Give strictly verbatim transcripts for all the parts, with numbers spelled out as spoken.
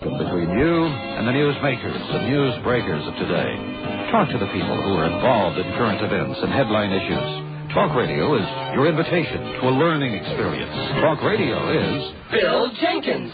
between you and the newsmakers and news breakers of today. Talk to the people who are involved in current events and headline issues. Talk radio is your invitation to a learning experience. Talk radio is Bill Jenkins.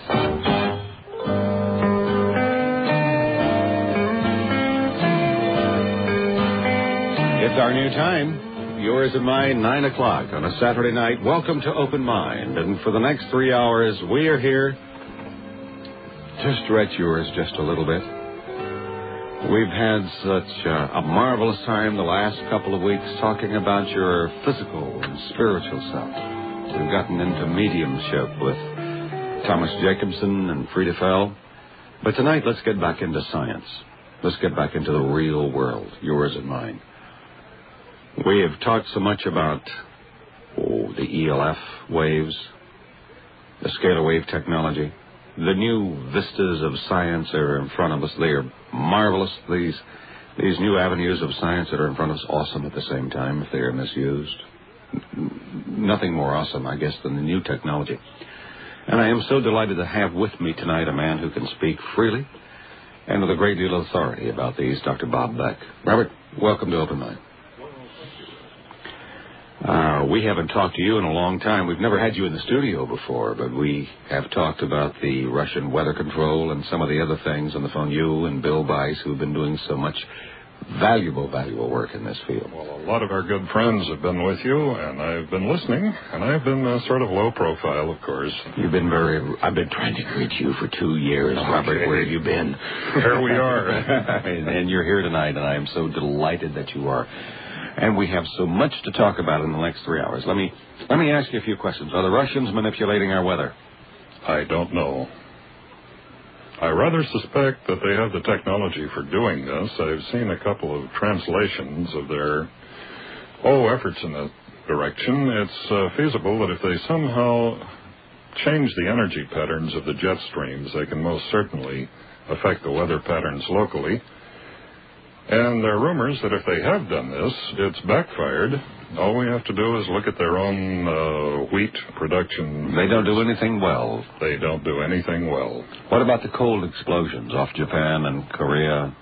It's our new time, yours and mine, nine o'clock on a Saturday night. Welcome to Open Mind. And for the next three hours, we are here to stretch yours just a little bit. We've had such uh, a marvelous time the last couple of weeks talking about your physical and spiritual self. We've gotten into mediumship with Thomas Jacobson and Frida Fell. But tonight, let's get back into science. Let's get back into the real world, yours and mine. We have talked so much about oh, the E L F waves, the scalar wave technology. The new vistas of science are in front of us. They are marvelous. These these new avenues of science that are in front of us, awesome at the same time if they are misused. Nothing more awesome, I guess, than the new technology. And I am so delighted to have with me tonight a man who can speak freely and with a great deal of authority about these, Doctor Bob Beck. Robert, welcome to Open Mind. Uh, we haven't talked to you in a long time. We've never had you in the studio before, but we have talked about the Russian weather control and some of the other things on the phone. You and Bill Bice, who've been doing so much valuable, valuable work in this field. Well, a lot of our good friends have been with you, and I've been listening, and I've been uh, sort of low profile, of course. You've been very... I've been trying to reach you for two years, okay. Robert. Where have you been? Here we are. and, and you're here tonight, and I am so delighted that you are. And we have so much to talk about in the next three hours. Let me let me ask you a few questions. Are the Russians manipulating our weather? I don't know. I rather suspect that they have the technology for doing this. I've seen a couple of translations of their, oh, efforts in that direction. It's uh, feasible that if they somehow change the energy patterns of the jet streams, they can most certainly affect the weather patterns locally. And there are rumors that if they have done this, it's backfired. All we have to do is look at their own uh, wheat production. They don't do anything well. They don't do anything well. What about the cold explosions off Japan and Korea?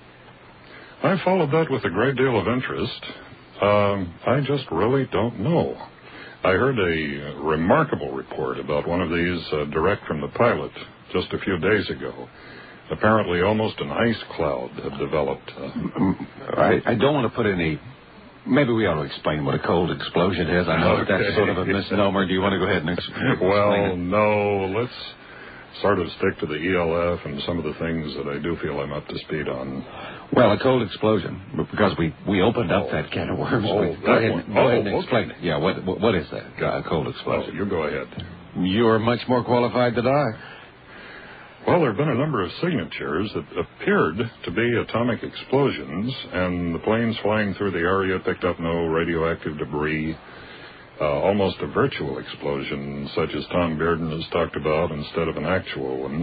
I followed that with a great deal of interest. Um, I just really don't know. I heard a remarkable report about one of these uh, direct from the pilot just a few days ago. Apparently, almost an ice cloud had developed. Uh, I, I don't want to put any... Maybe we ought to explain what a cold explosion is. I know okay. that that's sort of a misnomer. Do you want to go ahead and explain Well, it? no. Let's sort of stick to the E L F and some of the things that I do feel I'm up to speed on. Well, a cold explosion, because we, we opened up oh. that can of worms. Oh, we, go ahead, go oh, ahead and okay. explain it. Yeah, what, what what is that, a cold explosion? Oh, you go ahead. You're much more qualified than I. Well, there have been a number of signatures that appeared to be atomic explosions, and the planes flying through the area picked up no radioactive debris, uh, almost a virtual explosion, such as Tom Bearden has talked about, instead of an actual one.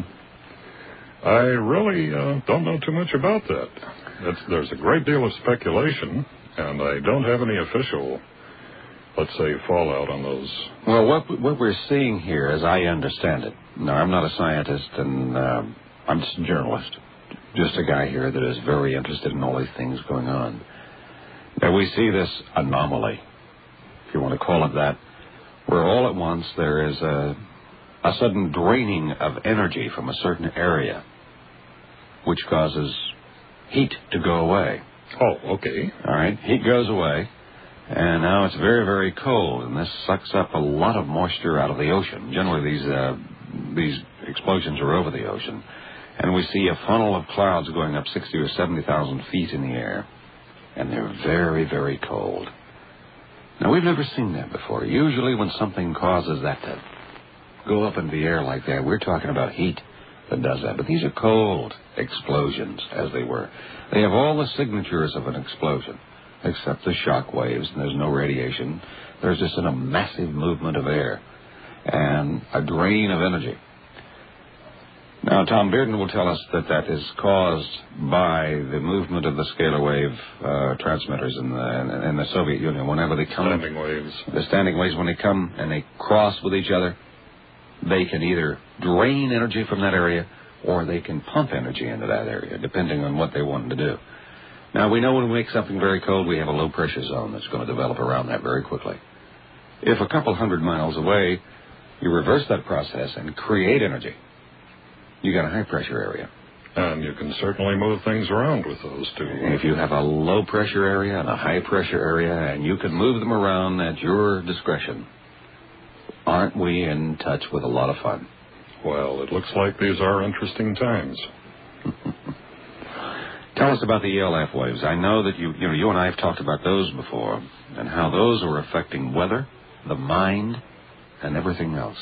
I really uh, don't know too much about that. It's, there's a great deal of speculation, and I don't have any official, let's say, fallout on those. Well, what what we're seeing here, as I understand it, no, I'm not a scientist, and uh, I'm just a journalist, just a guy here that is very interested in all these things going on. That we see this anomaly, if you want to call it that, where all at once there is a, a sudden draining of energy from a certain area, which causes heat to go away. Oh, okay. All right, heat goes away. And now it's very, very cold, and this sucks up a lot of moisture out of the ocean. Generally, these uh, these explosions are over the ocean, and we see a funnel of clouds going up sixty or seventy thousand feet in the air, and they're very, very cold. Now, we've never seen that before. Usually, when something causes that to go up in the air like that, we're talking about heat that does that. But these are cold explosions, as they were. They have all the signatures of an explosion, except the shock waves, and there's no radiation. There's just a massive movement of air and a drain of energy. Now, Tom Bearden will tell us that that is caused by the movement of the scalar wave uh, transmitters in the, in the Soviet Union. Whenever they come... Standing waves. The standing waves, when they come and they cross with each other, they can either drain energy from that area or they can pump energy into that area, depending on what they want to do. Now, we know when we make something very cold, we have a low-pressure zone that's going to develop around that very quickly. If a couple hundred miles away, you reverse that process and create energy, you got a high-pressure area. And you can certainly move things around with those two. If you have a low-pressure area and a high-pressure area, and you can move them around at your discretion, aren't we in touch with a lot of fun? Well, it looks like these are interesting times. Tell us about the E L F waves. I know that you, you know, you and I have talked about those before, and how those are affecting weather, the mind, and everything else.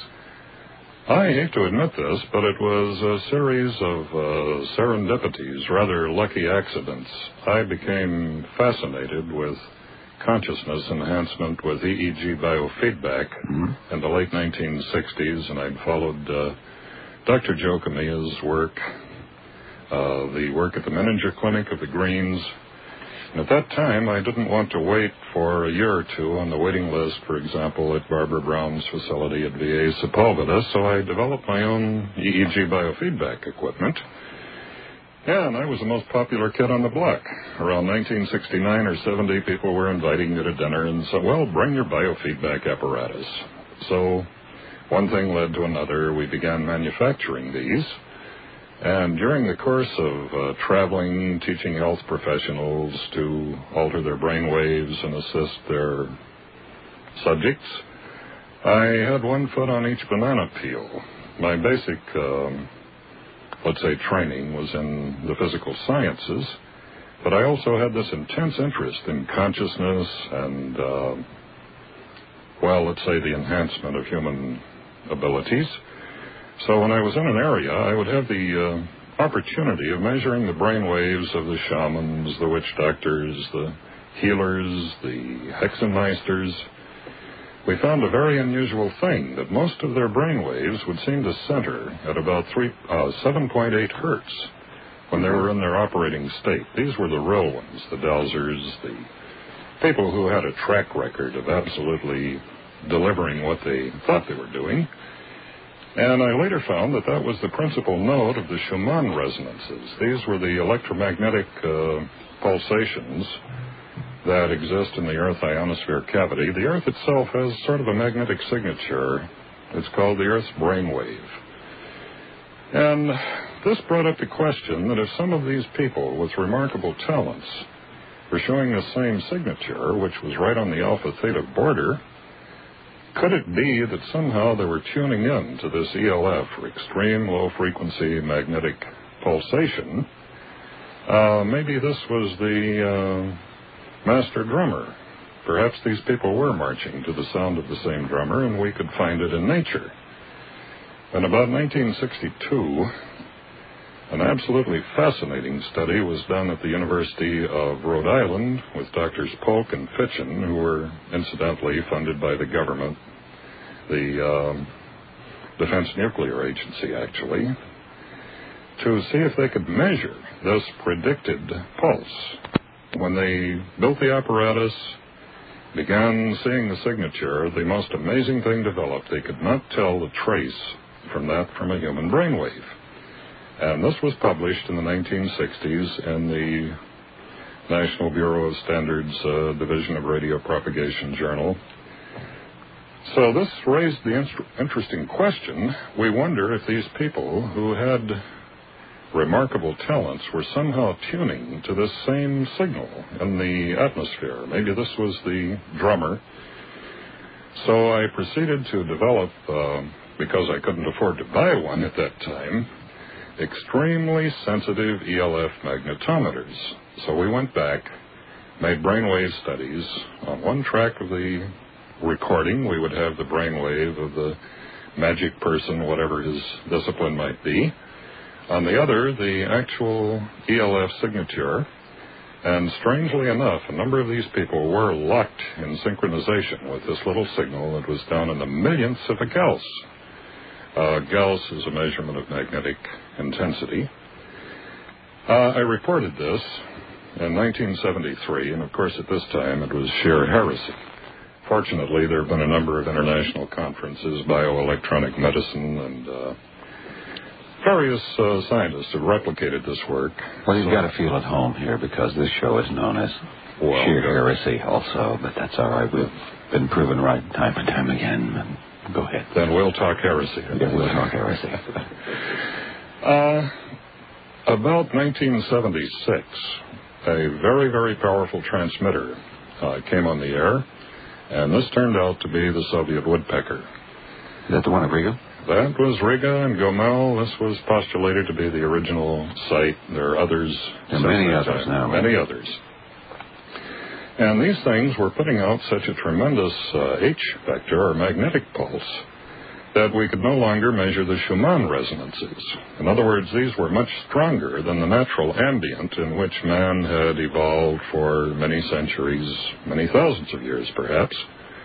I hate to admit this, but it was a series of uh, serendipities, rather lucky accidents. I became fascinated with consciousness enhancement with E E G biofeedback mm-hmm. in the late nineteen sixties, and I'd followed uh, Doctor Joe Camilla's work, uh, the work at the Menninger Clinic of the Greens. And at that time, I didn't want to wait for a year or two on the waiting list, for example, at Barbara Brown's facility at V A Sepulveda, so I developed my own E E G biofeedback equipment. Yeah, and I was the most popular kid on the block. Around nineteen sixty-nine or seventy, people were inviting me to dinner and said, well, bring your biofeedback apparatus. So one thing led to another. We began manufacturing these. And during the course of uh, traveling, teaching health professionals to alter their brain waves and assist their subjects, I had one foot on each banana peel. My basic, um, let's say, training was in the physical sciences, but I also had this intense interest in consciousness and, uh, well, let's say the enhancement of human abilities. So when I was in an area, I would have the uh, opportunity of measuring the brain waves of the shamans, the witch doctors, the healers, the hexenmeisters. We found a very unusual thing, that most of their brain waves would seem to center at about three, uh, seven point eight hertz when they were in their operating state. These were the real ones, the dowsers, the people who had a track record of absolutely delivering what they thought they were doing. And I later found that that was the principal node of the Schumann resonances. These were the electromagnetic uh, pulsations that exist in the Earth ionosphere cavity. The Earth itself has sort of a magnetic signature. It's called the Earth's brainwave. And this brought up the question that if some of these people with remarkable talents were showing the same signature, which was right on the alpha-theta border, could it be that somehow they were tuning in to this E L F, or extreme low-frequency magnetic pulsation? Uh, maybe this was the uh, master drummer. Perhaps these people were marching to the sound of the same drummer, and we could find it in nature. In about nineteen sixty-two, an absolutely fascinating study was done at the University of Rhode Island with Doctors Polk and Fitchen, who were incidentally funded by the government, the um, Defense Nuclear Agency, actually, to see if they could measure this predicted pulse. When they built the apparatus, began seeing the signature, the most amazing thing developed. They could not tell the trace from that from a human brainwave. And this was published in the nineteen sixties in the National Bureau of Standards uh, Division of Radio Propagation Journal. So this raised the inst- interesting question. We wonder if these people who had remarkable talents were somehow tuning to this same signal in the atmosphere. Maybe this was the drummer. So I proceeded to develop, uh, because I couldn't afford to buy one at that time, extremely sensitive E L F magnetometers. So we went back, made brainwave studies. On one track of the recording, we would have the brainwave of the magic person, whatever his discipline might be. On the other, the actual E L F signature. And strangely enough, a number of these people were locked in synchronization with this little signal that was down in the millionths of a Gauss. Uh, Gauss is a measurement of magnetic intensity. Uh, I reported this in nineteen seventy-three, and of course at this time it was sheer heresy. Fortunately, there have been a number of international conferences, bioelectronic medicine, and uh, various uh, scientists have replicated this work. Well, you've so, got to feel at home here because this show is known as well, sheer heresy also, but that's all right. We've been proven right time and time again. Go ahead. Then we'll talk heresy. Yeah, we'll talk heresy. uh, about nineteen seventy-six, a very, very powerful transmitter uh, came on the air, and this turned out to be the Soviet Woodpecker. Is that the one at Riga? That was Riga and Gomel. This was postulated to be the original site. There are others. There are many others now. Many right? others. And these things were putting out such a tremendous uh, H vector, or magnetic pulse, that we could no longer measure the Schumann resonances. In other words, these were much stronger than the natural ambient in which man had evolved for many centuries, many thousands of years perhaps.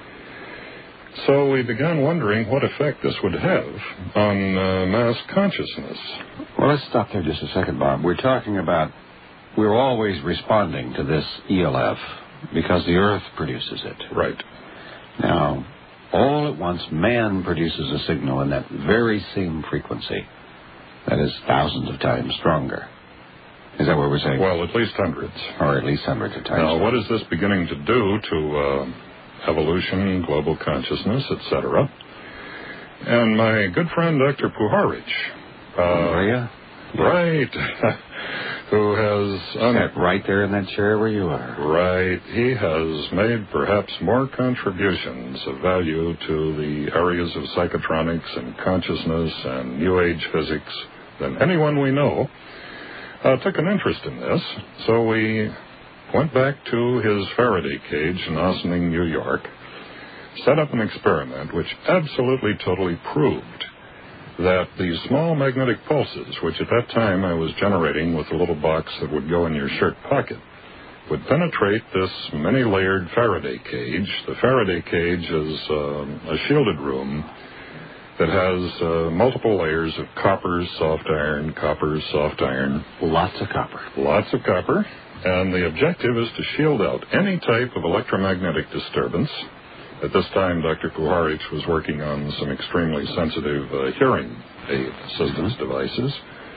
So we began wondering what effect this would have on uh, mass consciousness. Well, let's stop there just a second, Bob. We're talking about, we're always responding to this E L F because the Earth produces it. Right. Now, all at once, man produces a signal in that very same frequency that is thousands of times stronger. Is that what we're saying? Well, at least hundreds. Or at least hundreds of times. Now, what is this beginning to do to uh, evolution, global consciousness, et cetera? And my good friend, Doctor Puharich. Uh, oh, yeah? yeah. Right. Who has... Un- Sat right there in that chair where you are. Right. He has made perhaps more contributions of value to the areas of psychotronics and consciousness and New Age physics than anyone we know. Uh, took an interest in this, so we went back to his Faraday cage in Ossining, New York, set up an experiment which absolutely, totally proved that these small magnetic pulses, which at that time I was generating with a little box that would go in your shirt pocket, would penetrate this many-layered Faraday cage. The Faraday cage is uh, a shielded room that has uh, multiple layers of copper, soft iron, copper, soft iron. Lots of copper. Lots of copper. And the objective is to shield out any type of electromagnetic disturbance. At this time, Doctor Puharich was working on some extremely sensitive uh, hearing aid systems devices.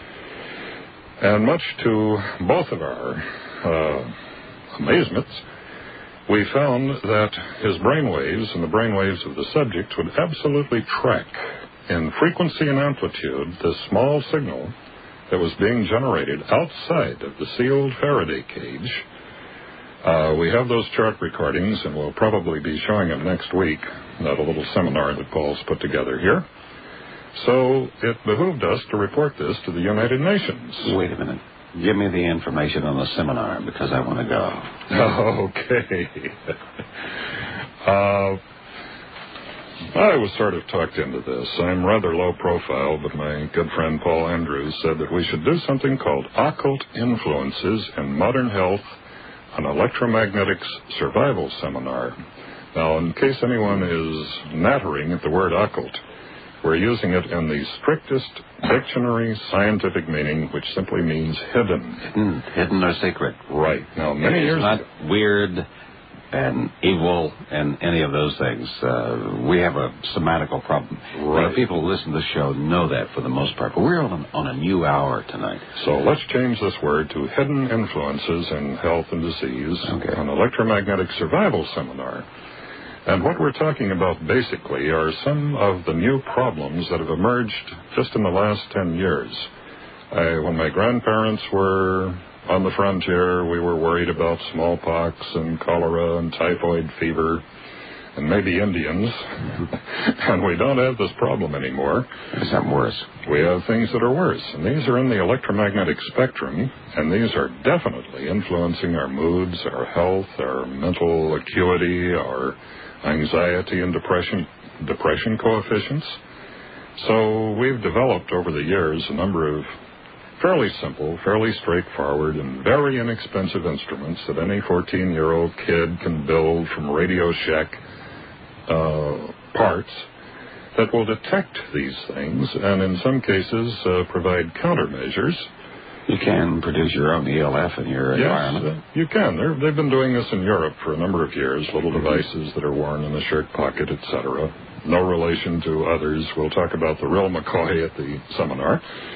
And much to both of our uh, amazements, we found that his brainwaves and the brainwaves of the subject would absolutely track in frequency and amplitude this small signal that was being generated outside of the sealed Faraday cage. Uh, we have those chart recordings, and we'll probably be showing them next week at a little seminar that Paul's put together here. So it behooved us to report this to the United Nations. Wait a minute. Give me the information on the seminar, because I want to go. Okay. uh, I was sort of talked into this. I'm rather low profile, but my good friend Paul Andrews said that we should do something called Occult Influences in Modern Health, an Electromagnetics Survival Seminar. Now, in case anyone is nattering at the word occult, we're using it in the strictest dictionary scientific meaning, which simply means hidden. Hidden, hidden or secret. Right. Now, many it is years not ago, weird and evil and any of those things. Uh, we have a somatical problem. Right. And people who listen to the show know that for the most part. But we're on a, on a new hour tonight. So let's change this word to hidden influences in health and disease, okay. An electromagnetic survival seminar. And what we're talking about basically are some of the new problems that have emerged just in the last ten years. I, when my grandparents were on the frontier, we were worried about smallpox and cholera and typhoid fever and maybe Indians. And we don't have this problem anymore. It's not worse. We have things that are worse. And these are in the electromagnetic spectrum, and these are definitely influencing our moods, our health, our mental acuity, our anxiety and depression, depression coefficients. So we've developed over the years a number of fairly simple, fairly straightforward, and very inexpensive instruments that any fourteen-year-old kid can build from Radio Shack uh, parts that will detect these things and in some cases uh, provide countermeasures. You can produce your own E L F in your yes, environment. Uh, you can. They're, they've been doing this in Europe for a number of years, little devices that are worn in the shirt pocket, et cetera. No relation to others. We'll talk about the real McCoy at the seminar.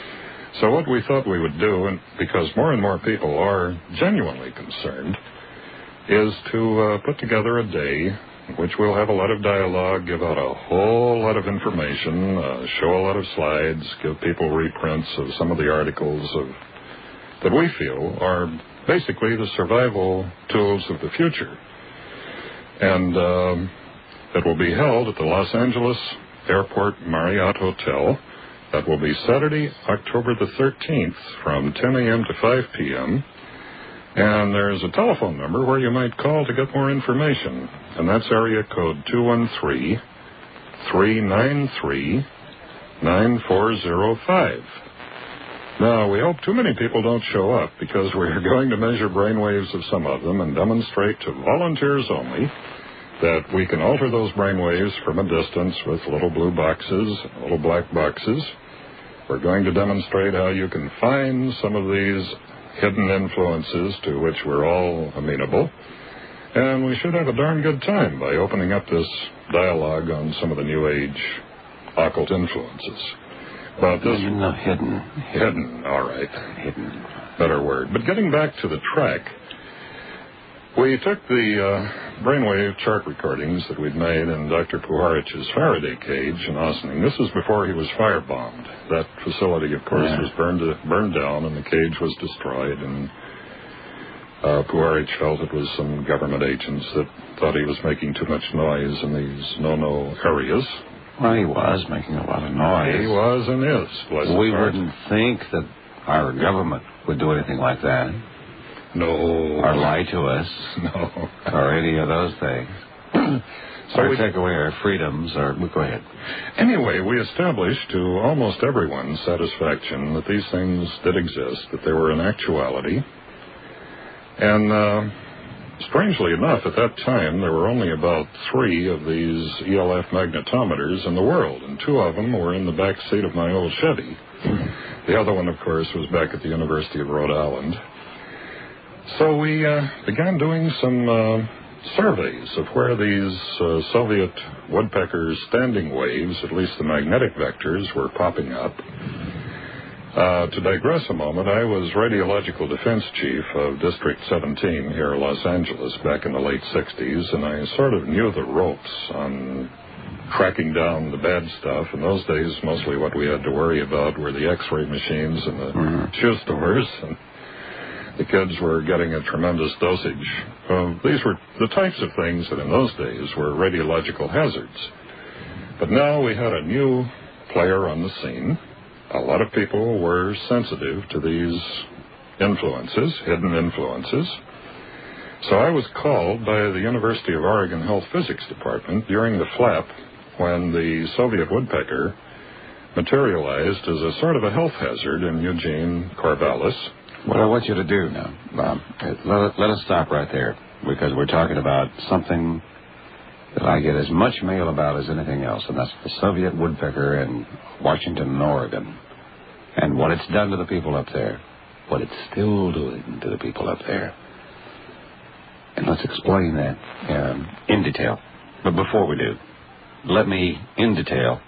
So what we thought we would do, and because more and more people are genuinely concerned, is to uh, put together a day in which we'll have a lot of dialogue, give out a whole lot of information, uh, show a lot of slides, give people reprints of some of the articles of, that we feel are basically the survival tools of the future. And um, it will be held at the Los Angeles Airport Marriott Hotel. That will be Saturday, October the thirteenth, from ten a.m. to five p.m., and there's a telephone number where you might call to get more information, and that's area code two one three, three nine three, nine four zero five. Now, we hope too many people don't show up because we're going to measure brainwaves of some of them and demonstrate to volunteers only that we can alter those brainwaves from a distance with little blue boxes, little black boxes. We're going to demonstrate how you can find some of these hidden influences to which we're all amenable. And we should have a darn good time by opening up this dialogue on some of the New Age occult influences. But this... No, hidden. Hidden, all right. Hidden. Better word. But getting back to the track, we took the uh, brainwave chart recordings that we'd made in Doctor Puharich's Faraday cage in Ossining. This was before he was firebombed. That facility, of course, yeah. was burned burned down, and the cage was destroyed, and uh, Puharich felt it was some government agents that thought he was making too much noise in these no-no areas. Well, he was making a lot of noise. He was and is. Bless we heart. wouldn't think that our government would do anything like that. No. Or lie to us. No. Or any of those things. So or we take away our freedoms, or well, go ahead. Anyway, we established to almost everyone's satisfaction that these things did exist, that they were an actuality. And uh, strangely enough, at that time, there were only about three of these E L F magnetometers in the world, and two of them were in the back seat of my old Chevy. The other one, of course, was back at the University of Rhode Island. So we uh, began doing some uh, surveys of where these uh, Soviet woodpecker standing waves, at least the magnetic vectors, were popping up. Uh, to digress a moment, I was radiological defense chief of District seventeen here in Los Angeles back in the late sixties, and I sort of knew the ropes on tracking down the bad stuff. In those days, mostly what we had to worry about were the X-ray machines and the mm-hmm. shoe stores, and the kids were getting a tremendous dosage. Uh, these were the types of things that in those days were radiological hazards. But now we had a new player on the scene. A lot of people were sensitive to these influences, hidden influences. So I was called by the University of Oregon Health Physics Department during the flap when the Soviet woodpecker materialized as a sort of a health hazard in Eugene, Corvallis. What I want you to do now, Bob, let, let us stop right there, because we're talking about something that I get as much mail about as anything else, and that's the Soviet woodpecker in Washington and Oregon, and what it's done to the people up there, what it's still doing to the people up there. And let's explain that um, in detail. But before we do, let me, in detail,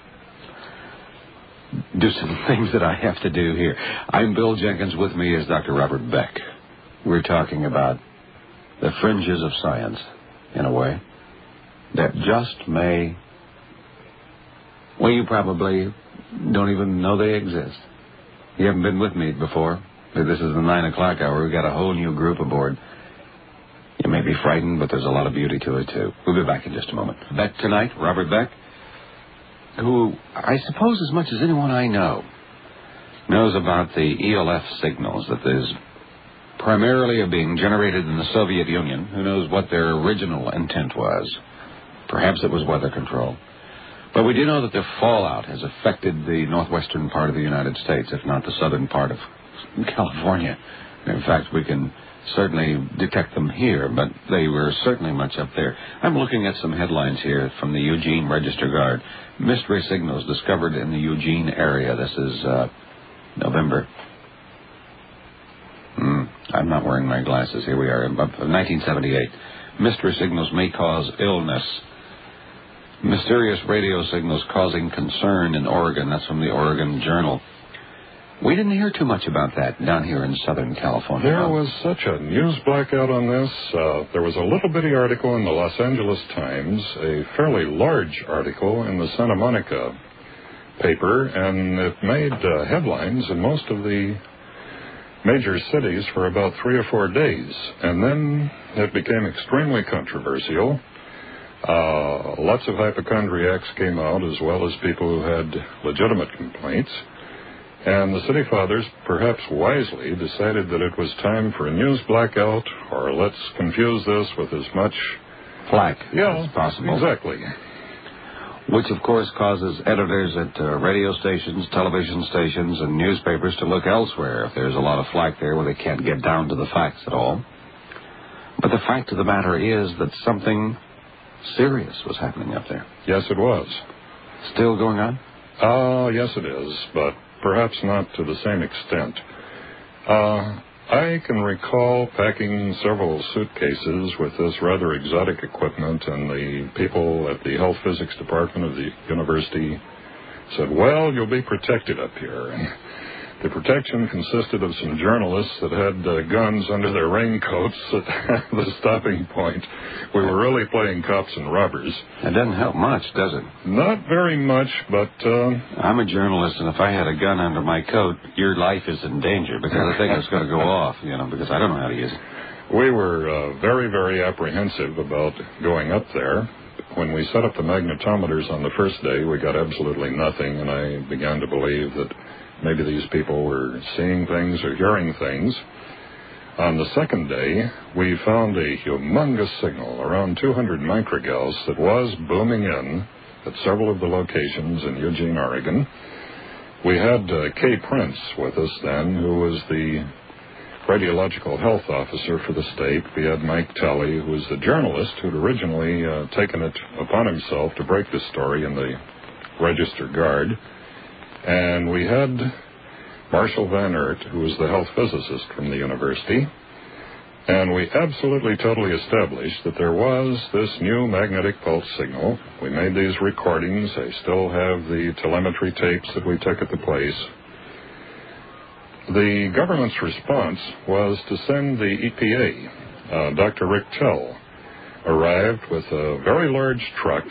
do some things that I have to do here. I'm Bill Jenkins. With me is Doctor Robert Beck. We're talking about the fringes of science, in a way, that just may, well, you probably don't even know they exist. You haven't been with me before. This is the nine o'clock hour. We've got a whole new group aboard. You may be frightened, but there's a lot of beauty to it, too. We'll be back in just a moment. Beck tonight, Robert Beck, who I suppose as much as anyone I know knows about the E L F signals that there's primarily are being generated in the Soviet Union. Who knows what their original intent was? Perhaps it was weather control. But we do know that the fallout has affected the northwestern part of the United States, if not the southern part of California. In fact, we can certainly detect them here, but they were certainly much up there. I'm looking at some headlines here from the Eugene Register Guard. Mystery signals discovered in the Eugene area. This is uh, November. Mm, I'm not wearing my glasses. Here we are. nineteen seventy-eight. Mystery signals may cause illness. Mysterious radio signals causing concern in Oregon. That's from the Oregon Journal. We didn't hear too much about that down here in Southern California. There was such a news blackout on this. Uh, there was a little bitty article in the Los Angeles Times, a fairly large article in the Santa Monica paper, and it made uh, headlines in most of the major cities for about three or four days. And then it became extremely controversial. Uh, lots of hypochondriacs came out, as well as people who had legitimate complaints. And the city fathers, perhaps wisely, decided that it was time for a news blackout, or let's confuse this with as much flack yeah, as possible. Exactly. Which, of course, causes editors at uh, radio stations, television stations, and newspapers to look elsewhere if there's a lot of flack there where they can't get down to the facts at all. But the fact of the matter is that something serious was happening up there. Yes, it was. Still going on? Uh, yes, it is, but perhaps not to the same extent. Uh, I can recall packing several suitcases with this rather exotic equipment, and the people at the health physics department of the university said, well, you'll be protected up here. And the protection consisted of some journalists that had uh, guns under their raincoats at the stopping point. We were really playing cops and robbers. It doesn't help much, does it? Not very much, but... Uh, I'm a journalist, and if I had a gun under my coat, your life is in danger, because I think it's going to go off, you know, because I don't know how to use it. We were uh, very, very apprehensive about going up there. When we set up the magnetometers on the first day, we got absolutely nothing, and I began to believe that maybe these people were seeing things or hearing things. On the second day, we found a humongous signal, around two hundred microgauss, that was booming in at several of the locations in Eugene, Oregon. We had uh, Kay Prince with us then, who was the radiological health officer for the state. We had Mike Talley, who was the journalist who'd originally uh, taken it upon himself to break the story in the Register Guard. And we had Marshall Van Oort, who was the health physicist from the university, and we absolutely totally established that there was this new magnetic pulse signal. We made these recordings. I still have the telemetry tapes that we took at the place. The government's response was to send the E P A. Uh, Doctor Rick Tell arrived with a very large truck.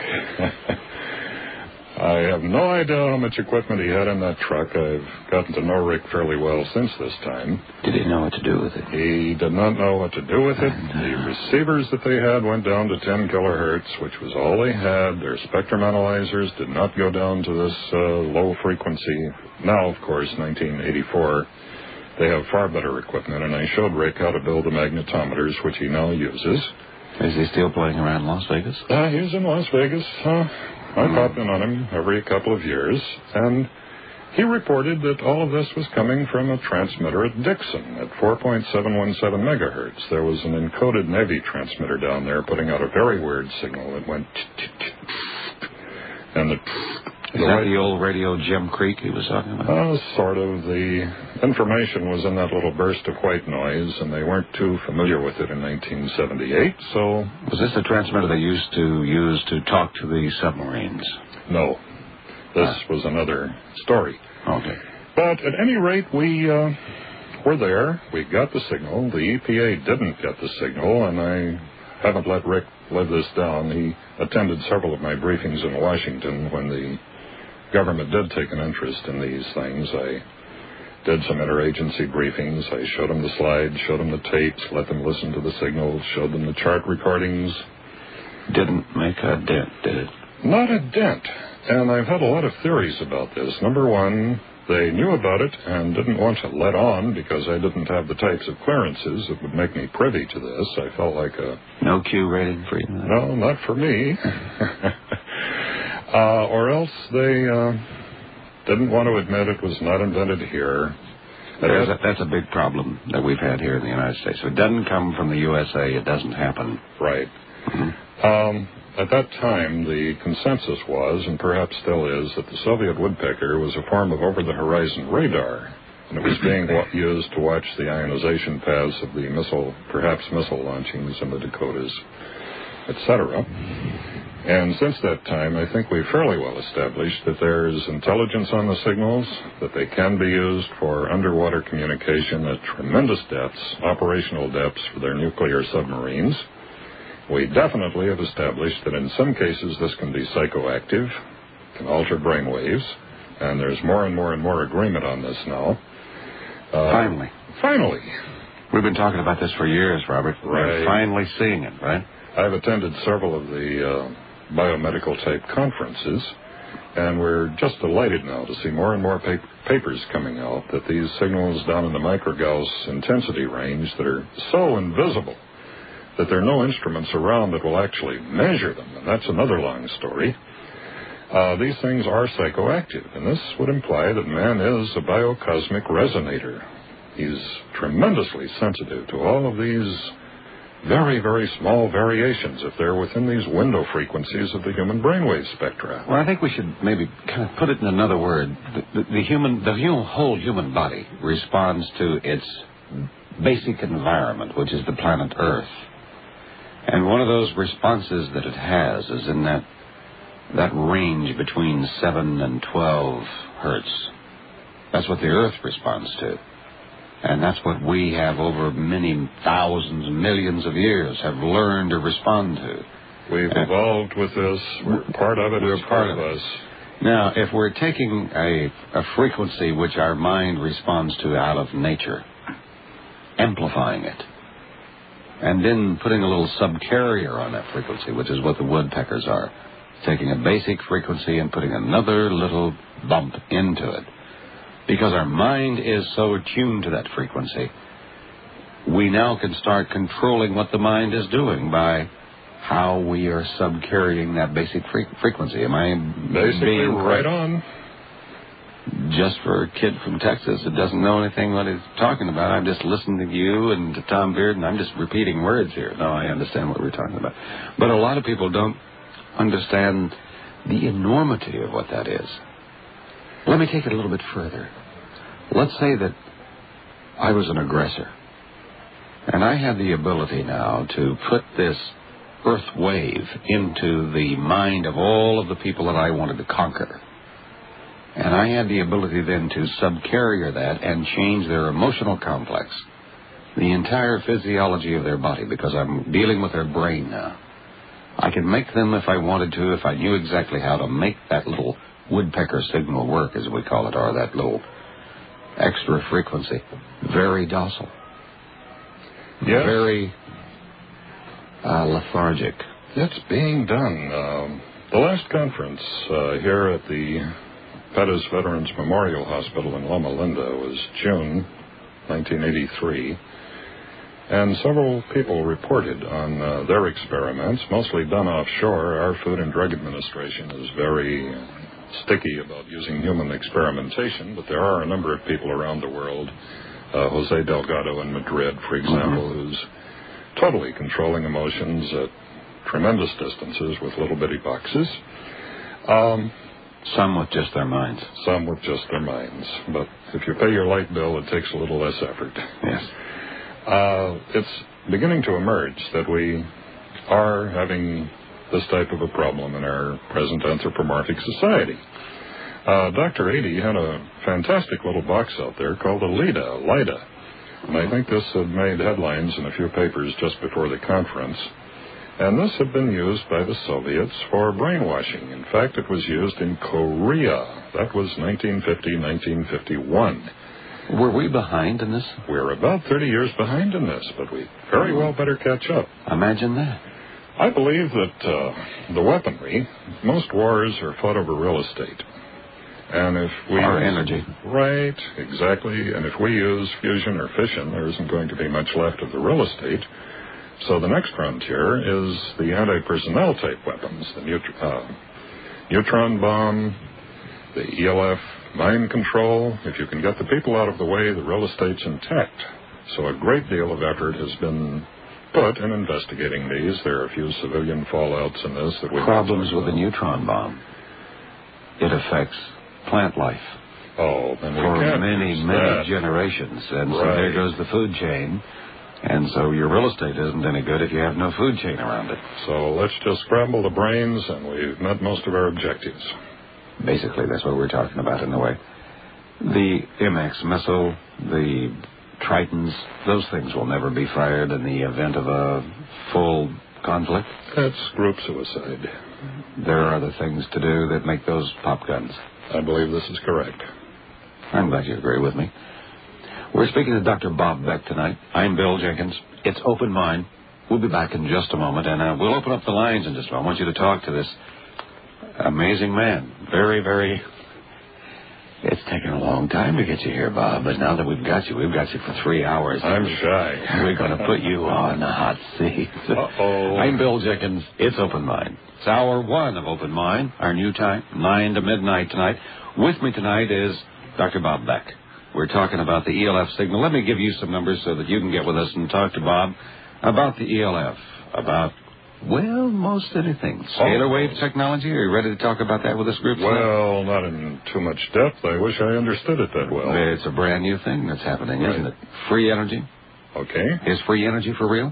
I have no idea how much equipment he had in that truck. I've gotten to know Rick fairly well since this time. Did he know what to do with it? He did not know what to do with it. The receivers that they had went down to ten kilohertz, which was all they had. Their spectrum analyzers did not go down to this uh, low frequency. Now, of course, nineteen eighty-four, they have far better equipment, and I showed Rick how to build the magnetometers, which he now uses. Is he still playing around Las Vegas? Uh, he's in Las Vegas. Uh, I pop in on him every couple of years, and he reported that all of this was coming from a transmitter at Dixon at four point seven one seven megahertz. There was an encoded Navy transmitter down there putting out a very weird signal. It went and the... Is that the old radio Jim Creek he was talking about? Uh, sort of. The information was in that little burst of white noise, and they weren't too familiar with it in nineteen seventy-eight, so... Was this the transmitter they used to use to talk to the submarines? No. This ah. was another story. Okay. But at any rate, we uh, were there. We got the signal. The E P A didn't get the signal, and I haven't let Rick live this down. He attended several of my briefings in Washington when the government did take an interest in these things. I did some interagency briefings. I showed them the slides, showed them the tapes, let them listen to the signals, showed them the chart recordings. Didn't make a dent, did it? Not a dent. And I've had a lot of theories about this. Number one, they knew about it and didn't want to let on because I didn't have the types of clearances that would make me privy to this. I felt like a... No Q rating for you? No, not for me. Uh, or else they uh, didn't want to admit it was not invented here. There's a, that's a big problem that we've had here in the United States. If it doesn't come from the U S A, it doesn't happen. Right. Mm-hmm. Um, at that time, the consensus was, and perhaps still is, that the Soviet woodpecker was a form of over-the-horizon radar, and it was being used to watch the ionization paths of the missile, perhaps missile launchings in the Dakotas, et cetera. And since that time, I think we've fairly well established that there's intelligence on the signals, that they can be used for underwater communication at tremendous depths, operational depths for their nuclear submarines. We definitely have established that in some cases this can be psychoactive, can alter brain waves, and there's more and more and more agreement on this now. Uh, finally. Finally. We've been talking about this for years, Robert. Right. We're finally seeing it, right? I've attended several of the uh, biomedical-type conferences, and we're just delighted now to see more and more pa- papers coming out that these signals down in the microgauss intensity range that are so invisible that there are no instruments around that will actually measure them, and that's another long story. Uh, these things are psychoactive, and this would imply that man is a biocosmic resonator. He's tremendously sensitive to all of these very, very small variations if they're within these window frequencies of the human brainwave spectra. Well, I think we should maybe kind of put it in another word. The, the, the human, the human, whole human body responds to its basic environment, which is the planet Earth. And one of those responses that it has is in that that range between seven and twelve hertz. That's what the Earth responds to. And that's what we have over many thousands, millions of years have learned to respond to. We've and evolved with this. We're part of it. We're part of us. Now, if we're taking a, a frequency which our mind responds to out of nature, amplifying it, and then putting a little subcarrier on that frequency, which is what the woodpeckers are, taking a basic frequency and putting another little bump into it. Because our mind is so attuned to that frequency, we now can start controlling what the mind is doing by how we are subcarrying that basic fre- frequency. Am I basically being right on? Just for a kid from Texas that doesn't know anything what he's talking about, I'm just listening to you and to Tom Beard, and I'm just repeating words here. No, I understand what we're talking about. But a lot of people don't understand the enormity of what that is. Let me take it a little bit further. Let's say that I was an aggressor, and I had the ability now to put this earth wave into the mind of all of the people that I wanted to conquer. And I had the ability then to subcarrier that and change their emotional complex, the entire physiology of their body, because I'm dealing with their brain now. I could make them, if I wanted to, if I knew exactly how to make that little woodpecker signal work, as we call it, or that little extra frequency, very docile, yes. very uh, lethargic. It's being done. Um, the last conference uh, here at the Pettis Veterans Memorial Hospital in Loma Linda was June nineteen eighty-three, and several people reported on uh, their experiments, mostly done offshore. Our Food and Drug Administration is very uh, sticky about using human experimentation, but there are a number of people around the world, uh, Jose Delgado in Madrid, for example, mm-hmm. who's totally controlling emotions at tremendous distances with little bitty boxes. Um, some with just their minds. Some with just their minds. But if you pay your light bill, it takes a little less effort. Yes. Uh, it's beginning to emerge that we are having this type of a problem in our present anthropomorphic society. Uh, Doctor Adie had a fantastic little box out there called a LIDA, LIDA. And I think this had made headlines in a few papers just before the conference. And this had been used by the Soviets for brainwashing. In fact, it was used in Korea. That was nineteen fifty, nineteen fifty-one. Were we behind in this? We're about thirty years behind in this, but we very well better catch up. Imagine that. I believe that uh, the weaponry, most wars are fought over real estate. And if we... Our use, energy. Right, exactly. And if we use fusion or fission, there isn't going to be much left of the real estate. So the next frontier is the anti-personnel type weapons, the neut- uh, neutron bomb, the E L F mind control. If you can get the people out of the way, the real estate's intact. So a great deal of effort has been put in investigating these. There are a few civilian fallouts in this that we problems with the neutron bomb. It affects plant life. Oh, then we for can't many, use many that. generations, and right. so there goes the food chain. And so your real estate isn't any good if you have no food chain around it. So let's just scramble the brains, and we've met most of our objectives. Basically, that's what we're talking about in a way. The M X missile, the Tritons, those things will never be fired in the event of a full conflict. That's group suicide. There are other things to do that make those pop guns. I believe this is correct. I'm glad you agree with me. We're speaking to Doctor Bob Beck tonight. I'm Bill Jenkins. It's Open Mind. We'll be back in just a moment, and uh, we'll open up the lines in just a moment. I want you to talk to this amazing man. Very, very... It's taken a long time to get you here, Bob, but now that we've got you, we've got you for three hours. I'm shy. We're going to put you on the hot seat. Uh-oh. I'm Bill Jenkins. It's Open Mind. It's hour one of Open Mind, our new time, nine to midnight tonight. With me tonight is Doctor Bob Beck. We're talking about the E L F signal. Let me give you some numbers so that you can get with us and talk to Bob about the E L F, about... Well, most anything. Scalar wave technology. Are you ready to talk about that with this group? Well, not in too much depth. I wish I understood it that well. It's a brand new thing that's happening, right. Isn't it? Free energy. Okay. Is free energy for real?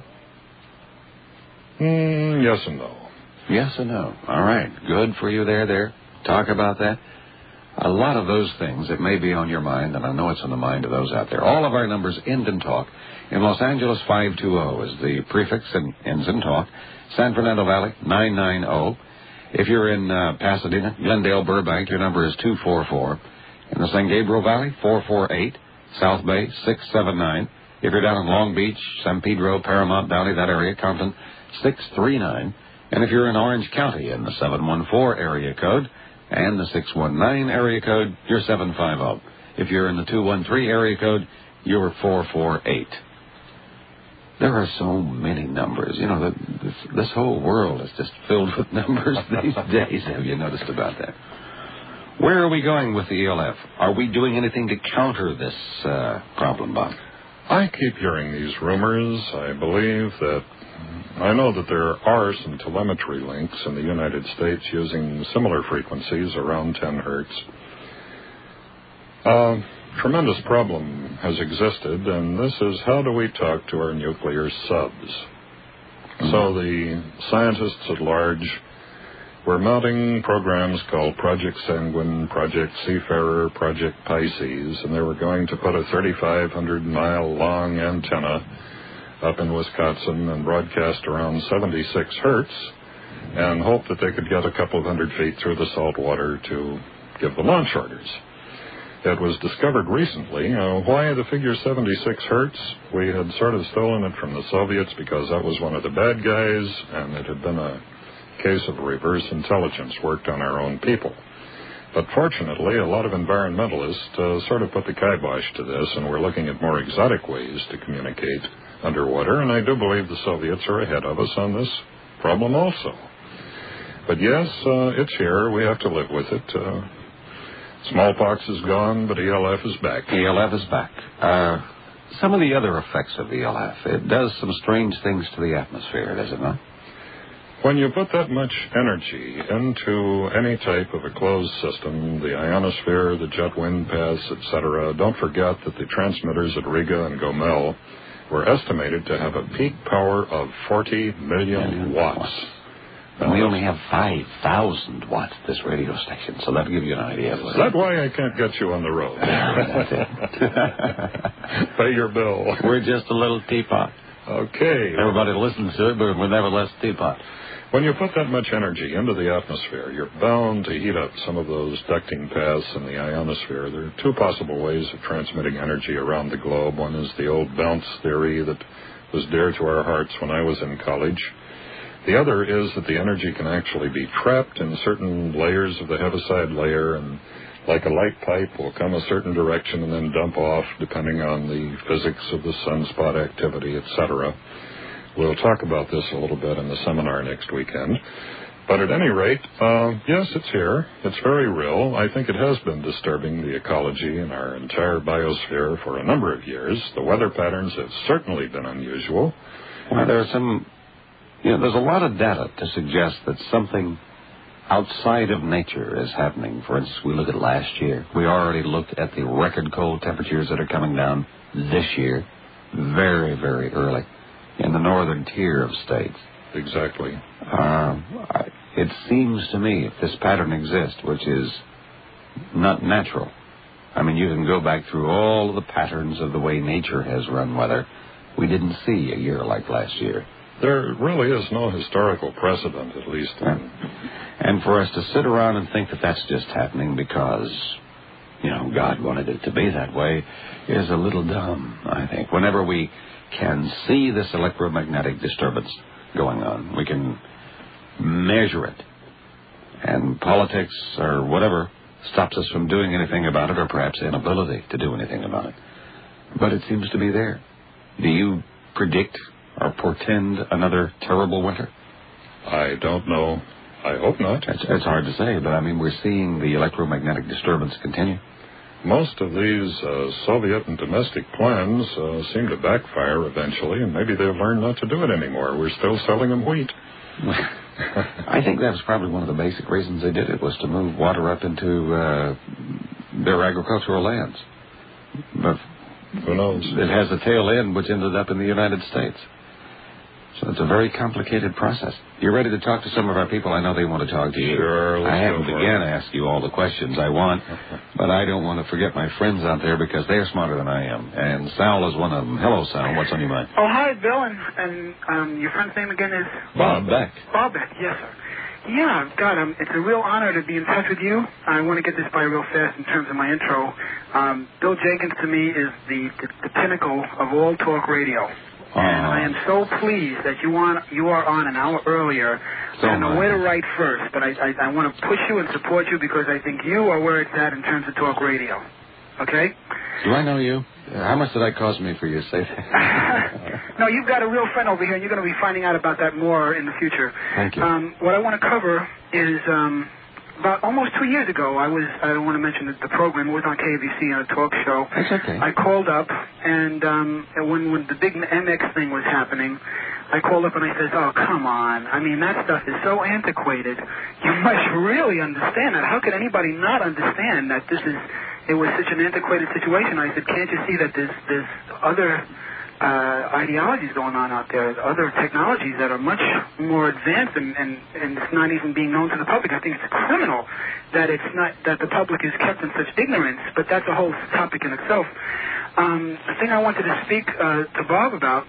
Mm, yes and no. Yes and no. All right. Good for you there, there. Talk about that. A lot of those things that may be on your mind, and I know it's on the mind of those out there. All of our numbers end in talk. In Los Angeles, five two zero is the prefix and ends in talk. San Fernando Valley, nine nine zero. If you're in uh, Pasadena, Glendale, Burbank, your number is two four four. In the San Gabriel Valley, four four eight. South Bay, six seven nine. If you're down in Long Beach, San Pedro, Paramount Valley, that area, Compton, six three nine. And if you're in Orange County in the seven one four area code and the six one nine area code, you're seven five zero. If you're in the two one three area code, you're four four eight. There are so many numbers. You know, the, this, this whole world is just filled with numbers these days. Have you noticed about that? Where are we going with the E L F? Are we doing anything to counter this uh, problem, Bob? I keep hearing these rumors. I believe that... I know that there are some telemetry links in the United States using similar frequencies around ten hertz. Uh... Tremendous problem has existed, and this is how do we talk to our nuclear subs. Mm-hmm. So the scientists at large were mounting programs called Project Sanguine, Project Seafarer, Project Pisces, and they were going to put a thirty-five hundred mile long antenna up in Wisconsin and broadcast around seventy-six hertz and hope that they could get a couple of hundred feet through the salt water to give the launch orders. It was discovered recently. Uh, why the figure seventy-six hertz? We had sort of stolen it from the Soviets because that was one of the bad guys, and it had been a case of reverse intelligence worked on our own people. But fortunately, a lot of environmentalists uh, sort of put the kibosh to this, and we're looking at more exotic ways to communicate underwater, and I do believe the Soviets are ahead of us on this problem also. But yes, uh, it's here. We have to live with it. Uh, Smallpox is gone, but E L F is back. E L F is back. Uh, some of the other effects of E L F, it does some strange things to the atmosphere, does it not? When you put that much energy into any type of a closed system, the ionosphere, the jet wind paths, et cetera, don't forget that the transmitters at Riga and Gomel were estimated to have a peak power of forty million watts. watts. And we only have five thousand watts at this radio station, so that'll give you an idea. Of Is that why I can't get you on the road? That's it. Pay your bill. We're just a little teapot. Okay. Everybody listens to it, but we're nevertheless teapot. When you put that much energy into the atmosphere, you're bound to heat up some of those ducting paths in the ionosphere. There are two possible ways of transmitting energy around the globe. One is the old bounce theory that was dear to our hearts when I was in college. The other is that the energy can actually be trapped in certain layers of the heaviside layer, and like a light pipe will come a certain direction and then dump off depending on the physics of the sunspot activity, et cetera. We'll talk about this a little bit in the seminar next weekend. But at any rate, uh, yes, it's here. It's very real. I think it has been disturbing the ecology in our entire biosphere for a number of years. The weather patterns have certainly been unusual. Well, there are some... You know, there's a lot of data to suggest that something outside of nature is happening. For instance, we look at last year. We already looked at the record cold temperatures that are coming down this year. very, very early in the northern tier of states. Exactly. Uh, it seems to me, if this pattern exists, which is not natural, I mean, you can go back through all of the patterns of the way nature has run weather. We didn't see a year like last year. There really is no historical precedent, at least. Yeah. And for us to sit around and think that that's just happening because, you know, God wanted it to be that way is a little dumb, I think. Whenever we can see this electromagnetic disturbance going on, we can measure it. And politics or whatever stops us from doing anything about it, or perhaps inability to do anything about it. But it seems to be there. Do you predict or portend another terrible winter? I don't know. I hope not. It's, it's hard to say, but I mean, we're seeing the electromagnetic disturbance continue. Most of these uh, Soviet and domestic plans uh, seem to backfire eventually, and maybe they've learned not to do it anymore. We're still selling them wheat. I think that was probably one of the basic reasons they did it, was to move water up into uh, their agricultural lands. But who knows? It has a tail end which ended up in the United States. So it's a very complicated process. You're ready to talk to some of our people? I know they want to talk to you. Sure. I haven't begun to ask you all the questions I want, but I don't want to forget my friends out there because they're smarter than I am. And Sal is one of them. Hello, Sal. What's on your mind? Oh, hi, Bill. And, and um, your friend's name again is? Bob Beck. Bob Beck, yes, sir. Yeah, God, um, it's a real honor to be in touch with you. I want to get this by real fast in terms of my intro. Um, Bill Jenkins, to me, is the, the, the pinnacle of all talk radio. Uh, and I am so pleased that you want you are on an hour earlier. So I don't know where to write first, but I, I, I want to push you and support you because I think you are where it's at in terms of talk radio. Okay? Do I know you? How much did that cost me for you to say that? No, you've got a real friend over here, and you're going to be finding out about that more in the future. Thank you. Um, what I want to cover is um, about almost two years ago, I was, I don't want to mention the, the program, it was on K B C on a talk show. That's okay. I called up, and um, when, when the big M X thing was happening, I called up and I said, oh, come on. I mean, that stuff is so antiquated. You must really understand that. How could anybody not understand that this is, it was such an antiquated situation? I said, can't you see that there's, there's other uh, ideologies going on out there, other technologies that are much more advanced, and, and, and it's not even being known to the public. I think it's criminal that it's not, that the public is kept in such ignorance, but that's a whole topic in itself. Um, the thing I wanted to speak uh, to Bob about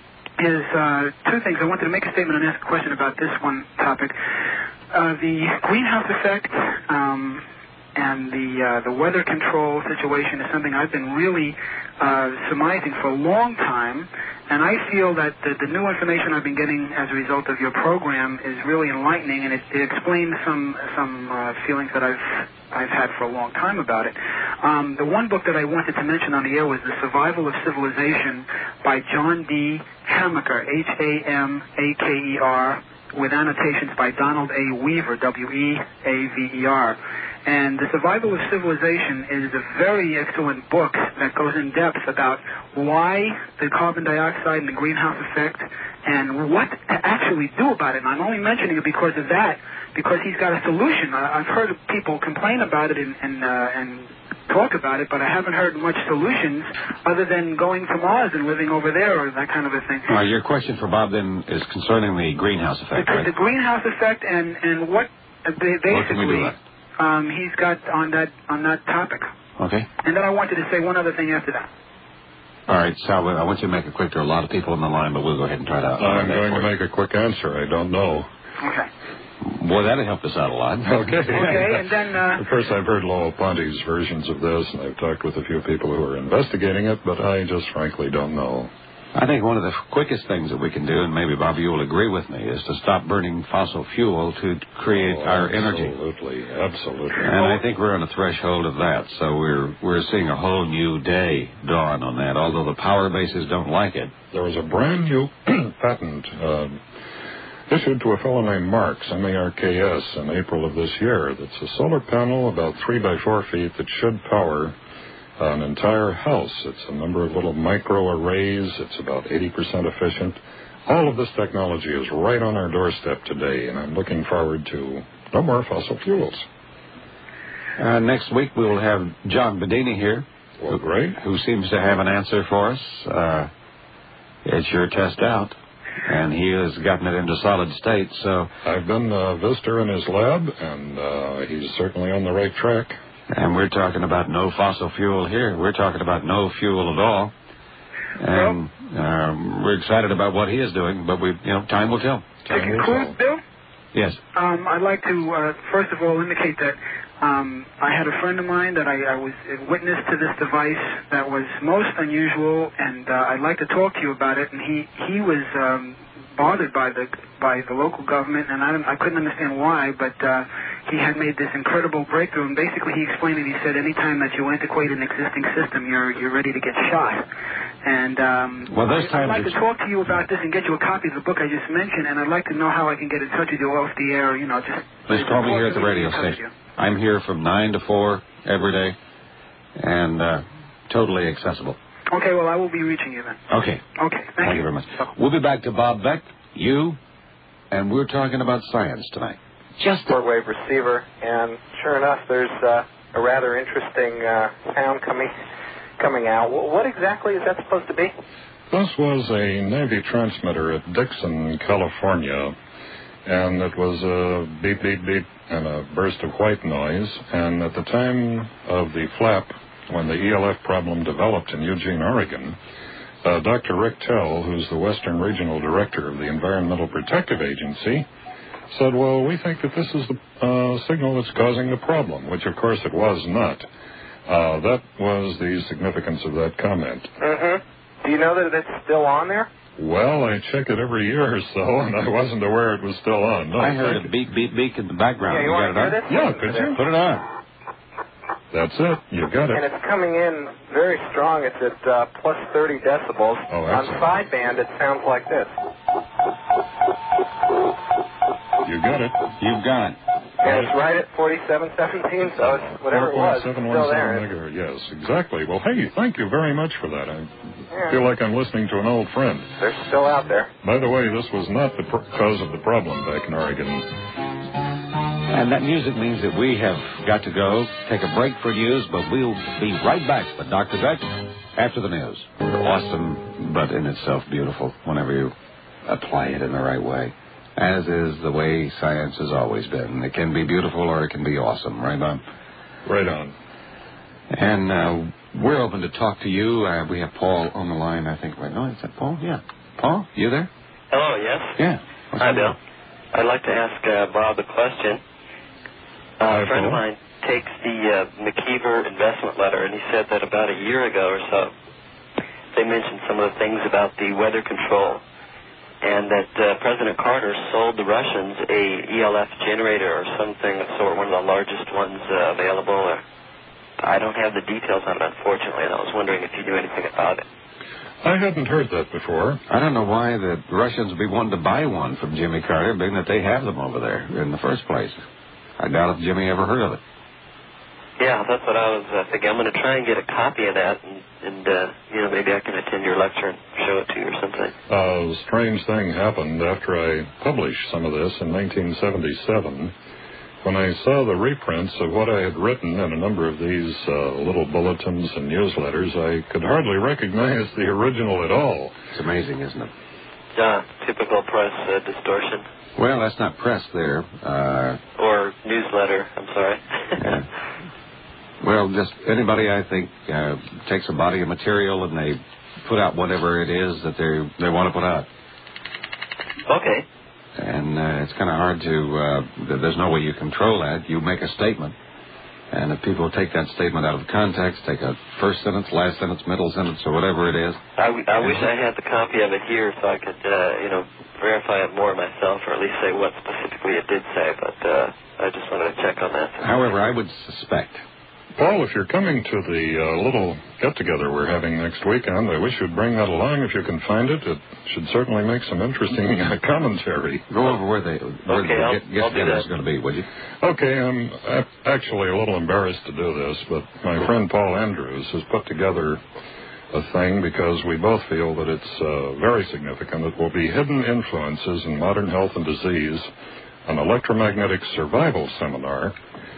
is uh, two things. I wanted to make a statement and ask a question about this one topic. Uh, the greenhouse effect um, and the uh, the weather control situation is something I've been really uh, surmising for a long time, and I feel that the, the new information I've been getting as a result of your program is really enlightening, and it, it explains some some uh, feelings that I've I've had for a long time about it. Um, the one book that I wanted to mention on the air was The Survival of Civilization by John D. Hamaker, H A M A K E R, with annotations by Donald A. Weaver, W E A V E R. And The Survival of Civilization is a very excellent book that goes in depth about why the carbon dioxide and the greenhouse effect and what to actually do about it. And I'm only mentioning it because of that, because he's got a solution. I, I've heard people complain about it and, and, uh, and talk about it, but I haven't heard much solutions other than going to Mars and living over there or that kind of a thing. Uh, your question for Bob then is concerning the greenhouse effect, the, right? The greenhouse effect and, and what uh, basically... What can we do about it? Um, he's got on that on that topic. Okay. And then I wanted to say one other thing after that. All right, Sal, I want you to make it quick. There are a lot of people on the line, but we'll go ahead and try to... I'm going to make a quick answer. I don't know. Okay. Boy, that'll help us out a lot. Okay. Okay, and then... Uh, Of course, I've heard Lowell Ponte's versions of this, and I've talked with a few people who are investigating it, but I just frankly don't know. I think one of the quickest things that we can do, and maybe, Bobby, you'll agree with me, is to stop burning fossil fuel to create oh, our energy. Absolutely, absolutely. And I think we're on a threshold of that, so we're we're seeing a whole new day dawn on that, although the power bases don't like it. There was a brand new patent uh, issued to a fellow named Marks, M A R K S, in April of this year. That's a solar panel about three by four feet that should power an entire house. It's a number of little micro arrays. It's about eighty percent efficient. All of this technology is right on our doorstep today, and I'm looking forward to no more fossil fuels. Uh, next week we will have John Bedini here. Well, great. Who seems to have an answer for us. Uh, It's your test out, and he has gotten it into solid state, so... I've been a visitor in his lab, and uh, he's certainly on the right track. And we're talking about no fossil fuel here. We're talking about no fuel at all. And um, we're excited about what he is doing, but we, you know, time will tell. To conclude, Bill? Yes. Um, I'd like to, uh, first of all, indicate that um, I had a friend of mine that I, I was a witness to this device that was most unusual, and uh, I'd like to talk to you about it. And he he was um, bothered by the by the local government, and I, don't, I couldn't understand why, but uh, he had made this incredible breakthrough. And basically, he explained it. He said, anytime that you antiquate an existing system, you're you're ready to get shot. And um, well, those I'd times like to talk to you about this and get you a copy of the book I just mentioned, and I'd like to know how I can get in touch with you off the air. You know, just please call me here at the radio station. I'm here from nine to four every day, and uh, totally accessible. Okay, well, I will be reaching you then. Okay. Okay, thank, thank you. you very much. We'll be back to Bob Beck, you, and we're talking about science tonight. Just a shortwave receiver, and sure enough, there's uh, a rather interesting uh, sound coming coming out. What exactly is that supposed to be? This was a Navy transmitter at Dixon, California, and it was a beep, beep, beep, and a burst of white noise. And at the time of the flap, when the E L F problem developed in Eugene, Oregon, uh, Doctor Rick Tell, who's the Western Regional Director of the Environmental Protective Agency, said, well, we think that this is the uh, signal that's causing the problem, which, of course, it was not. Uh, that was the significance of that comment. Mm-hmm. Do you know that it's still on there? Well, I check it every year or so, and I wasn't aware it was still on. No, I heard a beep, beep, beep in the background. Yeah, you, you want got to it hear on? this? Yeah, could you? Put it on. That's it. You got it. And it's coming in very strong. It's at uh, plus thirty decibels. Oh, on excellent. sideband, it sounds like this. You got it. You've got it. And it's right at forty-seven seventeen, so it's whatever it was, it's still there. Megahertz. Yes, exactly. Well, hey, thank you very much for that. I yeah. feel like I'm listening to an old friend. They're still out there. By the way, this was not the pr- cause of the problem back in Oregon. And that music means that we have got to go take a break for news, but we'll be right back with Doctor Beck after the news. Awesome, but in itself beautiful whenever you apply it in the right way, as is the way science has always been. It can be beautiful or it can be awesome, right on? Right on. And uh, we're open to talk to you. Uh, we have Paul on the line, I think, right now. Is that Paul? Yeah. Paul, you there? Hello, yes? Yeah. What's Hi, Bill. I'd like to ask uh, Bob a question. Uh, Hi, a friend Paul. of mine takes the uh, McKeever investment letter, and he said that about a year ago or so, they mentioned some of the things about the weather control, and that uh, President Carter sold the Russians a E L F generator or something of sort, one of the largest ones uh, available. Or, I don't have the details on it, unfortunately, and I was wondering if you knew anything about it. I hadn't heard that before. I don't know why the Russians would be wanting to buy one from Jimmy Carter, being that they have them over there in the first place. I doubt if Jimmy ever heard of it. Yeah, that's what I was uh, thinking. I'm going to try and get a copy of that, and, and uh, you know, maybe I can attend your lecture and show it to you or something. A strange thing happened after I published some of this in nineteen seventy-seven. When I saw the reprints of what I had written in a number of these uh, little bulletins and newsletters, I could hardly recognize the original at all. It's amazing, isn't it? Yeah, typical press uh, distortion. Well, that's not press there. Uh, or newsletter, I'm sorry. yeah. Well, just anybody, I think, uh, takes a body of material and they put out whatever it is that they they want to put out. Okay. And uh, it's kind of hard to, uh, there's no way you control that. You make a statement, and if people take that statement out of context, take a first sentence, last sentence, middle sentence, or whatever it is. I, w- I wish I had the copy of it here so I could, uh, you know, verify it more myself, or at least say what specifically it did say, but uh, I just wanted to check on that. However, I would suspect. Paul, if you're coming to the uh, little get-together we're having next weekend, I wish you'd bring that along if you can find it. It should certainly make some interesting uh, commentary. Go over where, they, where okay, the I'll, get, get together is going to be, would you? Okay, I'm a- actually a little embarrassed to do this, but my friend Paul Andrews has put together a thing because we both feel that it's uh, very significant. It will be Hidden Influences in Modern Health and Disease, an electromagnetic survival seminar,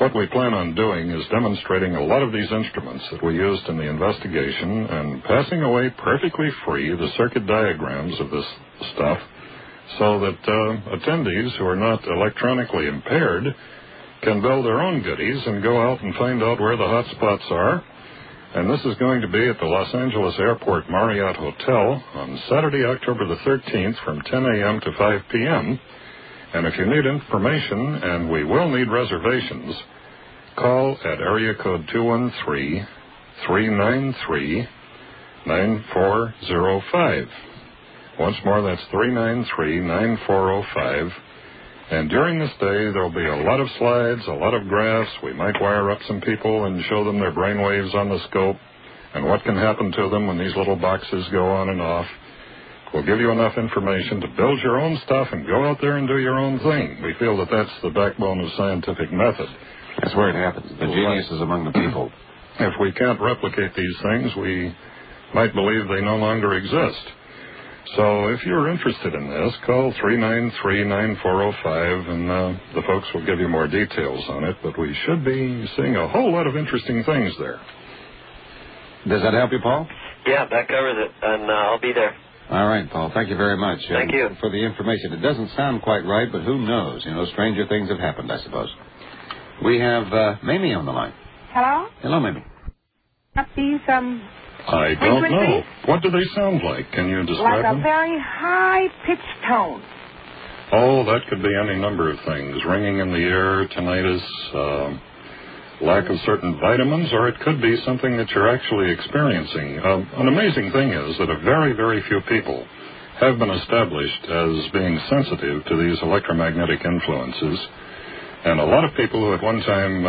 what we plan on doing is demonstrating a lot of these instruments that we used in the investigation and passing away perfectly free the circuit diagrams of this stuff so that uh, attendees who are not electronically impaired can build their own goodies and go out and find out where the hot spots are. And this is going to be at the Los Angeles Airport Marriott Hotel on Saturday, October the thirteenth from ten a.m. to five p.m., and if you need information, and we will need reservations, call at area code two one three, three nine three, nine four zero five. Once more, that's three nine three, nine four zero five. And during this day, there will be a lot of slides, a lot of graphs. We might wire up some people and show them their brain waves on the scope and what can happen to them when these little boxes go on and off. We'll give you enough information to build your own stuff and go out there and do your own thing. We feel that that's the backbone of scientific method. That's where it happens. The genius is among the people. If we can't replicate these things, we might believe they no longer exist. So if you're interested in this, call three nine three, nine four zero five, and uh, the folks will give you more details on it. But we should be seeing a whole lot of interesting things there. Does that help you, Paul? Yeah, that covers it, and uh, I'll be there. All right, Paul. Thank you very much. Thank uh, you. For the information. It doesn't sound quite right, but who knows? You know, stranger things have happened, I suppose. We have uh, Mamie on the line. Hello? Hello, Mamie. Up these, um, I don't know. What do they sound like? Can you describe like a them? very high-pitched tone. Oh, that could be any number of things. Ringing in the ear, tinnitus, uh, lack of certain vitamins, or it could be something that you're actually experiencing. Um, an amazing thing is that a very, very few people have been established as being sensitive to these electromagnetic influences. And a lot of people who at one time,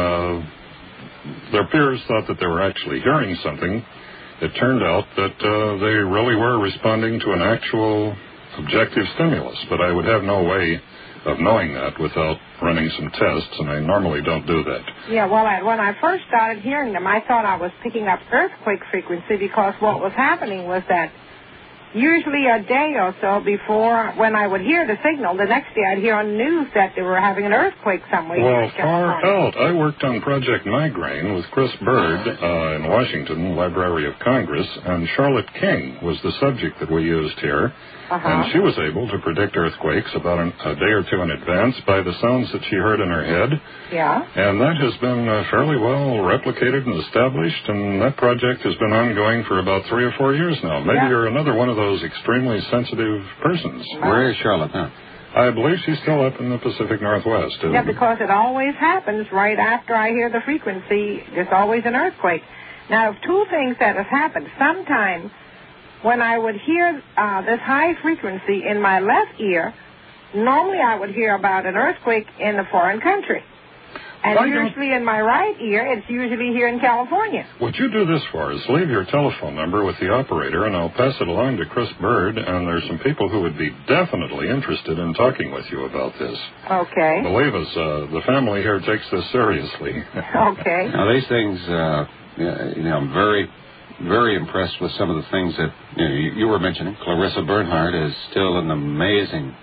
uh, their peers thought that they were actually hearing something, it turned out that uh, they really were responding to an actual objective stimulus. But I would have no way of knowing that without running some tests, and I normally don't do that. Yeah, well, I, when I first started hearing them, I thought I was picking up earthquake frequency because what was happening was that usually a day or so before, when I would hear the signal, the next day I'd hear on the news that they were having an earthquake somewhere. Well, far out. I worked on Project Migraine with Chris Bird uh, in Washington, Library of Congress, and Charlotte King was the subject that we used here. Uh-huh. And she was able to predict earthquakes about an, a day or two in advance by the sounds that she heard in her head. Yeah. And that has been uh, fairly well replicated and established, and that project has been ongoing for about three or four years now. Maybe yeah. you're another one of those extremely sensitive persons. Where is Charlotte now? I believe she's still up in the Pacific Northwest. Yeah, because it always happens right after I hear the frequency. There's always an earthquake. Now, two things that have happened. Sometimes when I would hear uh, this high frequency in my left ear, normally I would hear about an earthquake in a foreign country. And Why usually in my right ear, it's usually here in California. What you do this for is leave your telephone number with the operator, and I'll pass it along to Chris Bird, and there's some people who would be definitely interested in talking with you about this. Okay. Believe us, uh, the family here takes this seriously. Okay. Now, these things, uh, you know, I'm very, very impressed with some of the things that you, know, you, you were mentioning. Clarissa Bernhardt is still an amazing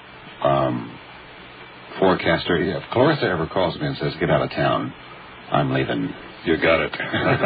um, forecaster. If Clarissa ever calls me and says, get out of town, I'm leaving. You got it.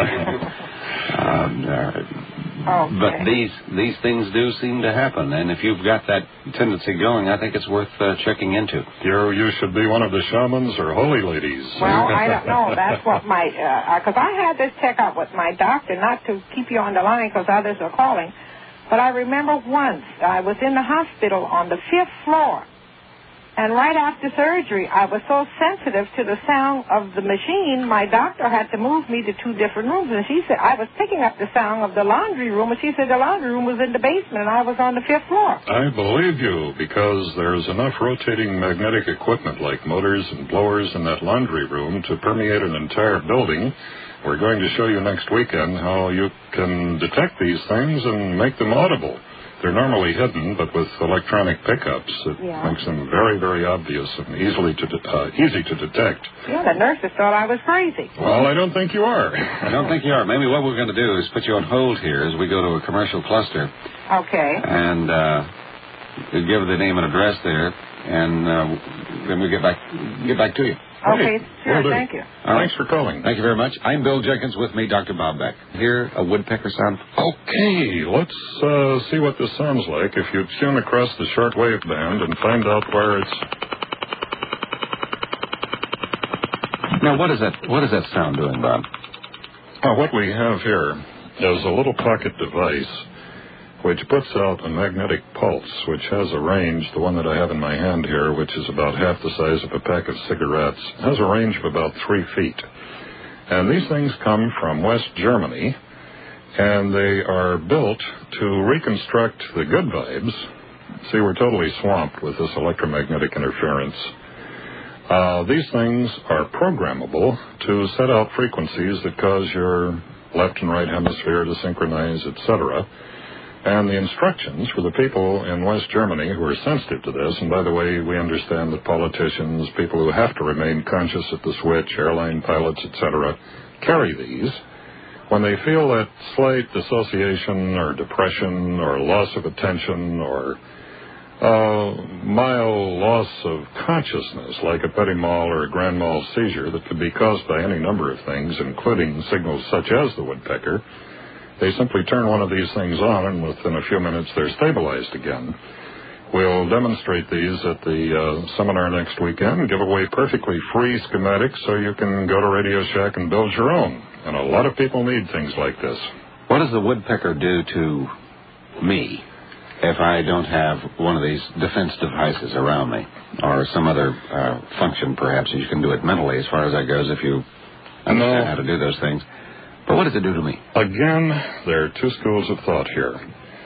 um, uh, okay. But these these things do seem to happen, and if you've got that tendency going, I think it's worth uh, checking into. You, you should be one of the shamans or holy ladies. Well, I don't know. That's what my, because uh, I had this checkup with my doctor, not to keep you on the line because others are calling, but I remember once I was in the hospital on the fifth floor, and right after surgery, I was so sensitive to the sound of the machine, my doctor had to move me to two different rooms. And she said, I was picking up the sound of the laundry room, and she said the laundry room was in the basement, and I was on the fifth floor. I believe you, because there's enough rotating magnetic equipment like motors and blowers in that laundry room to permeate an entire building. We're going to show you next weekend how you can detect these things and make them audible. They're normally hidden, but with electronic pickups, it yeah. makes them very, very obvious and easily to de- uh, easy to detect. Yeah, the nurses thought I was crazy. Well, I don't think you are. I don't think you are. Maybe what we're going to do is put you on hold here as we go to a commercial cluster. Okay. And uh, we'll give the name and address there. and uh, then we'll get back get back to you. Okay, sure, Will do. thank you. All right. Thanks for calling. Thank you very much. I'm Bill Jenkins. With me, Doctor Bob Beck. Hear a woodpecker sound? Okay, let's uh, see what this sounds like if you tune across the shortwave band and find out where it's... Now, what is that? What is that sound doing, Bob? Now, what we have here is a little pocket device which puts out a magnetic pulse, which has a range, the one that I have in my hand here, which is about half the size of a pack of cigarettes, has a range of about three feet. And these things come from West Germany, and they are built to reconstruct the good vibes. See, we're totally swamped with this electromagnetic interference. Uh, these things are programmable to set out frequencies that cause your left and right hemisphere to synchronize, et cetera. And the instructions for the people in West Germany who are sensitive to this, and by the way, we understand that politicians, people who have to remain conscious at the switch, airline pilots, et cetera, carry these. When they feel that slight dissociation or depression or loss of attention or uh, mild loss of consciousness, like a petit mal or a grand mal seizure that could be caused by any number of things, including signals such as the woodpecker, they simply turn one of these things on, and within a few minutes they're stabilized again. We'll demonstrate these at the uh, seminar next weekend and give away perfectly free schematics so you can go to Radio Shack and build your own. And a lot of people need things like this. What does the woodpecker do to me if I don't have one of these defense devices around me, or some other uh, function, perhaps? You can do it mentally as far as that goes if you understand No. how to do those things. But what does it do to me? Again, there are two schools of thought here.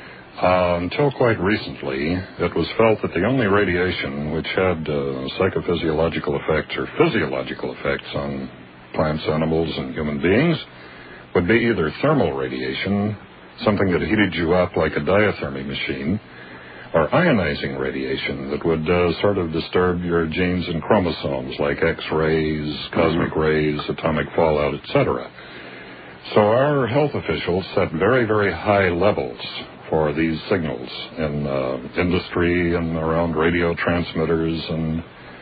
Uh, until quite recently, it was felt that the only radiation which had uh, psychophysiological effects or physiological effects on plants, animals, and human beings would be either thermal radiation, something that heated you up like a diathermy machine, or ionizing radiation that would uh, sort of disturb your genes and chromosomes, like X-rays, cosmic rays, atomic fallout, et cetera. So our health officials set very, very high levels for these signals in uh, industry and around radio transmitters and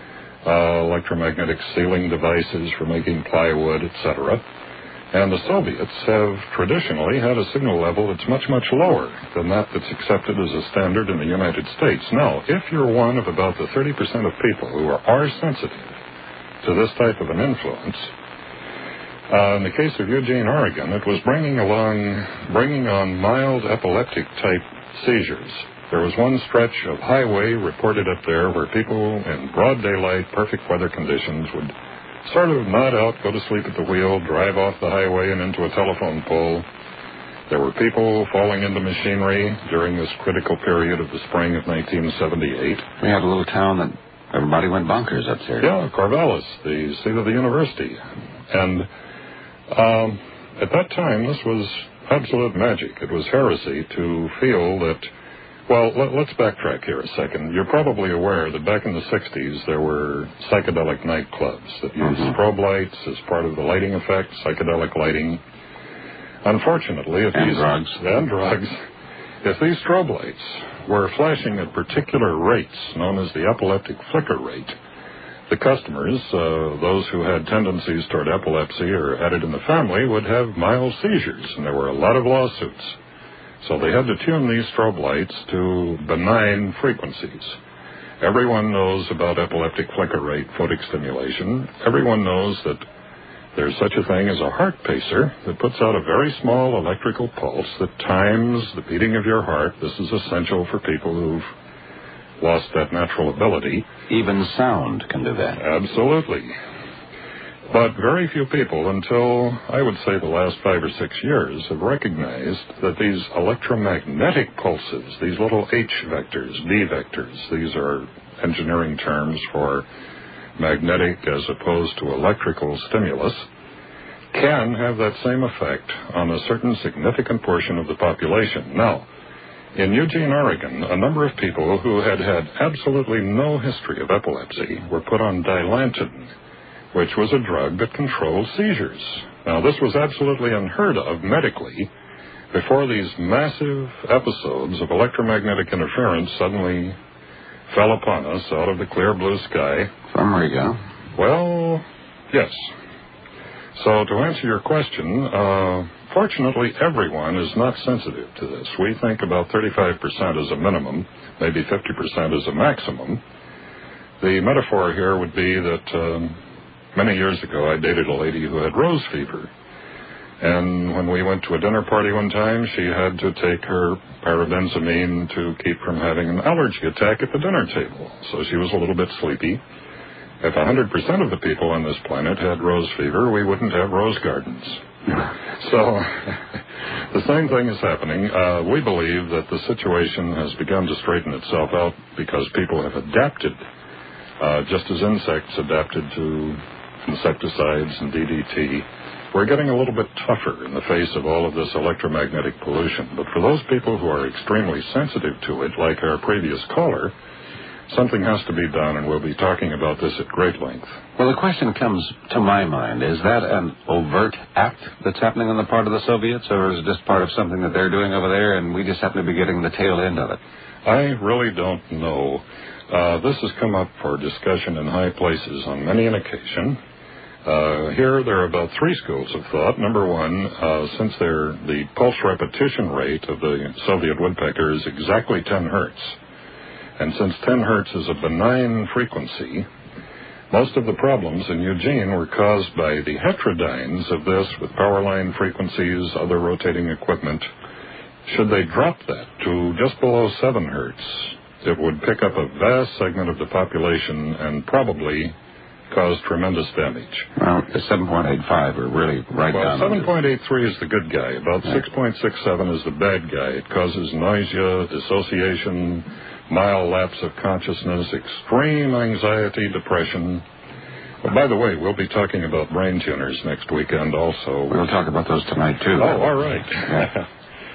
uh, electromagnetic sealing devices for making plywood, et cetera. And the Soviets have traditionally had a signal level that's much, much lower than that that's accepted as a standard in the United States. Now, if you're one of about the thirty percent of people who are, are sensitive to this type of an influence, Uh, in the case of Eugene, Oregon, it was bringing along, bringing on mild epileptic-type seizures. There was one stretch of highway reported up there where people in broad daylight, perfect weather conditions would sort of nod out, go to sleep at the wheel, drive off the highway and into a telephone pole. There were people falling into machinery during this critical period of the spring of nineteen seventy-eight. We had a little town that everybody went bonkers up there. Yeah, Corvallis, the seat of the university. And Um, at that time, this was absolute magic. It was heresy to feel that, well, let, let's backtrack here a second. You're probably aware that back in the sixties, there were psychedelic nightclubs that used Mm-hmm. strobe lights as part of the lighting effect, psychedelic lighting. Unfortunately, if And these... drugs. And drugs. If these strobe lights were flashing at particular rates, known as the epileptic flicker rate, the customers, uh, those who had tendencies toward epilepsy or had it in the family, would have mild seizures, and there were a lot of lawsuits. So they had to tune these strobe lights to benign frequencies. Everyone knows about epileptic flicker rate photic stimulation. Everyone knows that there's such a thing as a heart pacer that puts out a very small electrical pulse that times the beating of your heart. This is essential for people who've lost that natural ability. Even sound can do that. Absolutely. But very few people, until I would say the last five or six years, have recognized that these electromagnetic pulses, these little H vectors, B vectors, these are engineering terms for magnetic as opposed to electrical stimulus, can have that same effect on a certain significant portion of the population. Now, in Eugene, Oregon, a number of people who had had absolutely no history of epilepsy were put on Dilantin, which was a drug that controlled seizures. Now, this was absolutely unheard of medically before these massive episodes of electromagnetic interference suddenly fell upon us out of the clear blue sky. From Riga. Well, yes. So to answer your question, uh, fortunately everyone is not sensitive to this. We think about thirty-five percent as a minimum, maybe fifty percent as a maximum. The metaphor here would be that um, many years ago I dated a lady who had rose fever. And when we went to a dinner party one time, she had to take her parabenzamine to keep from having an allergy attack at the dinner table. So she was a little bit sleepy. If one hundred percent of the people on this planet had rose fever, we wouldn't have rose gardens. So the same thing is happening. Uh, we believe that the situation has begun to straighten itself out because people have adapted, uh, just as insects adapted to insecticides and D D T. We're getting a little bit tougher in the face of all of this electromagnetic pollution. But for those people who are extremely sensitive to it, like our previous caller, something has to be done, and we'll be talking about this at great length. Well, the question comes to my mind, is that an overt act that's happening on the part of the Soviets, or is it just part of something that they're doing over there, and we just happen to be getting the tail end of it? I really don't know. Uh, this has come up for discussion in high places on many an occasion. Uh, here, there are about three schools of thought. Number one, uh, since they're, the pulse repetition rate of the Soviet woodpecker is exactly ten hertz, and since ten hertz is a benign frequency, most of the problems in Eugene were caused by the heterodynes of this with power line frequencies, other rotating equipment. Should they drop that to just below seven hertz, it would pick up a vast segment of the population and probably cause tremendous damage. Well, the seven point eight five are really right well, down. Well, seven point eight three is the good guy. About yeah. six point six seven is the bad guy. It causes nausea, dissociation, mild lapse of consciousness, extreme anxiety, depression. Well, by the way, we'll be talking about brain tuners next weekend also. We'll talk about those tonight, too. Oh, all right. Yeah.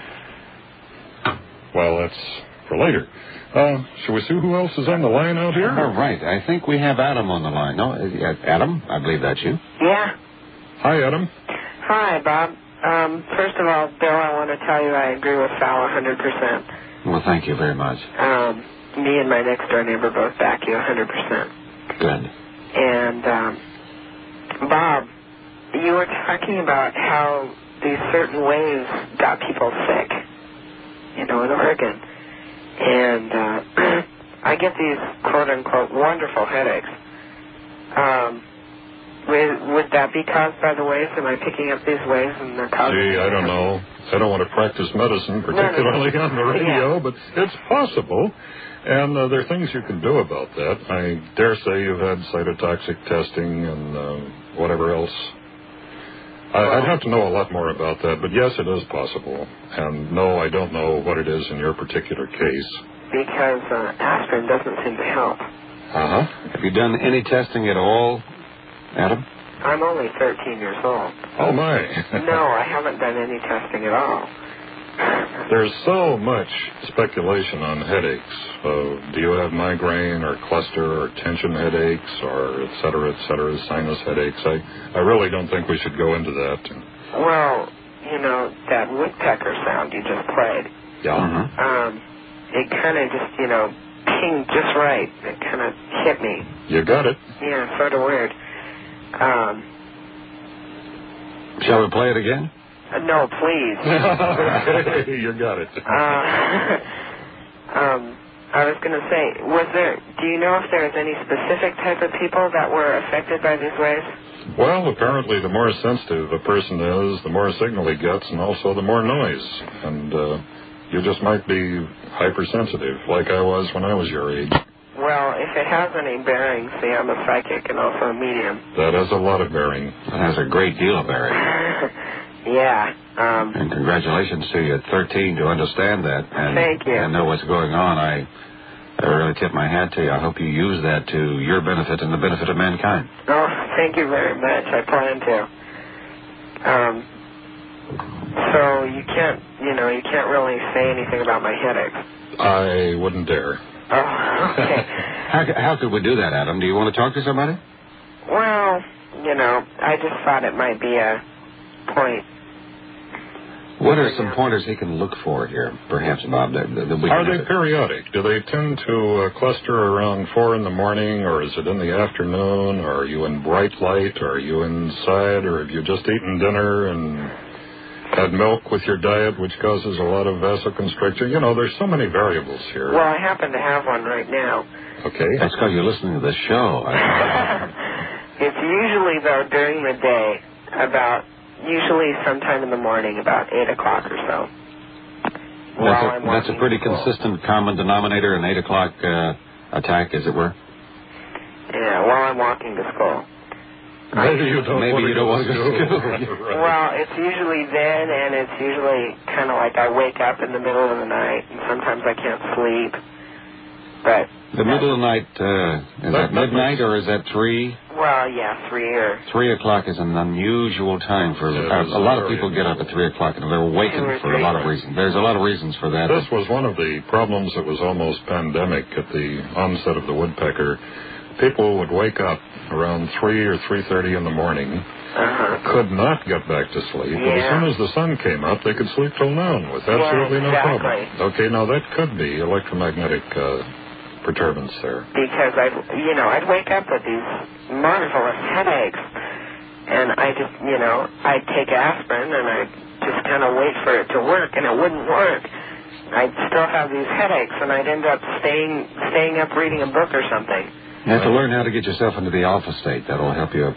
Well, that's for later. Uh, shall we see who else is on the line out here? All right. I think we have Adam on the line. No, uh, Adam, I believe that's you. Yeah. Hi, Adam. Hi, Bob. Um, first of all, Bill, I want to tell you I agree with Sal one hundred percent. Well, thank you very much. Um, me and my next-door neighbor both back you one hundred percent. Good. And, um, Bob, you were talking about how these certain waves got people sick, you know, in Oregon. And uh, I get these quote-unquote wonderful headaches. Um, would, would that be caused by the waves? Am I picking up these waves and they're causing... Gee, I don't know. I don't want to practice medicine, particularly no, no, no. on the radio, yeah. but it's possible. And uh, there are things you can do about that. I dare say you've had cytotoxic testing and uh, whatever else. I, I'd have to know a lot more about that, but yes, it is possible. And no, I don't know what it is in your particular case. Because uh, aspirin doesn't seem to help. Uh-huh. Have you done any testing at all, Adam? I'm only thirteen years old. Oh, my. No, I haven't done any testing at all. There's so much speculation on headaches. Uh, do you have migraine or cluster or tension headaches or et cetera, et cetera, sinus headaches? I, I really don't think we should go into that. Well, you know, that woodpecker sound you just played. Yeah. Mm-hmm. Um, it kind of just, you know, pinged just right. It kind of hit me. You got it. Yeah, sort of weird. Um, Shall we play it again? Uh, no, please. Okay, you got it. Uh, um, I was going to say, was there? Do you know if there's any specific type of people that were affected by these waves? Well, apparently the more sensitive a person is, the more signal he gets, and also the more noise. And uh, you just might be hypersensitive, like I was when I was your age. Well, if it has any bearing, see, I'm a psychic and also a medium. That has a lot of bearing. It has a great deal of bearing. Yeah. Um, and congratulations to you at thirteen to understand that. And, thank you. And know what's going on. I, I really tip my hat to you. I hope you use that to your benefit and the benefit of mankind. Oh, thank you very much. I plan to. Um, so you can't, you know, you can't really say anything about my headaches. I wouldn't dare. Oh, okay. how, how could we do that, Adam? Do you want to talk to somebody? Well, you know, I just thought it might be a point. What are some pointers he can look for here, perhaps, Bob? That, that we are they periodic? Do they tend to uh, cluster around four in the morning, or is it in the afternoon, or are you in bright light, or are you inside, or have you just eaten dinner and had milk with your diet, which causes a lot of vasoconstriction? You know, there's so many variables here. Well, I happen to have one right now. Okay. That's because you're listening to the show. It's usually, though, during the day, about... Usually sometime in the morning, about eight o'clock or so. That's a, that's a pretty consistent common denominator, an eight o'clock uh, attack, as it were? Yeah, while I'm walking to school. Maybe you don't Maybe want you to don't go want to to go to school. school. Right. Well, it's usually then, and it's usually kind of like I wake up in the middle of the night, and sometimes I can't sleep. But the middle of the night, uh, is that midnight or is that three? Well, yeah, three or... Three o'clock is an unusual time for... Yeah, uh, a lot of people get up at three o'clock and they're awakened for a lot of reasons. There's a lot of reasons for that. This was one of the problems that was almost pandemic at the onset of the woodpecker. People would wake up around three or three thirty in the morning, uh-huh. could not get back to sleep, yeah. but as soon as the sun came up, they could sleep till noon with absolutely yeah, exactly. no problem. Okay, now that could be electromagnetic uh, perturbance there. Because I'd, you know, I'd wake up with these marvelous headaches, and I just, you know, I'd take aspirin, and I'd just kind of wait for it to work, and it wouldn't work. I'd still have these headaches, and I'd end up staying staying up reading a book or something. You have to learn how to get yourself into the alpha state. That'll help you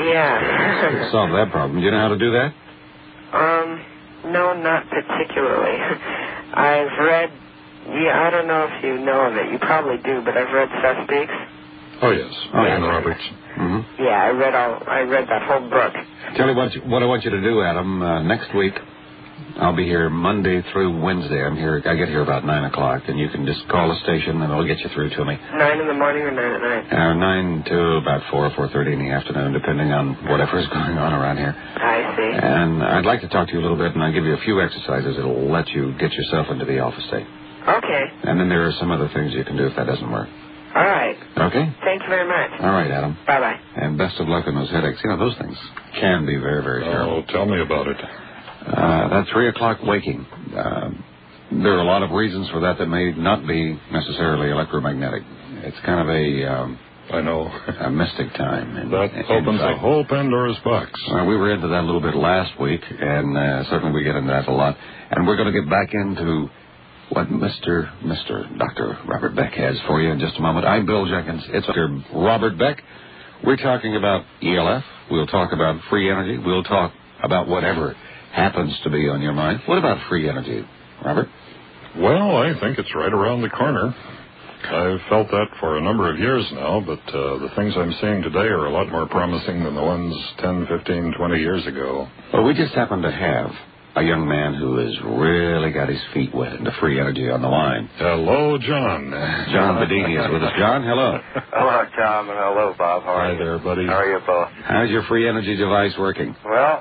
yeah. solve that problem. Do you know how to do that? Um, no, not particularly. I've read... Yeah, I don't know if you know of it. You probably do, but I've read Seth Speaks. Oh, yes. Oh, Ian yeah. Roberts. Mm-hmm. Yeah, I read all. I read that whole book. Tell you what, you, what I want you to do, Adam. Uh, next week, I'll be here Monday through Wednesday. I'm here. I get here about nine o'clock, and you can just call the station, and I'll get you through to me. Nine in the morning or nine at night? Uh, nine to about four or four thirty in the afternoon, depending on whatever's going on around here. I see. And I'd like to talk to you a little bit, and I'll give you a few exercises that'll let you get yourself into the alpha state. Okay. And then there are some other things you can do if that doesn't work. All right. Okay? Thank you very much. All right, Adam. Bye-bye. And best of luck on those headaches. You know, those things can be very, very terrible. Oh, tell me about it. Uh, that three o'clock waking, uh, there are a lot of reasons for that that may not be necessarily electromagnetic. It's kind of a... Um, I know. a mystic time. In, that in, opens in a whole Pandora's box. Uh, we were into that a little bit last week, and uh, certainly we get into that a lot. And we're going to get back into... what Mister Mister Doctor Robert Beck has for you in just a moment. I'm Bill Jenkins. It's Doctor Robert Beck. We're talking about E L F. We'll talk about free energy. We'll talk about whatever happens to be on your mind. What about free energy, Robert? Well, I think it's right around the corner. I've felt that for a number of years now, but uh, the things I'm seeing today are a lot more promising than the ones ten, fifteen, twenty years ago. Well, we just happen to have a young man who has really got his feet wet into free energy on the line. Hello, John. John Bedini is with us. John, hello. Hello, Tom, and hello, Bob. How are Hi you? there, buddy. How are you both? How's your free energy device working? Well,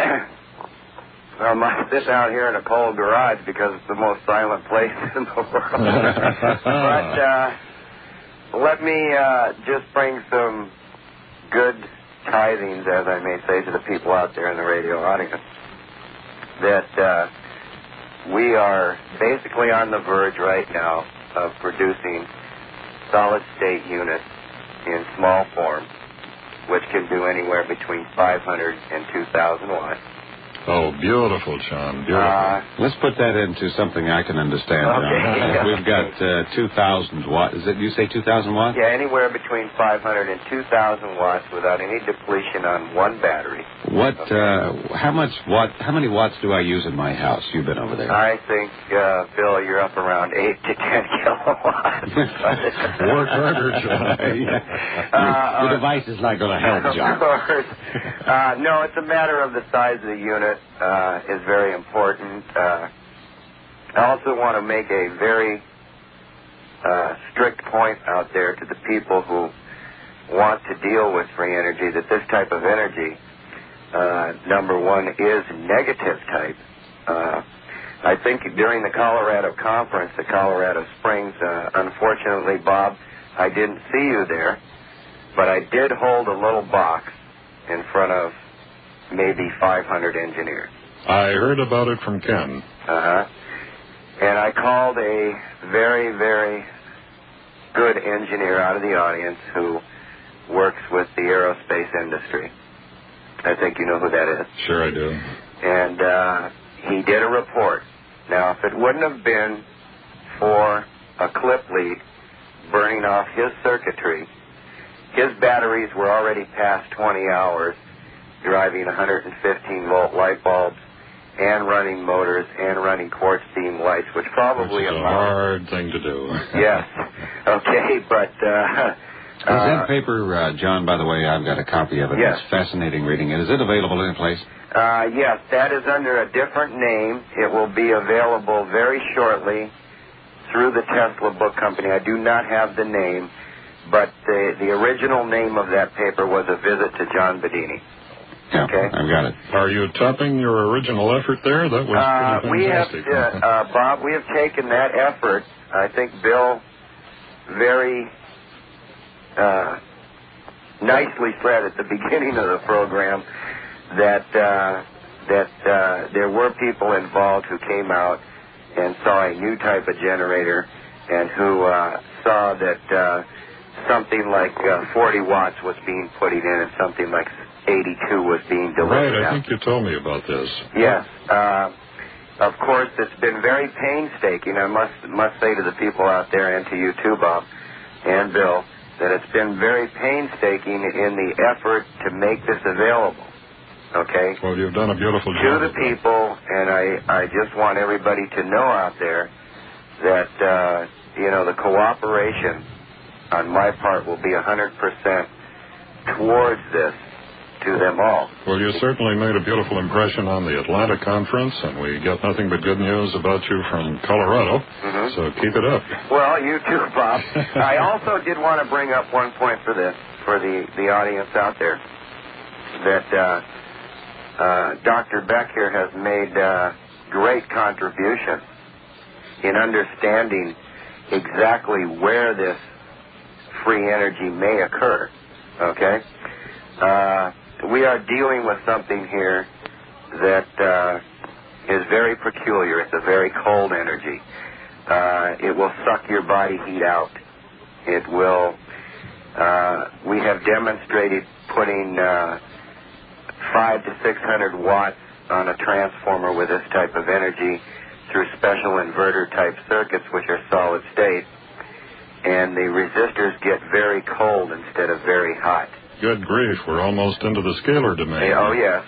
well, I sit down here in a cold garage because it's the most silent place in the world. But uh, let me uh, just bring some good tidings, as I may say, to the people out there in the radio audience. That uh, we are basically on the verge right now of producing solid-state units in small form, which can do anywhere between five hundred and two thousand watts. Oh, beautiful, John. Beautiful. Uh, Let's put that into something I can understand. Okay. John. We've got uh, two thousand watts. Is it, you say two thousand watts? yeah, anywhere between five hundred and two thousand watts without any depletion on one battery. What? Uh, how much watt? How many watts do I use in my house? You've been over there. I think, uh, Bill, you're up around eight to ten kilowatts. Work harder, John. yeah. Uh, the device is not going to help, John. Of course. Uh, no, it's a matter of the size of the unit uh, is very important. Uh, I also want to make a very uh, strict point out there to the people who want to deal with free energy that this type of energy, uh, number one, is negative type. Uh, I think during the Colorado conference at Colorado Springs, uh, unfortunately, Bob, I didn't see you there, but I did hold a little box in front of maybe five hundred engineers. I heard about it from Ken. Uh-huh. And I called a very, very good engineer out of the audience who works with the aerospace industry. I think you know who that is. Sure I do. And uh, he did a report. Now, if it wouldn't have been for a clip lead burning off his circuitry, his batteries were already past twenty hours, driving one hundred fifteen volt light bulbs and running motors and running quartz beam lights, which probably Which is a amount- hard thing to do. Yes. Okay, but uh, Is that paper, uh, John, by the way, I've got a copy of it. Yes. It's fascinating reading it. Is it available any place? Uh, yes, that is under a different name. It will be available very shortly through the Tesla Book Company. I do not have the name, but the, the original name of that paper was A Visit to John Bedini. Yeah, Okay. I've got it. Are you topping your original effort there? That was Uh, pretty we have, fantastic. uh, uh, Bob, we have taken that effort. I think Bill very uh, nicely said at the beginning of the program that uh, that uh, there were people involved who came out and saw a new type of generator and who uh, saw that uh, something like uh, forty watts was being put in and something like eighty-two was being delivered Right, I out. think you told me about this. Yes. Uh, of course, it's been very painstaking. I must must say to the people out there and to you too, Bob and Bill, that it's been very painstaking in the effort to make this available. Okay? Well, you've done a beautiful To job. the of that. people, and I, I just want everybody to know out there that, uh, you know, the cooperation on my part will be one hundred percent towards this to them all. Well, you certainly made a beautiful impression on the Atlanta conference, and we got nothing but good news about you from Colorado, Mhm. so keep it up. Well, you too, Bob. I also did want to bring up one point for the for the, the audience out there, that uh, uh, Doctor Beck here has made uh, great contribution in understanding exactly where this free energy may occur. Okay? Uh, we are dealing with something here that uh, is very peculiar. It's a very cold energy. Uh, it will suck your body heat out. It will, uh, we have demonstrated putting uh, five to six hundred watts on a transformer with this type of energy through special inverter type circuits, which are solid state, and the resistors get very cold instead of very hot. Good grief, we're almost into the scalar domain. Hey, oh, yes.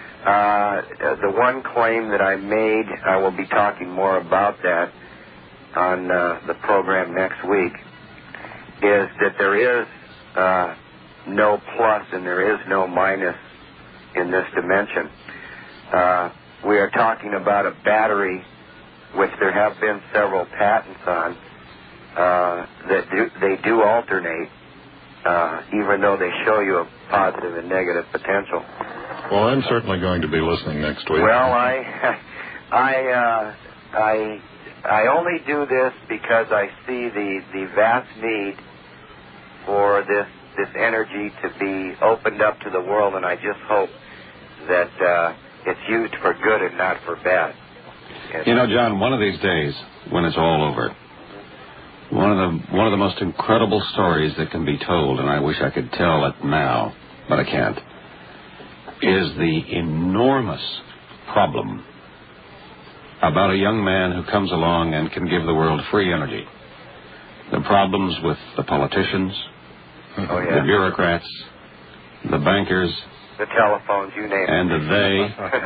Uh, the one claim that I made, I will be talking more about that on uh, the program next week, is that there is uh, no plus and there is no minus in this dimension. Uh, we are talking about a battery which there have been several patents on uh, that do, they do alternate. Uh, even though they show you a positive and negative potential. Well, I'm certainly going to be listening next week. Well, I, I, uh, I, I only do this because I see the, the vast need for this this energy to be opened up to the world, and I just hope that uh, it's used for good and not for bad. You know, John, one of these days, when it's all over, One of the one of the most incredible stories that can be told, and I wish I could tell it now, but I can't, is the enormous problem about a young man who comes along and can give the world free energy. The problems with the politicians, Oh, yeah. the bureaucrats, the bankers, The telephones, you name and it. the they,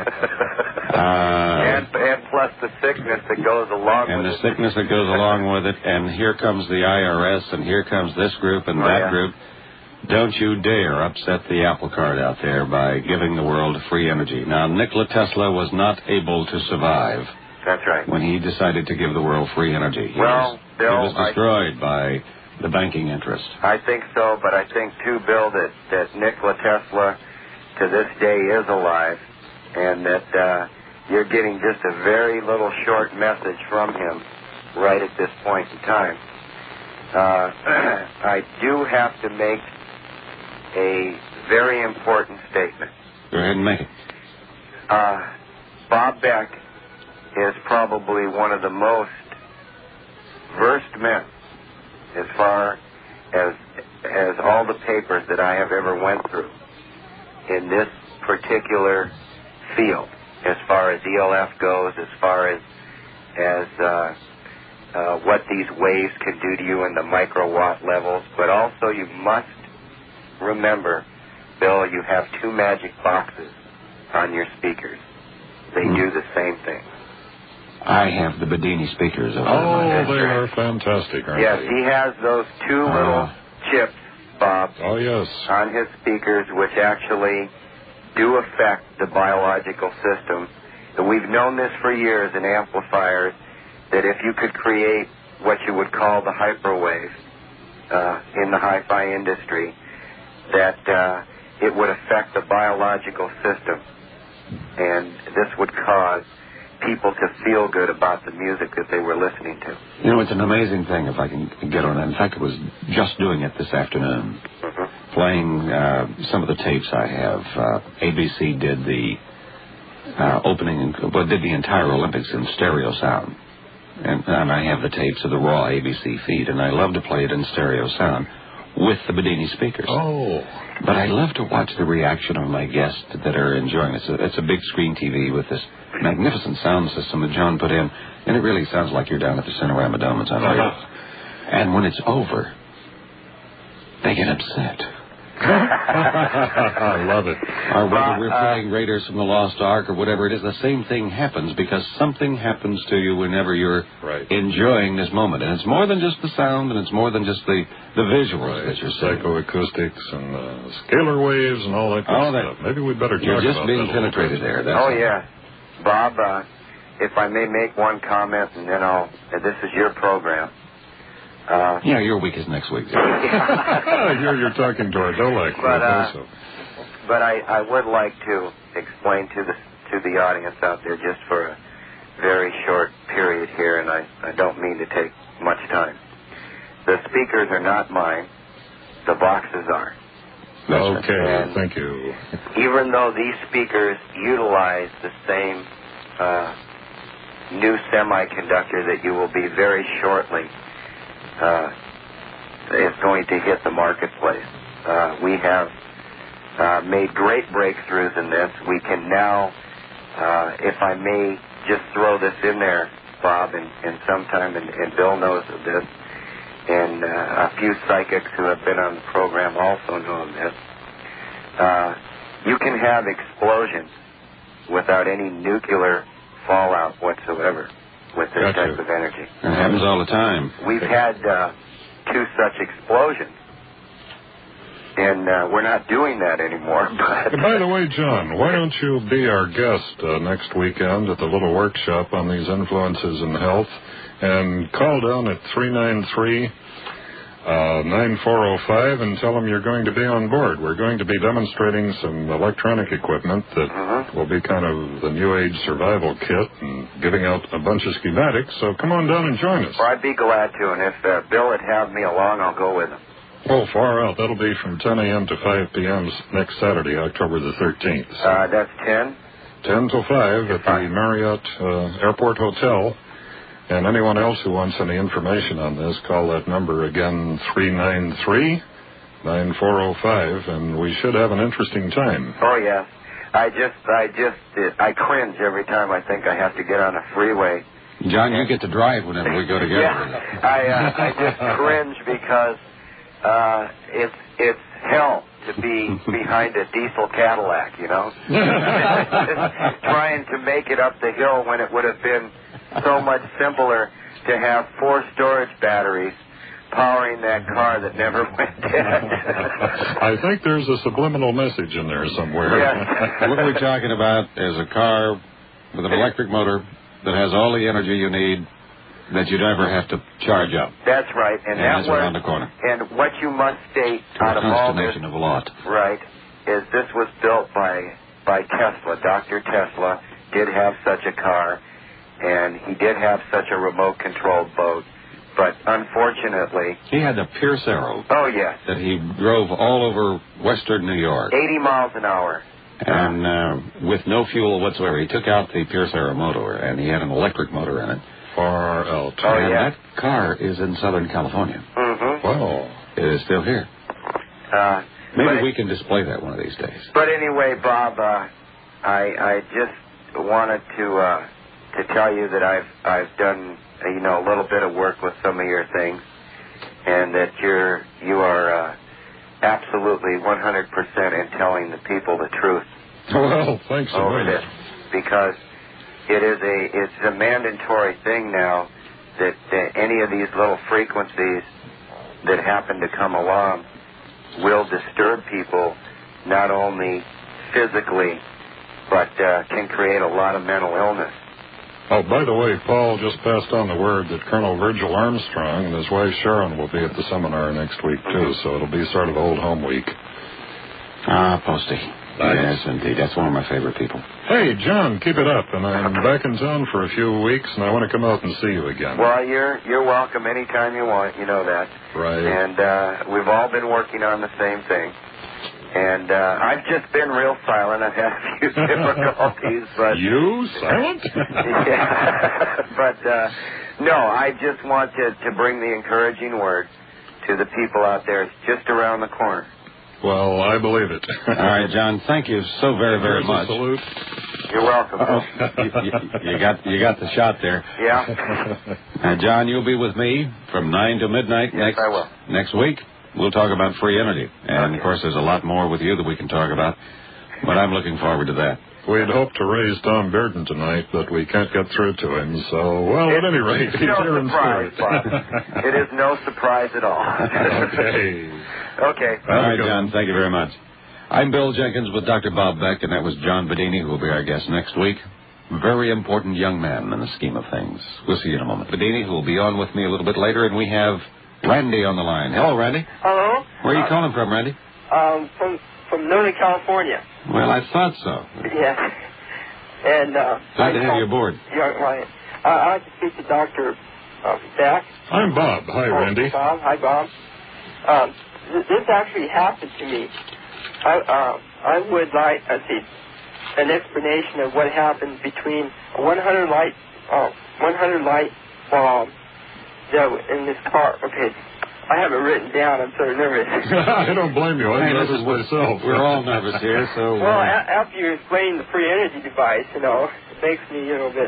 uh, and, and plus the sickness that goes along and with the it. sickness that goes along with it, and here comes the I R S, and here comes this group and Oh, that yeah. group. Don't you dare upset the apple cart out there by giving the world free energy. Now, Nikola Tesla was not able to survive That's right. when he decided to give the world free energy. He Well, was, Bill, he was I- destroyed by the banking interest. I think so, but I think, too, Bill, that, that Nikola Tesla to this day is alive, and that uh, you're getting just a very little short message from him right at this point in time. Uh, I do have to make a very important statement. Go ahead and make it. Uh, Bob Beck is probably one of the most versed men as far as as all the papers that I have ever went through in this particular field, as far as E L F goes, as far as as uh, uh, what these waves can do to you in the microwatt levels. But also you must remember, Bill, you have two magic boxes on your speakers. They mm. do the same thing. I have the Bedini speakers. Over oh, my they are fantastic, aren't yes, they? Yes, he has those two uh, little chips, Bob, oh, yes. on his speakers, which actually do affect the biological system. And we've known this for years in amplifiers, that if you could create what you would call the hyperwave uh, in the hi-fi industry, that uh, it would affect the biological system. And this would cause people to feel good about the music that they were listening to. You know, it's an amazing thing if I can get on that. In fact, I was just doing it this afternoon, mm-hmm. playing uh, some of the tapes I have. Uh, A B C did the uh, opening, well, did the entire Olympics in stereo sound. And, and I have the tapes of the raw A B C feed, and I love to play it in stereo sound with the Bedini speakers. Oh. But I love to watch the reaction of my guests that are enjoying it. It's a, it's a big screen T V with this magnificent sound system that John put in, and it really sounds like you're down at the Cinerama Dome. It's unreal. And when it's over, they get upset. I love it. Or whether we're playing Raiders from the Lost Ark or whatever it is, the same thing happens because something happens to you whenever you're right. enjoying this moment. And it's more than just the sound, and it's more than just the, the visuals right. that you're seeing. Psychoacoustics and uh, scalar waves and all that good all stuff. that. Maybe we'd better talk You're just about being that penetrated there. That's oh, all. yeah. Bob, uh, if I may make one comment, and then I'll, uh, this is your program. Uh, yeah, your week is next week. you're, you're talking to our Dolak. But, uh, but I, I would like to explain to the to the audience out there just for a very short period here, and I, I don't mean to take much time. The speakers are not mine. The boxes are. Okay, and thank you. Even though these speakers utilize the same uh, new semiconductor that you will be very shortly uh, is going to hit the marketplace. Uh, we have uh, made great breakthroughs in this. We can now, uh, if I may just throw this in there, Bob, and, and sometime, and, and Bill knows of this, and uh, a few psychics who have been on the program also know of this. Uh, you can have explosions without any nuclear fallout whatsoever with this gotcha. type of energy. It happens all the time. We've had uh, two such explosions, and uh, we're not doing that anymore. But by the way, John, why don't you be our guest uh, next weekend at the little workshop on these influences in health, and call down at three nine three, nine four zero five and tell them you're going to be on board. We're going to be demonstrating some electronic equipment that uh-huh. will be kind of the new age survival kit and giving out a bunch of schematics. So come on down and join us. Well, I'd be glad to, and if uh, Bill would have me along, I'll go with him. Oh, far out. That'll be from ten a.m. to five p.m. next Saturday, October the thirteenth. So uh, that's ten? ten till five at the Marriott uh, Airport Hotel. And anyone else who wants any information on this, call that number again, three nine three, nine four zero five, and we should have an interesting time. Oh, yes. I just, I just, I cringe every time I think I have to get on a freeway. John, you get to drive whenever we go together. Yeah, I, uh, I just cringe because uh, it's, it's hell to be behind a diesel Cadillac, you know? Trying to make it up the hill when it would have been so much simpler to have four storage batteries powering that car that never went dead. I think there's a subliminal message in there somewhere. Yes. What we're talking about is a car with an electric motor that has all the energy you need that you never have to charge up. That's right. And, and that that's was, around the corner. And what you must state to out a of all this, consternation of a lot. right, is this was built by, by Tesla. Doctor Tesla did have such a car, and he did have such a remote-controlled boat, but unfortunately... He had the Pierce Arrow. Oh, yes. That he drove all over western New York. eighty miles an hour. And uh, with no fuel whatsoever. He took out the Pierce Arrow motor, and he had an electric motor in it. Far out. Oh, and yeah. that car is in Southern California. Mm-hmm. Wow. It is still here. Uh, Maybe but, we can display that one of these days. But anyway, Bob, uh, I I just wanted to uh, to tell you that I've I've done uh, you know a little bit of work with some of your things, and that you're you are uh, absolutely one hundred percent in telling the people the truth. Well, thanks a over million. this, because it is a it's a mandatory thing now that uh, any of these little frequencies that happen to come along will disturb people, not only physically, but uh, can create a lot of mental illness. Oh, by the way, Paul just passed on the word that Colonel Virgil Armstrong and his wife Sharon will be at the seminar next week, too, Mm-hmm. so it'll be sort of old home week. Ah, Posty. Nice. Yes, indeed. That's one of my favorite people. Hey, John, keep it up, and I'm back in town for a few weeks, and I want to come out and see you again. Well, you're you're welcome anytime you want, you know that. Right. And uh, we've all been working on the same thing. And uh, I've just been real silent. I've had a few difficulties, but... You? Silent? Yeah. But, uh, no, I just want to, to bring the encouraging word to the people out there. It's just around the corner. Well, I believe it. All right, John, thank you so very, very Here's much. a salute. You're welcome. you, you, you got you got the shot there. Yeah. Uh, John, you'll be with me from nine to midnight Yes, next I will. next week. We'll talk about free energy. And, Okay. of course, there's a lot more with you that we can talk about. But I'm looking forward to that. We'd hoped to raise Tom Bearden tonight, but we can't get through to him. So, well, at any rate, It's he's no here in surprise, spirit. Bob. It is no surprise at all. Okay. Okay. All right, good. John, thank you very much. I'm Bill Jenkins with Doctor Bob Beck, and that was John Bedini, who will be our guest next week. Very important young man in the scheme of things. We'll see you in a moment. Bedini, who will be on with me a little bit later, and we have Randy on the line. Hello, Randy. Hello? Where are you uh, calling from, Randy? Um, from, from Northern California. Well, I thought so. Yeah. And, uh... Glad to I have call- you aboard. Yeah, right. Uh, I'd like to speak to Doctor Uh, Beck. I'm Bob. Hi, Oh, Randy. Bob. Hi, Bob. Um, th- this actually happened to me. I, uh, I would like, let's see, an explanation of what happened between a one hundred light, uh, one hundred light bulb that w- in this car. Okay, I have it written down. I'm sort of nervous. I don't blame you. I'm Hey, nervous listen, we're- myself. We're all nervous here, so... Well, uh, a- after you explain the free energy device, you know, it makes me a little bit,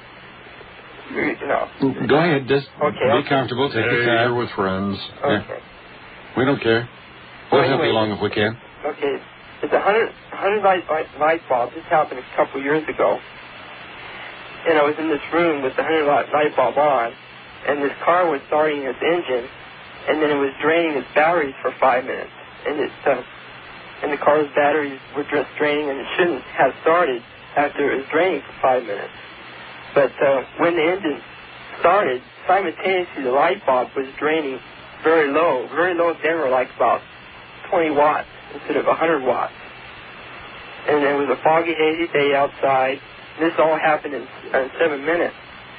you know. Go ahead, just Okay, be okay. comfortable, take Hey, your you're time. with friends. Okay. We don't care. We'll Well, help you anyway. along if we can. Okay. It's a hundred hundred light, light light bulb. This happened a couple years ago, and I was in this room with the hundred light, light bulb on, and this car was starting its engine, and then it was draining its batteries for five minutes, and it uh, and the car's batteries were just draining, and it shouldn't have started after it was draining for five minutes. But uh, when the engine started, simultaneously the light bulb was draining very low, very low dimmer, like about twenty watts instead of one hundred watts. And it was a foggy, hazy day outside. This all happened in, in seven minutes.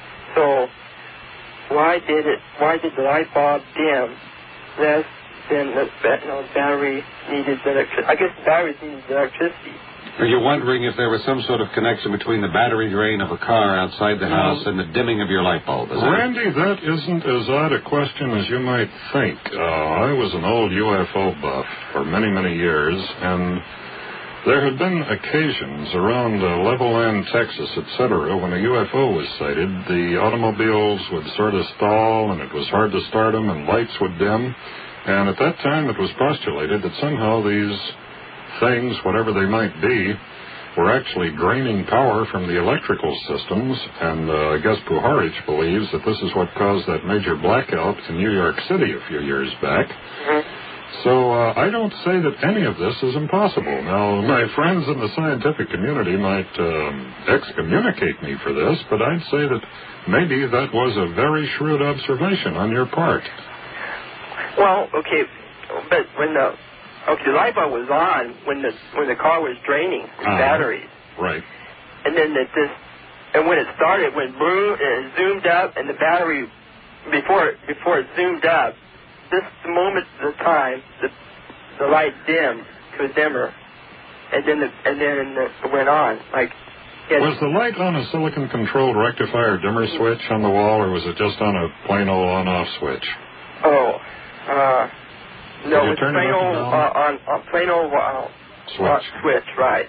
So why did it? Why did the light bulb dim less than the you know, battery needed the electricity? I guess the batteries needed the electricity. Are you wondering if there was some sort of connection between the battery drain of a car outside the house and the dimming of your light bulb? Is that it? Randy, that isn't as odd a question as you might think. Uh, I was an old U F O buff for many, many years, and there had been occasions around uh, Levelland, Texas, et cetera, when a U F O was sighted, the automobiles would sort of stall, and it was hard to start them, and lights would dim. And at that time, it was postulated that somehow these things, whatever they might be, were actually draining power from the electrical systems, and uh, I guess Puharich believes that this is what caused that major blackout in New York City a few years back. Mm-hmm. So uh, I don't say that any of this is impossible. Now, my friends in the scientific community might um, excommunicate me for this, but I'd say that maybe that was a very shrewd observation on your part. Well, okay, but when the okay the light bulb was on when the when the car was draining the Uh-huh. batteries, Right. and then it this and when it started, it went boom and it zoomed up, and the battery before it before it zoomed up, this the moment the time the the light dimmed to a dimmer, and then the, and then it went on. Like, yeah, was the light on a silicon-controlled rectifier dimmer switch on the wall, or was it just on a plain old on-off switch? Oh, uh, no, you it's turn it plain up and old down? uh, on, on plain old uh, Switch. uh, switch, right?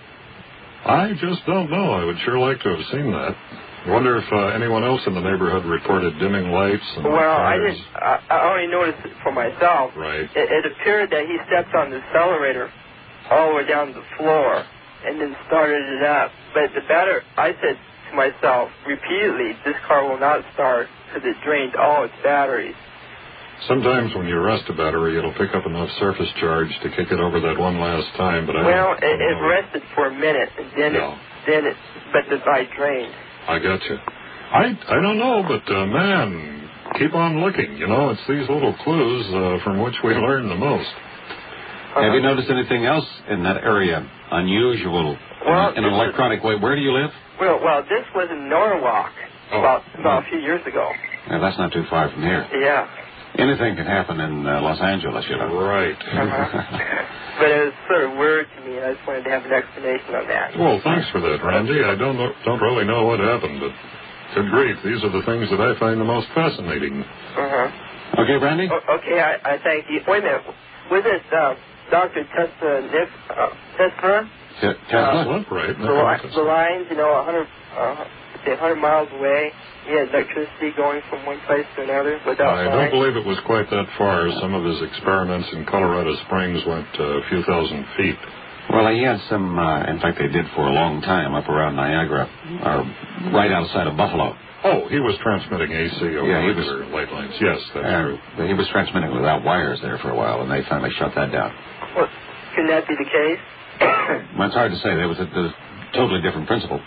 I just don't know. I would sure like to have seen that. I wonder if uh, anyone else in the neighborhood reported dimming lights. And Well, I fires. didn't. I, I only noticed it for myself. Right. It, it appeared that he stepped on the accelerator all the way down to the floor and then started it up. But the better, I said to myself repeatedly, this car will not start because it drained all its batteries. Sometimes when you rest a battery, it'll pick up enough surface charge to kick it over that one last time. But I well, don't, it, I don't it know. rested for a minute and then Yeah. it, then it, but the light drained. I got you. I I don't know, but uh, man, keep on looking. You know, it's these little clues uh, from which we learn the most. Uh-huh. Have you noticed anything else in that area unusual Well, in an this electronic way? Where do you live? Well, well, this was in Norwalk Oh. about about a few years ago. Now, that's not too far from here. Yeah. Anything can happen in uh, Los Angeles, you know. Right. Uh-huh. But it was sort of weird to me, and I just wanted to have an explanation on that. Well, thanks for that, Randy. I don't know, don't really know what happened, but good grief, these are the things that I find the most fascinating. Uh-huh. Okay, Randy? O- okay, I, I thank you. Wait a minute. Was it uh, Doctor Tesla Nif, uh, Tesla? T- Tesla? What? Right. The, li- the lines, you know, one hundred, uh, say one hundred miles away, he had electricity going from one place to another without I lines. don't believe it was quite that far. Some of his experiments in Colorado Springs went uh, a few thousand feet. Well, he had some, uh, in fact, they did for a long time up around Niagara, uh, right outside of Buffalo. Oh, he was transmitting A C over Yeah, he was- regular light lines. Yes, that's Uh, true. he was transmitting without wires there for a while, and they finally shut that down. Well, can that be the case? Well, it's hard to say. There was a, there was a totally different principle.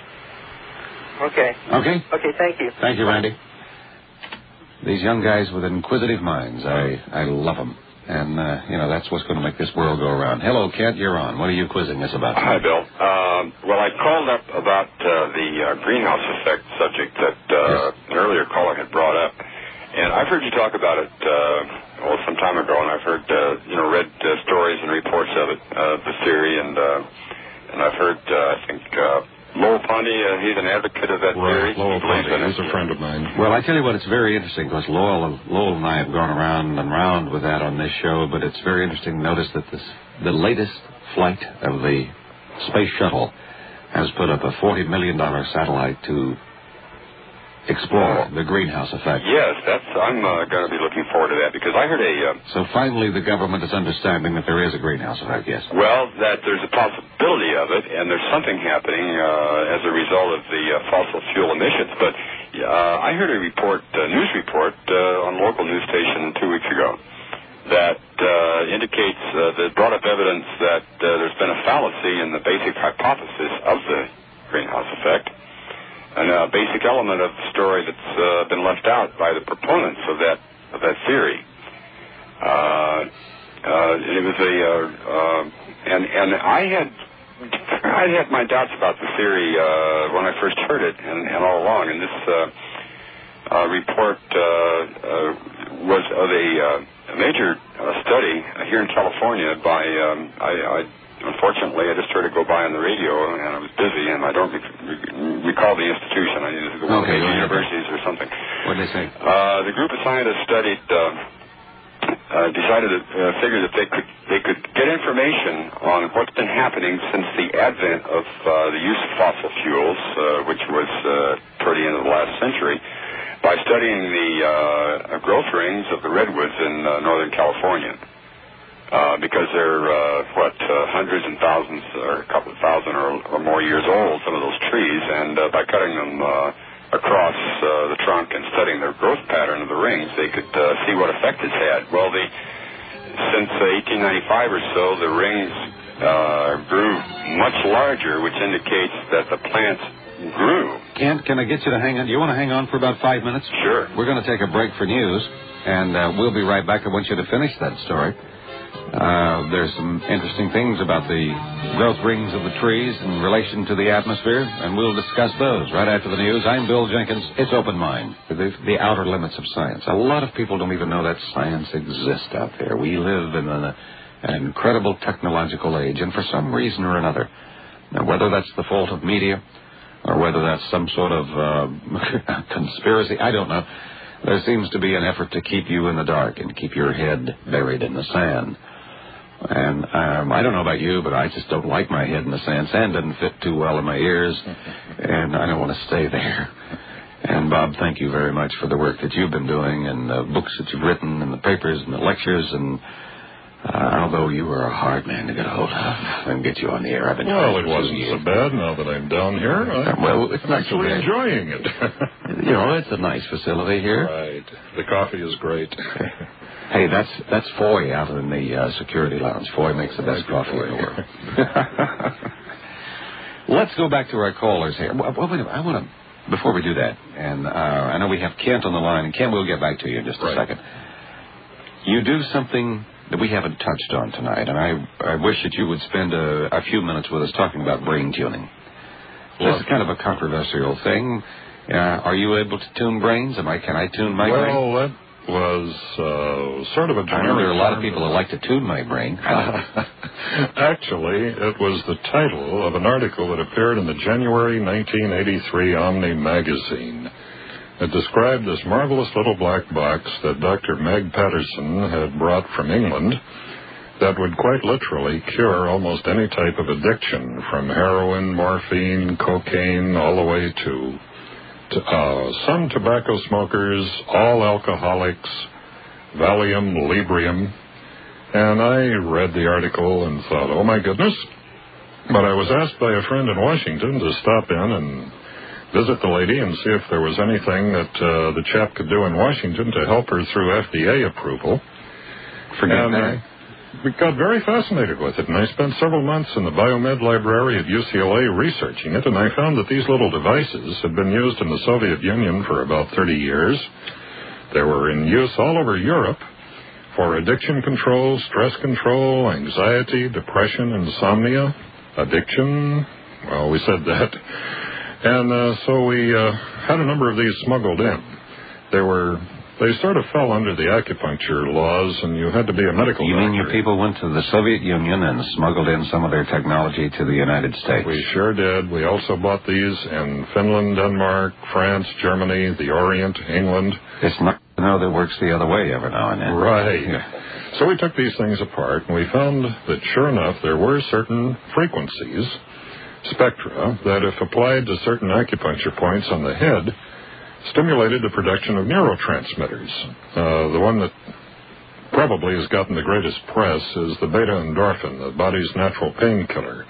Okay. Okay? Okay, thank you. Thank you, Randy. These young guys with inquisitive minds, I, I love them. And, uh, you know, that's what's going to make this world go around. Hello, Kent, you're on. What are you quizzing us about? Hi, Bill. Um, well, I called up about uh, the uh, greenhouse effect subject that uh, Yes. an earlier caller had brought up. And I've heard you talk about it, uh, well, some time ago, and I've heard, uh, you know, read uh, stories and reports of it, uh, the theory, and uh, and I've heard, uh, I think, uh, Lowell Pondy, uh, he's an advocate of that Right, theory. Lowell He believes Pondy in is it. a friend of mine. Well, I tell you what, it's very interesting because Lowell, Lowell and I have gone around and round with that on this show, but it's very interesting to notice that this, the latest flight of the space shuttle has put up a forty million dollars satellite to explore the greenhouse effect. Yes, that's. I'm uh, going to be looking forward to that because I heard a. Uh, So finally the government is understanding that there is a greenhouse effect, yes. Well, that there's a possibility of it, and there's something happening uh, as a result of the uh, fossil fuel emissions. But uh, I heard a report, a news report, uh, on a local news station two weeks ago that uh, indicates uh, that brought up evidence that uh, there's been a fallacy in the basic hypothesis of the greenhouse effect, and a basic element of the story that's uh, been left out by the proponents of that of that theory. Uh, uh, it was a, uh, uh, and and I had I had my doubts about the theory uh, when I first heard it, and, and all along. And this uh, uh, report uh, uh, was of a, uh, a major uh, study here in California by um, I. I Unfortunately, I just heard it go by on the radio, and I was busy, and I don't rec- rec- recall the institution. I needed to go to Okay, major go ahead. universities or something. What did they say? Uh, the group of scientists studied, uh, uh, decided to uh, figure that they could they could get information on what's been happening since the advent of uh, the use of fossil fuels, uh, which was uh, toward the end of the last century, by studying the uh, growth rings of the redwoods in uh, Northern California. Uh, because they're, uh, what, uh, hundreds and thousands or a couple of thousand or, or more years old, some of those trees, and uh, by cutting them uh, across uh, the trunk and studying their growth pattern of the rings, they could uh, see what effect it's had. Well, the, since uh, eighteen ninety-five or so, the rings uh, grew much larger, which indicates that the plants grew. Kent, can I get you to hang on? Do you want to hang on for about five minutes? Sure. We're going to take a break for news, and uh, we'll be right back. I want you to finish that story. Uh, there's some interesting things about the growth rings of the trees in relation to the atmosphere, and we'll discuss those right after the news. I'm Bill Jenkins. It's Open Mind, the, the outer limits of science. A lot of people don't even know that science exists out there. We live in a, an incredible technological age, and for some reason or another, now whether that's the fault of media or whether that's some sort of uh, conspiracy, I don't know, there seems to be an effort to keep you in the dark and keep your head buried in the sand. And um, I don't know about you, but I just don't like my head in the sand. Sand doesn't fit too well in my ears, and I don't want to stay there. And, Bob, thank you very much for the work that you've been doing and the books that you've written and the papers and the lectures. And uh, although you were a hard man to get a hold of and get you on the air, I've been Well, trying it wasn't so bad now that I'm down here. I'm well, it's not actually so bad. enjoying it. You know, it's a nice facility here. Right. The coffee is great. Hey, that's that's Foy out in the uh, security lounge. Foy makes the best coffee in the world. Let's go back to our callers here. Well, wait a minute. I want to, before we do that, and uh, I know we have Kent on the line, and Kent, we'll get back to you in just a right. second. You do something that we haven't touched on tonight, and I I wish that you would spend a, a few minutes with us talking about brain tuning. Well, this is kind of a controversial thing. Uh, are you able to tune brains? Am I? Can I tune my well, brain? Well, that was uh, sort of a generic. I know there are a lot of people that like to tune my brain. Actually, it was the title of an article that appeared in the January nineteen eighty-three Omni magazine. It described this marvelous little black box that Doctor Meg Patterson had brought from England that would quite literally cure almost any type of addiction, from heroin, morphine, cocaine, all the way to Uh, some tobacco smokers, all alcoholics, Valium, Librium. And I read the article and thought, oh, my goodness. But I was asked by a friend in Washington to stop in and visit the lady and see if there was anything that uh, the chap could do in Washington to help her through F D A approval. Forget and, that. Uh, we got very fascinated with it, and I spent several months in the Biomed Library at U C L A researching it, and I found that these little devices had been used in the Soviet Union for about thirty years. They were in use all over Europe for addiction control, stress control, anxiety, depression, insomnia, addiction. Well, we said that. And uh, so we uh, had a number of these smuggled in. They were... They sort of fell under the acupuncture laws, and you had to be a medical you doctor. You mean your people went to the Soviet Union and smuggled in some of their technology to the United States? We sure did. We also bought these in Finland, Denmark, France, Germany, the Orient, England. It's not to know that works the other way every now and then. Right. Yeah. So we took these things apart, and we found that, sure enough, there were certain frequencies, spectra, that if applied to certain acupuncture points on the head, stimulated the production of neurotransmitters. Uh, the one that probably has gotten the greatest press is the beta-endorphin, the body's natural painkiller.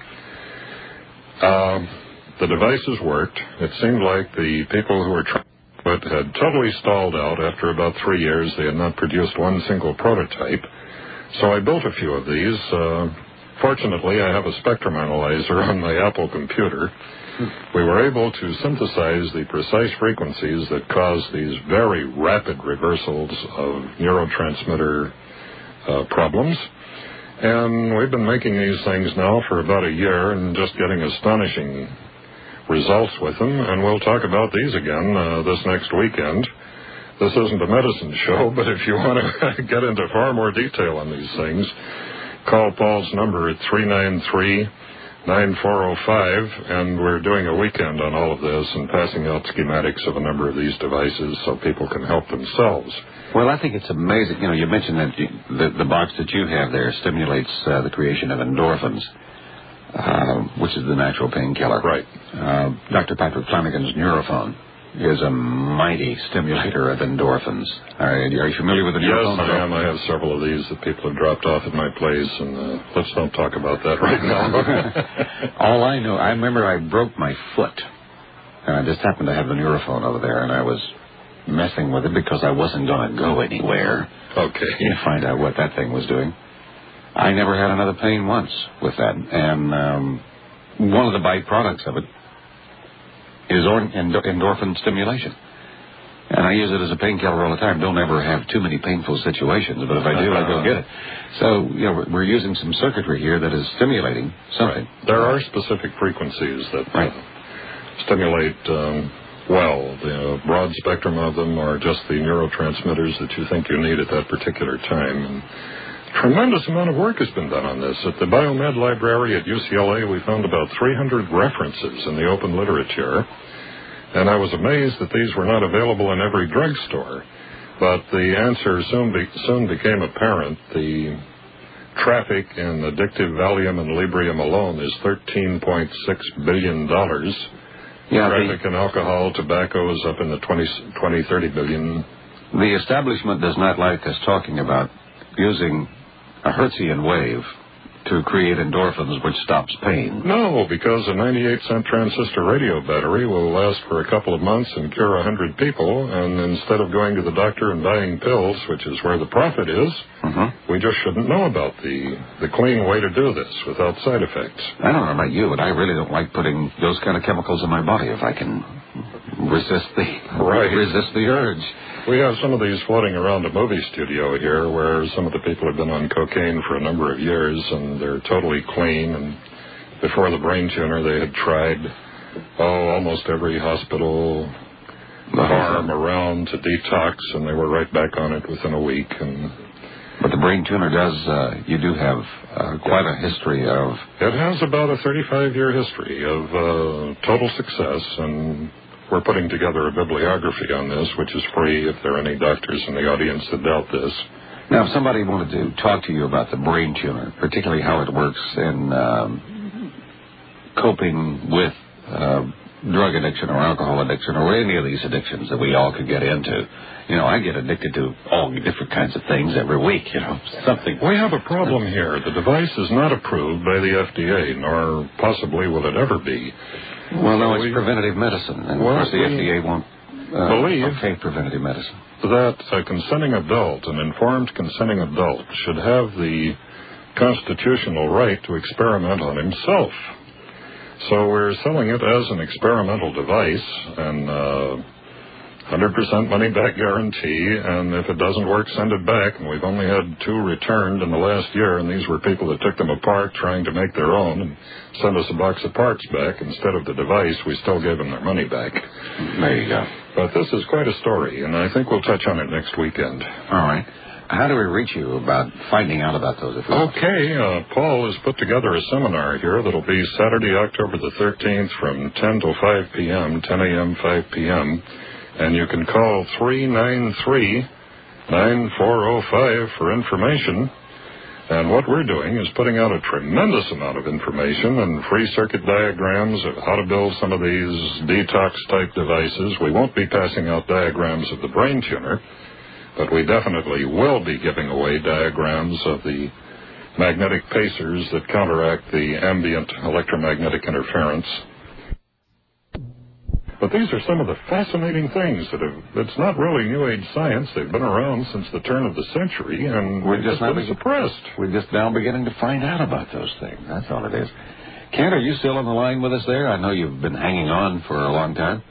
Uh, the devices worked. It seemed like the people who were trying it had totally stalled out. After about three years, they had not produced one single prototype. So I built a few of these. Uh, fortunately, I have a spectrum analyzer on my Apple computer. We were able to synthesize the precise frequencies that cause these very rapid reversals of neurotransmitter uh, problems. And we've been making these things now for about a year and just getting astonishing results with them. And we'll talk about these again uh, this next weekend. This isn't a medicine show, but if you want to get into far more detail on these things, call Paul's number at three nine three, nine four oh five, and we're doing a weekend on all of this and passing out schematics of a number of these devices so people can help themselves. Well, I think it's amazing. You know, you mentioned that you, the, the box that you have there stimulates uh, the creation of endorphins, uh, which is the natural painkiller. Right. Uh, Doctor Patrick Flanagan's Neurophone is a mighty stimulator of endorphins. Are, are you familiar with the Neurophone? Yes, I am. I have several of these that people have dropped off at my place, and uh, let's don't talk about that right now. All I know, I remember I broke my foot, and I just happened to have the Neurophone over there, and I was messing with it because I wasn't going to go anywhere. Okay. To find out what that thing was doing. I never had another pain once with that, and um, one of the byproducts of it is endorphin stimulation. And I use it as a painkiller all the time. Don't ever have too many painful situations, but if I do, I go get it. So, you know, we're using some circuitry here that is stimulating something. Right. There are specific frequencies that right. uh, stimulate um, well. The uh, broad spectrum of them are just the neurotransmitters that you think you need at that particular time. And tremendous amount of work has been done on this. At the Biomed Library at U C L A, we found about three hundred references in the open literature, and I was amazed that these were not available in every drugstore. But the answer soon, be, soon became apparent. The traffic in addictive Valium and Librium alone is thirteen point six billion dollars. Yeah, traffic the, in alcohol, tobacco is up in the twenty, twenty, thirty billion. The establishment does not like us talking about using a Hertzian wave to create endorphins, which stops pain. No, because a ninety-eight cent transistor radio battery will last for a couple of months and cure one hundred people, and instead of going to the doctor and buying pills, which is where the profit is, mm-hmm. we just shouldn't know about the, the clean way to do this without side effects. I don't know about you, but I really don't like putting those kind of chemicals in my body if I can resist the, right. resist the urge. We have some of these floating around a movie studio here where some of the people have been on cocaine for a number of years and they're totally clean. And before the brain tuner, they had tried, oh, almost every hospital farm around to detox, and they were right back on it within a week. And But the brain tuner does, uh, you do have uh, quite a history of... It has about a thirty-five year history of uh, total success, and we're putting together a bibliography on this, which is free if there are any doctors in the audience that doubt this. Now, if somebody wanted to talk to you about the brain tuner, particularly how it works in um, coping with uh, drug addiction or alcohol addiction or any of these addictions that we all could get into. You know, I get addicted to all different kinds of things every week, you know, something. We have a problem here. The device is not approved by the F D A, nor possibly will it ever be. Well, no, it's preventative medicine, and well, of course the F D A won't uh, believe okay preventative medicine. That a consenting adult, an informed consenting adult, should have the constitutional right to experiment on himself. So we're selling it as an experimental device, and uh, one hundred percent money-back guarantee, and if it doesn't work, send it back. And we've only had two returned in the last year, and these were people that took them apart trying to make their own and sent us a box of parts back. Instead of the device, we still gave them their money back. There you go. But this is quite a story, and I think we'll touch on it next weekend. All right. How do we reach you about finding out about those? If okay, uh, Paul has put together a seminar here that'll be Saturday, October the thirteenth from ten till five p.m., ten a.m., five p.m., and you can call three nine three, nine four zero five for information. And what we're doing is putting out a tremendous amount of information and free circuit diagrams of how to build some of these detox-type devices. We won't be passing out diagrams of the brain tuner, but we definitely will be giving away diagrams of the magnetic pacers that counteract the ambient electromagnetic interference. But these are some of the fascinating things that have, it's not really New Age science. They've been around since the turn of the century, and we're just been suppressed. We're just now beginning to find out about those things. That's all it is. Kent, are you still on the line with us there? I know you've been hanging on for a long time.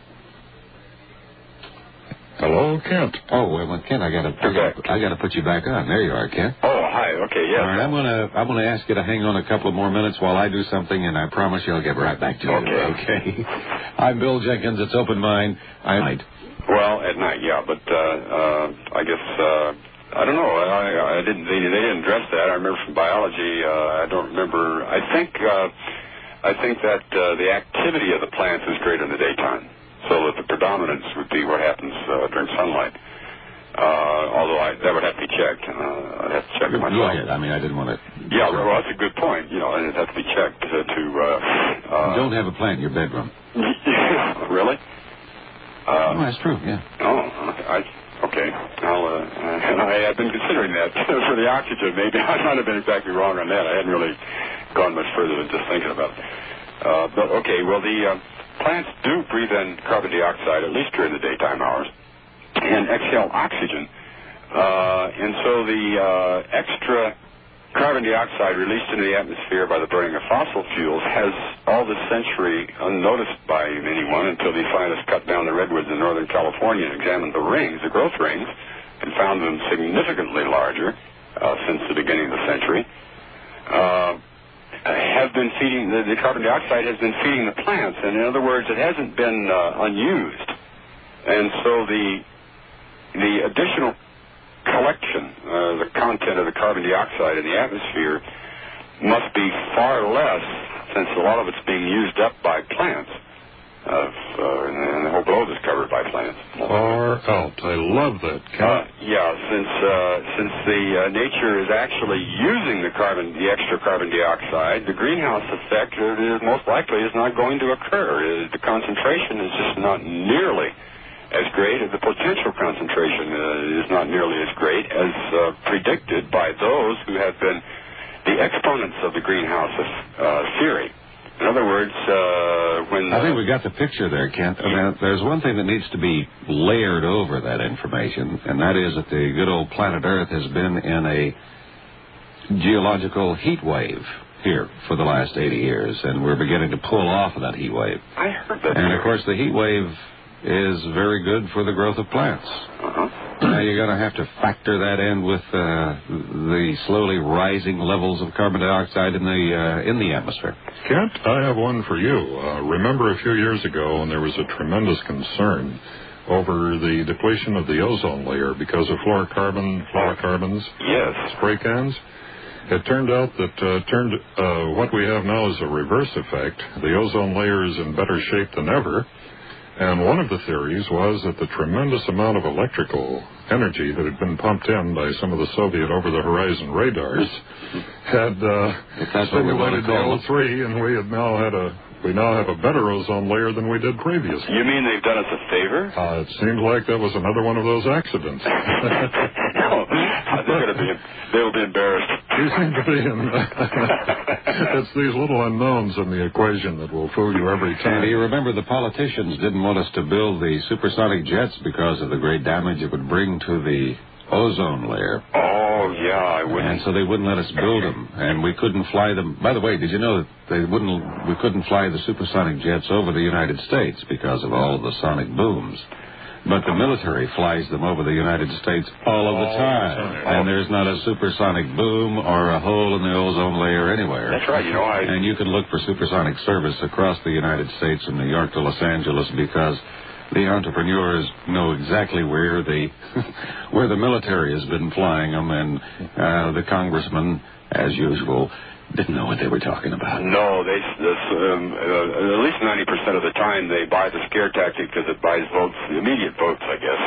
Hello, Kent. Oh, well, Kent, I gotta, I gotta, I gotta put you back on. There you are, Kent. Oh, hi. Okay, yeah. All right, I'm gonna, I'm gonna ask you to hang on a couple of more minutes while I do something, and I promise you I'll get right back to you. Okay. Okay. I'm Bill Jenkins. It's Open Mind. I might. Well, at night, yeah, but uh, uh, I guess uh, I don't know. I, I didn't. They, they didn't address that. I remember from biology. Uh, I don't remember. I think. Uh, I think that uh, the activity of the plants is greater in the daytime. So that the predominance would be what happens uh, during sunlight. Uh, although I, that would have to be checked. Uh, I'd have to check it myself. Go ahead. I mean, I didn't want to... Yeah, well, that's a good point. You know, it'd have to be checked uh, to... Uh, uh, you don't have a plant in your bedroom. Really? Uh, oh, that's true, yeah. Oh, I, okay. I'll, uh, I, I've been considering that for the oxygen. Maybe I might have been exactly wrong on that. I hadn't really gone much further than just thinking about it. Uh, but, okay, well, the... Uh, plants do breathe in carbon dioxide, at least during the daytime hours, and exhale oxygen. Uh, and so the uh, extra carbon dioxide released into the atmosphere by the burning of fossil fuels has all this century unnoticed by anyone until the scientists cut down the redwoods in Northern California and examined the rings, the growth rings, and found them significantly larger uh, since the beginning of the century. Uh, have been feeding, the, the carbon dioxide has been feeding the plants, and in other words, it hasn't been uh, unused. And so the the additional collection. Uh, the content of the carbon dioxide in the atmosphere must be far less, since a lot of it's being used up by plants. Uh, uh, and the whole globe is covered by plants. Far out. I love that, Ken. Uh, yeah, since uh, since the uh, nature is actually using the carbon, the extra carbon dioxide, the greenhouse effect is most likely is not going to occur. Uh, the concentration is just not nearly as great. The potential concentration uh, is not nearly as great as uh, predicted by those who have been the exponents of the greenhouse uh, theory. In other words, uh, when... I think we got the picture there, Kent. I mean, there's one thing that needs to be layered over that information, and that is that the good old planet Earth has been in a geological heat wave here for the last eighty years, and we're beginning to pull off of that heat wave. I heard that. And, of course, the heat wave is very good for the growth of plants. Uh-huh. Now, you're going to have to factor that in with uh, the slowly rising levels of carbon dioxide in the uh, in the atmosphere. Kent, I have one for you. Uh, remember a few years ago when there was a tremendous concern over the depletion of the ozone layer because of fluorocarbon, fluorocarbons, yes, spray cans? It turned out that uh, turned uh, what we have now is a reverse effect. The ozone layer is in better shape than ever. And one of the theories was that the tremendous amount of electrical energy that had been pumped in by some of the Soviet over-the-horizon radars had uh, stimulated the O three, and we have now had a we now have a better ozone layer than we did previously. You mean they've done us a favor? Uh, it seems like that was another one of those accidents. No, they're going to be they'll be embarrassed. You seem to be in. It's these little unknowns in the equation that will fool you every time. Do you remember the politicians didn't want us to build the supersonic jets because of the great damage it would bring to the ozone layer? Oh, yeah, I wouldn't. And so they wouldn't let us build them, and we couldn't fly them. By the way, did you know that they wouldn't? We couldn't fly the supersonic jets over the United States because of all of the sonic booms. But the military flies them over the United States all of the time. And there's not a supersonic boom or a hole in the ozone layer anywhere. That's right, you know, I... And you can look for supersonic service across the United States from New York to Los Angeles because the entrepreneurs know exactly where the where the military has been flying them, and uh, the congressmen, as usual, didn't know what they were talking about. No, they this, um, uh, at least ninety percent of the time they buy the scare tactic because it buys votes, immediate votes, I guess.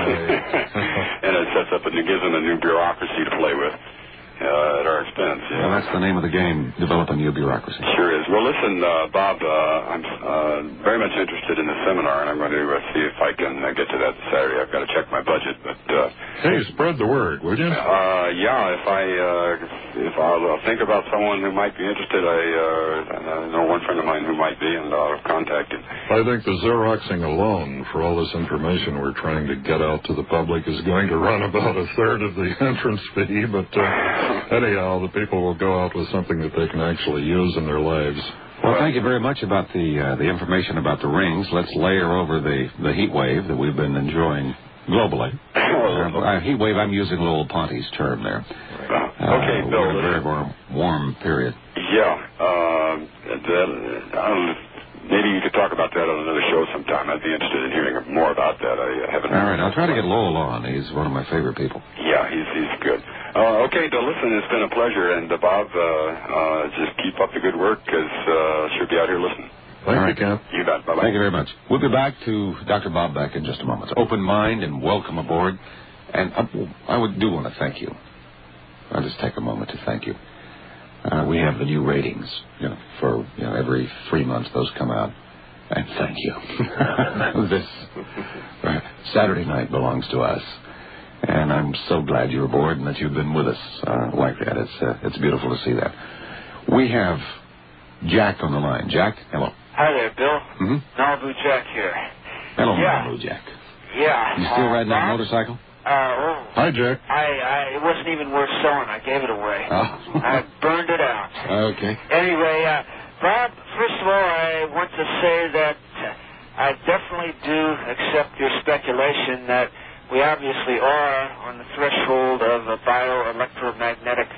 And it sets up and it gives them a new bureaucracy to play with uh, at our expense. Yeah. Well, that's the name of the game, develop a new bureaucracy. Sure is. Well, listen, uh, Bob, uh, I'm uh, very much interested in the seminar, and I'm going to uh, see if I can uh, get to that Saturday. I've got to check my budget, but... Uh, hey, spread the word, would you? Uh, yeah, if I uh, if I'll uh, think about someone who might be interested, I, uh, I know one friend of mine who might be, and I'll contact him. I think the Xeroxing alone for all this information we're trying to get out to the public is going to run about a third of the entrance fee, but uh, anyhow, the people will go out with something that they can actually use in their lives. Well, thank you very much about the uh, the information about the rings. Let's layer over the, the heat wave that we've been enjoying globally. Uh, uh, heat wave, I'm using Lowell Ponte's term there. Uh, okay, uh, Bill. We're in a very warm, warm period. Yeah. Uh, that, I don't know, maybe you could talk about that on another show sometime. I'd be interested in hearing more about that. I haven't... All right, I'll try to get Lowell on. He's one of my favorite people. Yeah, he's he's good. Uh, okay, Bill, listen, it's been a pleasure. And, uh, Bob, uh, uh, just keep up the good work, because uh, she'll be out here listening. Thank All you, Ken. You bet. Bye-bye. Thank you very much. We'll be back to Doctor Bob Beck in just a moment. Open mind and welcome aboard. And I, I would do want to thank you. I'll just take a moment to thank you. Uh, we have the new ratings, you know, for you know every three months those come out. And thank you. This uh, Saturday night belongs to us. And I'm so glad you're aboard and that you've been with us uh, like that. It's uh, it's beautiful to see that. We have Jack on the line. Jack, hello. Hi there, Bill. Mm-hmm. Malibu Jack here. Hello, yeah. Malibu Jack. Yeah. You still uh, riding that Bob? motorcycle? Uh, oh. Hi, Jack. I, I, it wasn't even worth selling. I gave it away. Oh. I burned it out. Okay. Anyway, uh, Bob, first of all, I want to say that uh, I definitely do accept your speculation that we obviously are on the threshold of a bioelectromagnetic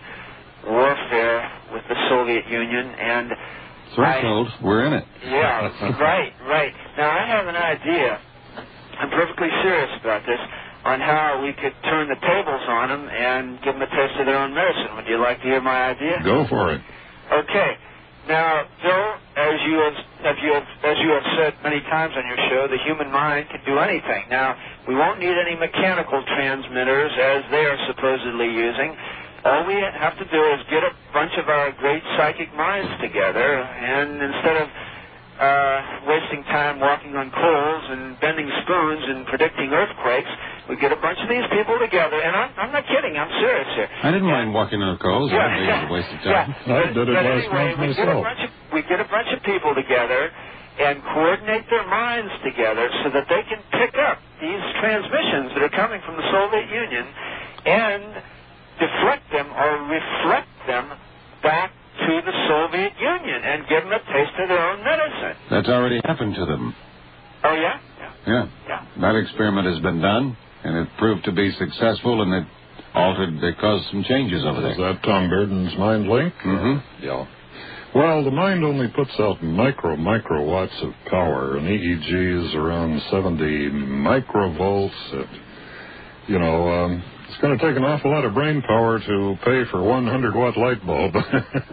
warfare with the Soviet Union, and Threshold, I, we're in it. Yeah, right, right. Now, I have an idea. I'm perfectly serious about this. on how we could turn the tables on them and give them a taste of their own medicine. Would you like to hear my idea? Go for it. Okay. Now, Bill, as you have, as you have, as you have said many times on your show, the human mind can do anything. Now, we won't need any mechanical transmitters as they are supposedly using. All we have to do is get a bunch of our great psychic minds together, and instead of uh, wasting time walking on coals and bending spoons and predicting earthquakes, we get a bunch of these people together. And I'm, I'm not kidding. I'm serious here. I didn't mind walking on coals. Yeah, I think yeah, it was a waste of time. Yeah. I did it but last anyway, month we get, a myself. bunch of, we get a bunch of people together and coordinate their minds together so that they can pick up these transmissions that are coming from the Soviet Union and deflect them or reflect them back to the Soviet Union and give them a taste of their own medicine. That's already happened to them. Oh, yeah? Yeah. Yeah. Yeah. That experiment has been done, and it proved to be successful, and it altered, it caused some changes over there. Is that Tom Bearden's mind link? Mm-hmm. Yeah. Well, the mind only puts out micro, microwatts of power. An E E G is around seventy microvolts. It, you know, um, it's going to take an awful lot of brain power to pay for one hundred watt light bulb. Well,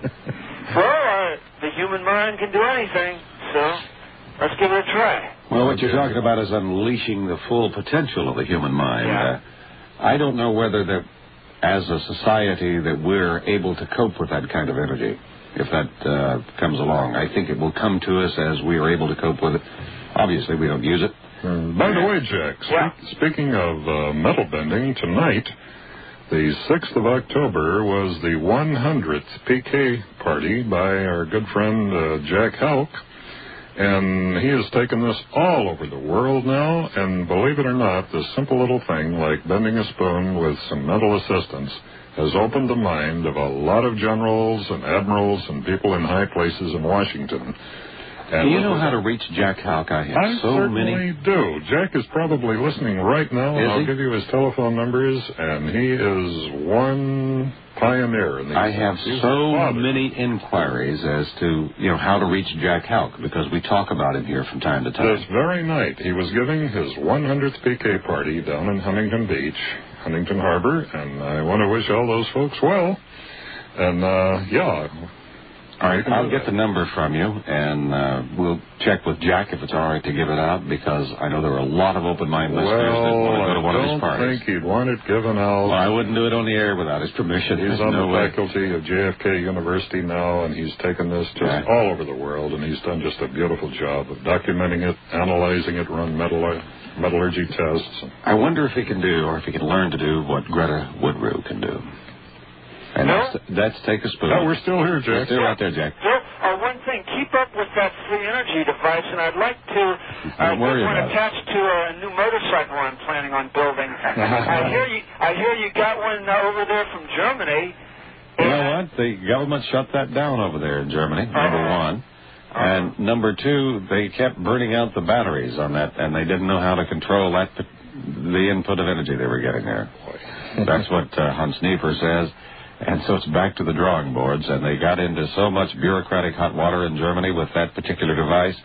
uh, the human mind can do anything, so let's give it a try. Well, what you're talking about is unleashing the full potential of the human mind. Yeah. Uh, I don't know whether that, as a society, that we're able to cope with that kind of energy, if that uh, comes along. I think it will come to us as we are able to cope with it. Obviously, we don't use it. Uh, by the way, Jack, Yeah. spe- speaking of uh, metal bending, tonight, the sixth of October, was the one hundredth P K party by our good friend uh, Jack Halk. And he has taken this all over the world now, and believe it or not, this simple little thing like bending a spoon with some mental assistance has opened the mind of a lot of generals and admirals and people in high places in Washington. And do you know how to reach Jack Halk? I have I so certainly many. do. Jack is probably listening right now, and Is I'll he? give you his telephone numbers, and he is one pioneer in these I have things. He's so a father. many inquiries as to, you know, how to reach Jack Halk, because we talk about him here from time to time. This very night, he was giving his one hundredth P K party down in Huntington Beach, Huntington Harbor, and I want to wish all those folks well. And, uh, yeah. All right, I'll get the number from you, and uh, we'll check with Jack if it's all right to give it out, because I know there are a lot of open-minded listeners that want to go to one of his I parties. don't think he'd want it given out. Well, I wouldn't do it on the air without his permission. He's There's on no the way. faculty of J F K University now, and he's taken this just Right. all over the world, and he's done just a beautiful job of documenting it, analyzing it, run metall- metallurgy tests. I wonder if he can do, or if he can learn to do, what Greta Woodrue can do. And No. that's, that's take a spoon. No, we're still here, We're Jack. still right there, Jack. Bill, uh, one thing, keep up with that free energy device, and I'd like to uh, Don't worry get one about it. attached to a new motorcycle I'm planning on building. I hear you. I hear you got one uh, over there from Germany. You know what? The government shut that down over there in Germany, number one. And number two, they kept burning out the batteries on that, and they didn't know how to control that, the input of energy they were getting there. That's what uh, Hans Nieper says. And so it's back to the drawing boards, and they got into so much bureaucratic hot water in Germany with that particular device.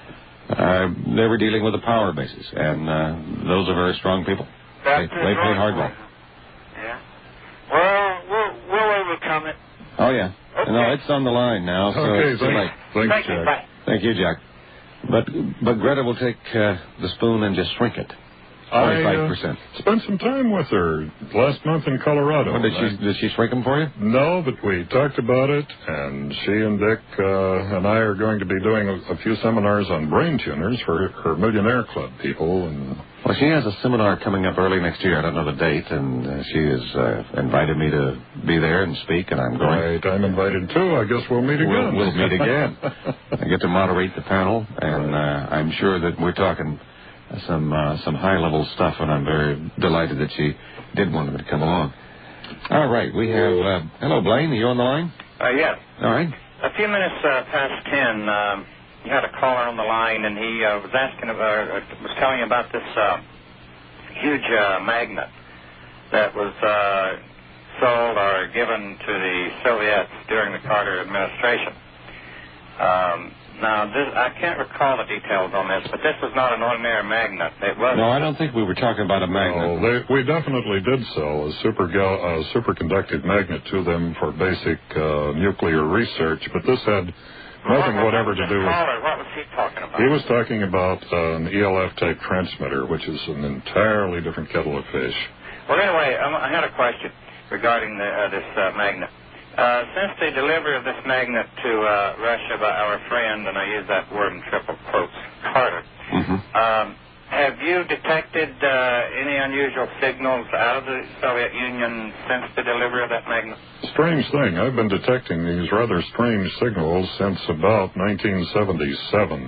Uh, they were dealing with the power bases, and uh, those are very strong people. Back They, to the they pay drawing hardly. board. Yeah. Well, we'll we'll overcome it. Oh, yeah. Okay. No, it's on the line now, so Okay, it's too late. thanks, Thank you. Jack. Bye. Thank you, Jack. But but Greta will take uh, the spoon and just shrink it. Twenty-five percent. I uh, spent some time with her last month in Colorado. Did she did she shrink them for you? No, but we talked about it, and she and Dick uh, and I are going to be doing a, a few seminars on brain tuners for her, her Millionaire Club people. And Well, she has a seminar coming up early next year. I don't know the date, and uh, she has uh, invited me to be there and speak, and I'm going. right, I'm invited too. I guess we'll meet again. We'll, we'll meet again. I get to moderate the panel, and uh, I'm sure that we're talking some uh, some high-level stuff, and I'm very delighted that she did want me to come along. All right, we have... Uh, hello, Blaine. Are you on the line? Uh, yes. All right. A few minutes uh, past ten, um, you had a caller on the line, and he uh, was asking, uh, was telling you about this uh, huge uh, magnet that was uh, sold or given to the Soviets during the Carter administration. Um, now, this, I can't recall the details on this, but this was not an ordinary magnet. It was. No, I don't think we were talking about a magnet. No, they, we definitely did sell a super gal, uh, superconductive magnet to them for basic uh, nuclear research, but this had nothing what, whatever to do with. Caller, what was he talking about? He was talking about uh, an E L F type transmitter, which is an entirely different kettle of fish. Well, anyway, um, I had a question regarding the, uh, this uh, magnet. Uh, since the delivery of this magnet to uh, Russia by our friend, and I use that word in triple quotes, Carter, mm-hmm. um, have you detected uh, any unusual signals out of the Soviet Union since the delivery of that magnet? Strange thing. I've been detecting these rather strange signals since about nineteen seventy-seven,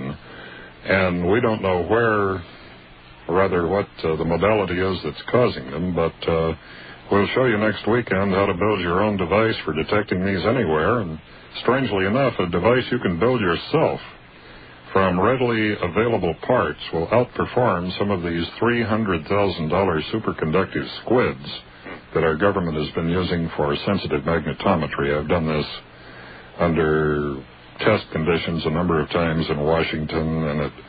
and we don't know where, or rather what uh, the modality is that's causing them, but uh, we'll show you next weekend how to build your own device for detecting these anywhere, and strangely enough, a device you can build yourself from readily available parts will outperform some of these three hundred thousand dollars superconductive squids that our government has been using for sensitive magnetometry. I've done this under test conditions a number of times in Washington and at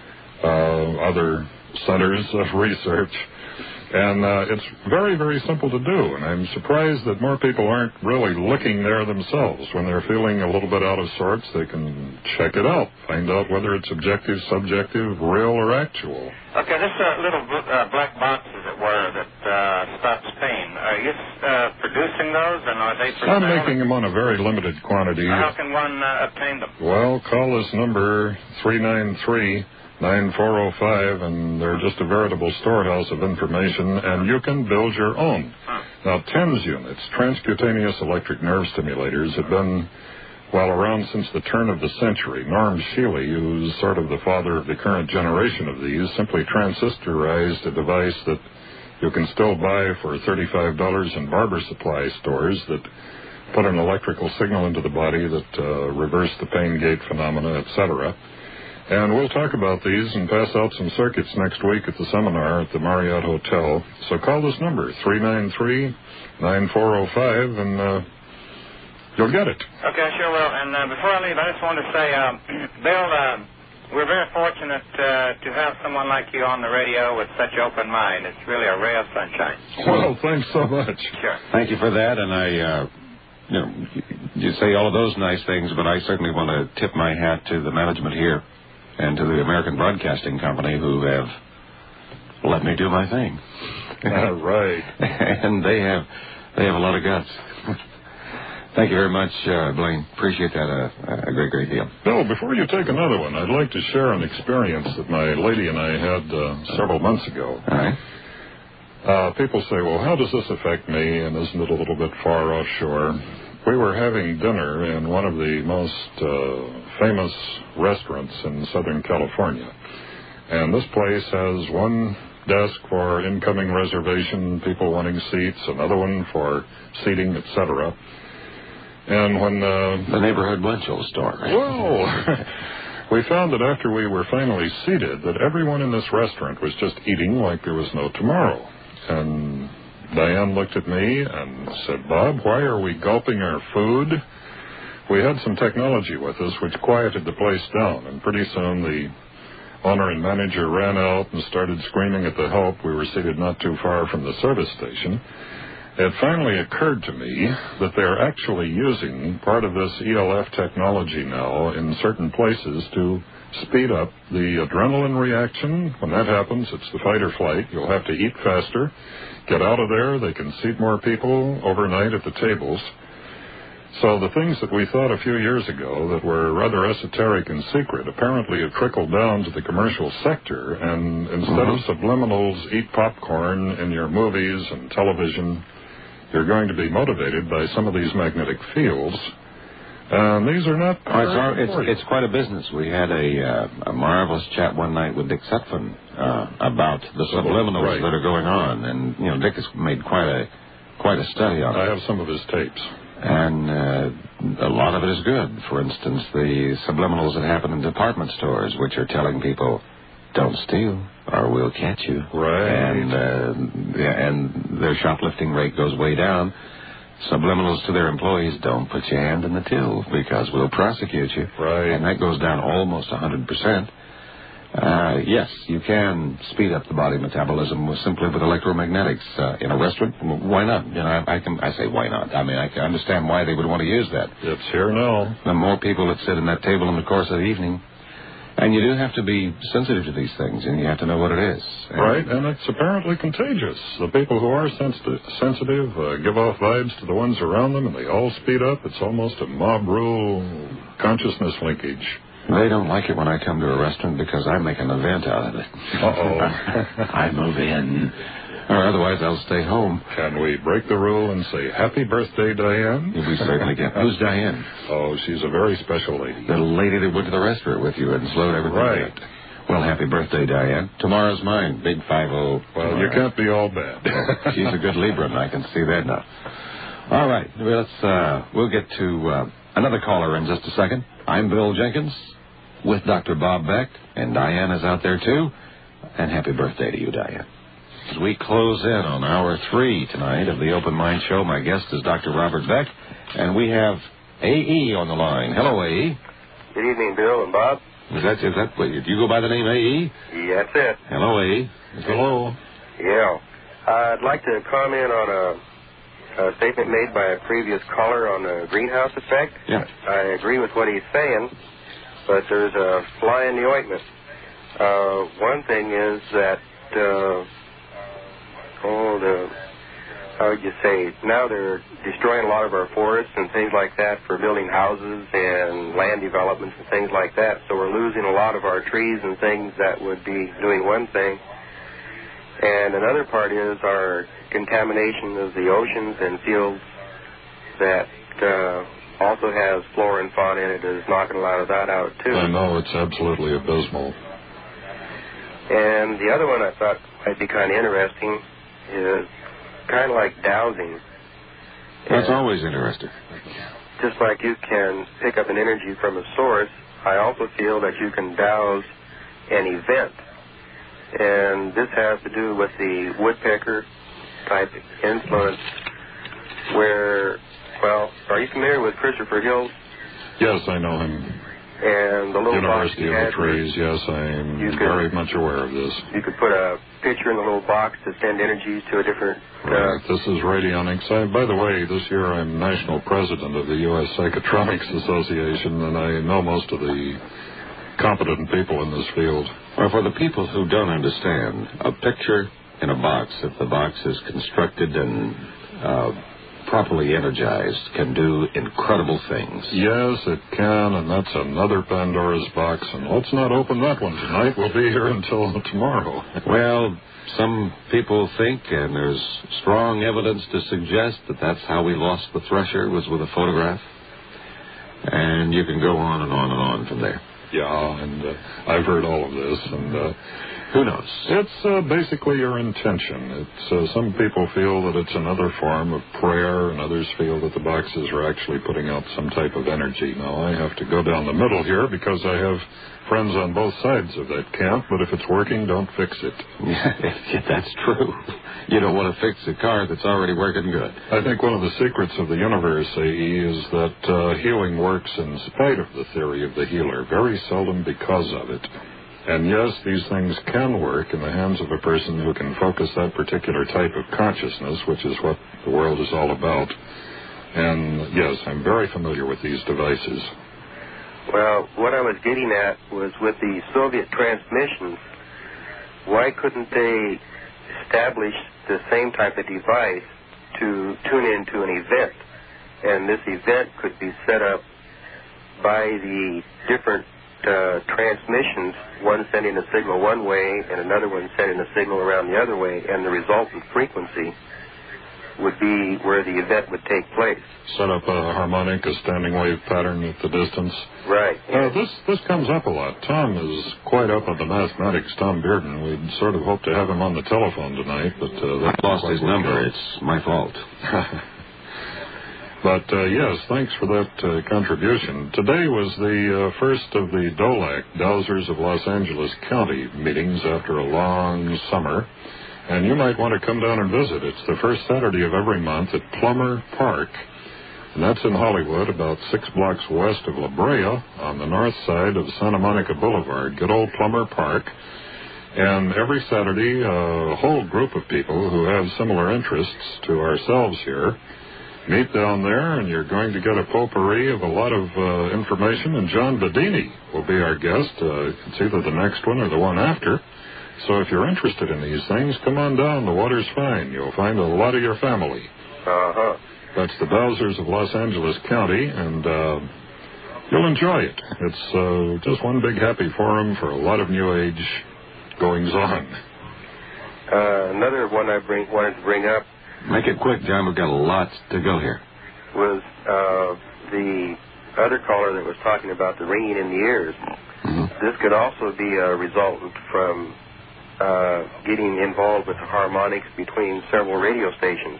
uh, other centers of research. And uh, it's very, very simple to do, and I'm surprised that more people aren't really looking there themselves. When they're feeling a little bit out of sorts, they can check it out, find out whether it's objective, subjective, real, or actual. Okay, this uh, little uh, black box, as it were, that uh, stops pain, are you uh, producing those, and are they for I'm sale? making them on a very limited quantity. How can one uh, obtain them? Well, call this number, three nine three, nine four zero five, and they're just a veritable storehouse of information, and you can build your own. Now, TENS units, transcutaneous electric nerve stimulators, have been, well, around since the turn of the century. Norm Shealy, who's sort of the father of the current generation of these, simply transistorized a device that you can still buy for thirty-five dollars in barber supply stores that put an electrical signal into the body that uh, reversed the pain gate phenomena, et cetera. And we'll talk about these and pass out some circuits next week at the seminar at the Marriott Hotel. So call this number, three nine three, nine four zero five, and uh, you'll get it. Okay, I sure will. And uh, before I leave, I just wanted to say, um, Bill, uh, we're very fortunate uh, to have someone like you on the radio with such open mind. It's really a ray of sunshine. Well, thanks so much. Sure. Thank you for that, and I, uh, you know, you say all of those nice things, but I certainly want to tip my hat to the management here and to the American Broadcasting Company, who have let me do my thing. Uh, right. And they have they have a lot of guts. Thank you very much, uh, Blaine. Appreciate that uh, a great, great deal. Bill, before you take another one, I'd like to share an experience that my lady and I had uh, several months ago. All right. Uh, people say, well, how does this affect me, and isn't it a little bit far offshore? We were having dinner in one of the most uh, famous restaurants in Southern California. And this place has one desk for incoming reservation, people wanting seats, another one for seating, et cetera. And when... Uh, the neighborhood Winchell store. Well, we found that after we were finally seated, that everyone in this restaurant was just eating like there was no tomorrow. And Diane looked at me and said, Bob, why are we gulping our food? We had some technology with us which quieted the place down, and pretty soon the owner and manager ran out and started screaming at the help. We were seated not too far from the service station. It finally occurred to me that they're actually using part of this E L F technology now in certain places to speed up the adrenaline reaction. When that happens, it's the fight or flight. You'll have to eat faster, get out of there. They can seat more people overnight at the tables. So the things that we thought a few years ago that were rather esoteric and secret apparently have trickled down to the commercial sector, and instead mm-hmm. of subliminals, eat popcorn in your movies and television, you're going to be motivated by some of these magnetic fields. And these are not... Oh, it's, it's, it's quite a business. We had a, uh, a marvelous chat one night with Dick Sutphin uh, about the subliminals right. that are going on. And, you know, Dick has made quite a quite a study on it. I have some of his tapes. And uh, a lot of it is good. For instance, the subliminals that happen in department stores, which are telling people, don't steal or we'll catch you. Right. And, uh, yeah, and their shoplifting rate goes way down. subliminals to their employees, don't put your hand in the till because we'll prosecute you. Right. And that goes down almost one hundred percent. Uh, yes, you can speed up the body metabolism with simply with electromagnetics uh, in a restaurant. Why not? You know, I, I can. I say why not. I mean, I can understand why they would want to use that. It's here now. The more people that sit in that table in the course of the evening, and you do have to be sensitive to these things, and you have to know what it is. And right, and it's apparently contagious. The people who are sensitive, sensitive uh, give off vibes to the ones around them, and they all speed up. It's almost a mob rule consciousness linkage. They don't like it when I come to a restaurant because I make an event out of it. Uh-oh. I move in. Or otherwise I'll stay home. Can we break the rule and say, happy birthday, Diane? We certainly can. Who's Diane? Oh, she's a very special lady. The lady that went to the restaurant with you and slowed everything right. down. Well, happy birthday, Diane. Tomorrow's mine. Big five oh. Well, tomorrow. You can't be all bad. She's a good Libra, and I can see that now. All right. Well, let's, uh, we'll get to uh, another caller in just a second. I'm Bill Jenkins with Doctor Bob Beck, and Diane is out there, too. And happy birthday to you, Diane. As we close in on hour three tonight of the Open Mind Show, my guest is Doctor Robert Beck, and we have A E on the line. Hello, A E. Good evening, Bill and Bob. Is that, is that, do you go by the name A E? Yeah, that's it. Hello, A E. Hello. Yeah. I'd like to comment on a, a statement made by a previous caller on the greenhouse effect. Yeah. I agree with what he's saying, but there's a fly in the ointment. Uh, one thing is that, uh, oh, the, how would you say, now they're destroying a lot of our forests and things like that for building houses and land developments and things like that. So we're losing a lot of our trees and things that would be doing one thing. And another part is our contamination of the oceans and fields that uh, also has flora and fauna in it is knocking a lot of that out, too. I know, it's absolutely abysmal. And the other one I thought might be kind of interesting is kind of like dowsing. That's and always interesting. just like you can pick up an energy from a source, I also feel that you can douse an event. And this has to do with the woodpecker type influence where, well, are you familiar with Christopher Hill? Yes, I know him. And the little University of box the Trees, yes, I'm you could, very much aware of this. You could put a picture in the little box to send energies to a different... Uh, right, this is radionics. I, by the way, this year I'm national president of the U S Psychotronics Association, and I know most of the competent people in this field. Well, for the people who don't understand, a picture in a box, if the box is constructed and uh, properly energized, can do incredible things. Yes, it can, and that's another Pandora's box, and let's not open that one tonight. We'll be here until tomorrow. Well, some people think, and there's strong evidence to suggest that that's how we lost the Thresher, was with a photograph. And you can go on and on and on from there. Yeah, and uh, I've heard all of this, and uh, who knows? It's uh, basically your intention. It's uh, some people feel that it's another form of prayer, and others feel that the boxes are actually putting out some type of energy. Now, I have to go down the middle here because I have friends on both sides of that camp, but if it's working, don't fix it. Yeah, that's true. You don't want to fix a car that's already working good. I think one of the secrets of the universe, A E, is that uh, healing works in spite of the theory of the healer, very seldom because of it. And yes, these things can work in the hands of a person who can focus that particular type of consciousness, which is what the world is all about. And yes, I'm very familiar with these devices. Well, what I was getting at was with the Soviet transmissions, why couldn't they establish the same type of device to tune into an event? And this event could be set up by the different uh, transmissions, one sending a signal one way and another one sending a signal around the other way, and the resultant frequency would be where the event would take place. Set up a harmonic, a standing wave pattern at the distance. Right. Uh, this this comes up a lot. Tom is quite up on the mathematics, Tom Bearden. We'd sort of hoped to have him on the telephone tonight, but... Uh, I lost his number. It's my fault. But, uh, yes, thanks for that uh, contribution. Today was the uh, first of the DOLAC, Dowsers of Los Angeles County, meetings after a long summer. and you might want to come down and visit. It's the first Saturday of every month at Plummer Park, and that's in Hollywood, about six blocks west of La Brea on the north side of Santa Monica Boulevard. Good old Plummer Park. And every Saturday, a whole group of people who have similar interests to ourselves here meet down there, and you're going to get a potpourri of a lot of uh, information, and John Bedini will be our guest. Uh, it's either the next one or the one after. So if you're interested in these things, come on down. The water's fine. You'll find a lot of your family. Uh-huh. That's the Bowsers of Los Angeles County, and uh, you'll enjoy it. It's uh, just one big happy forum for a lot of New Age goings-on. Uh, another one I bring, wanted to bring up. Make it quick, John. We've got a lot to go here. Was uh, the other caller that was talking about the ringing in the ears. Mm-hmm. This could also be a result from uh, getting involved with the harmonics between several radio stations.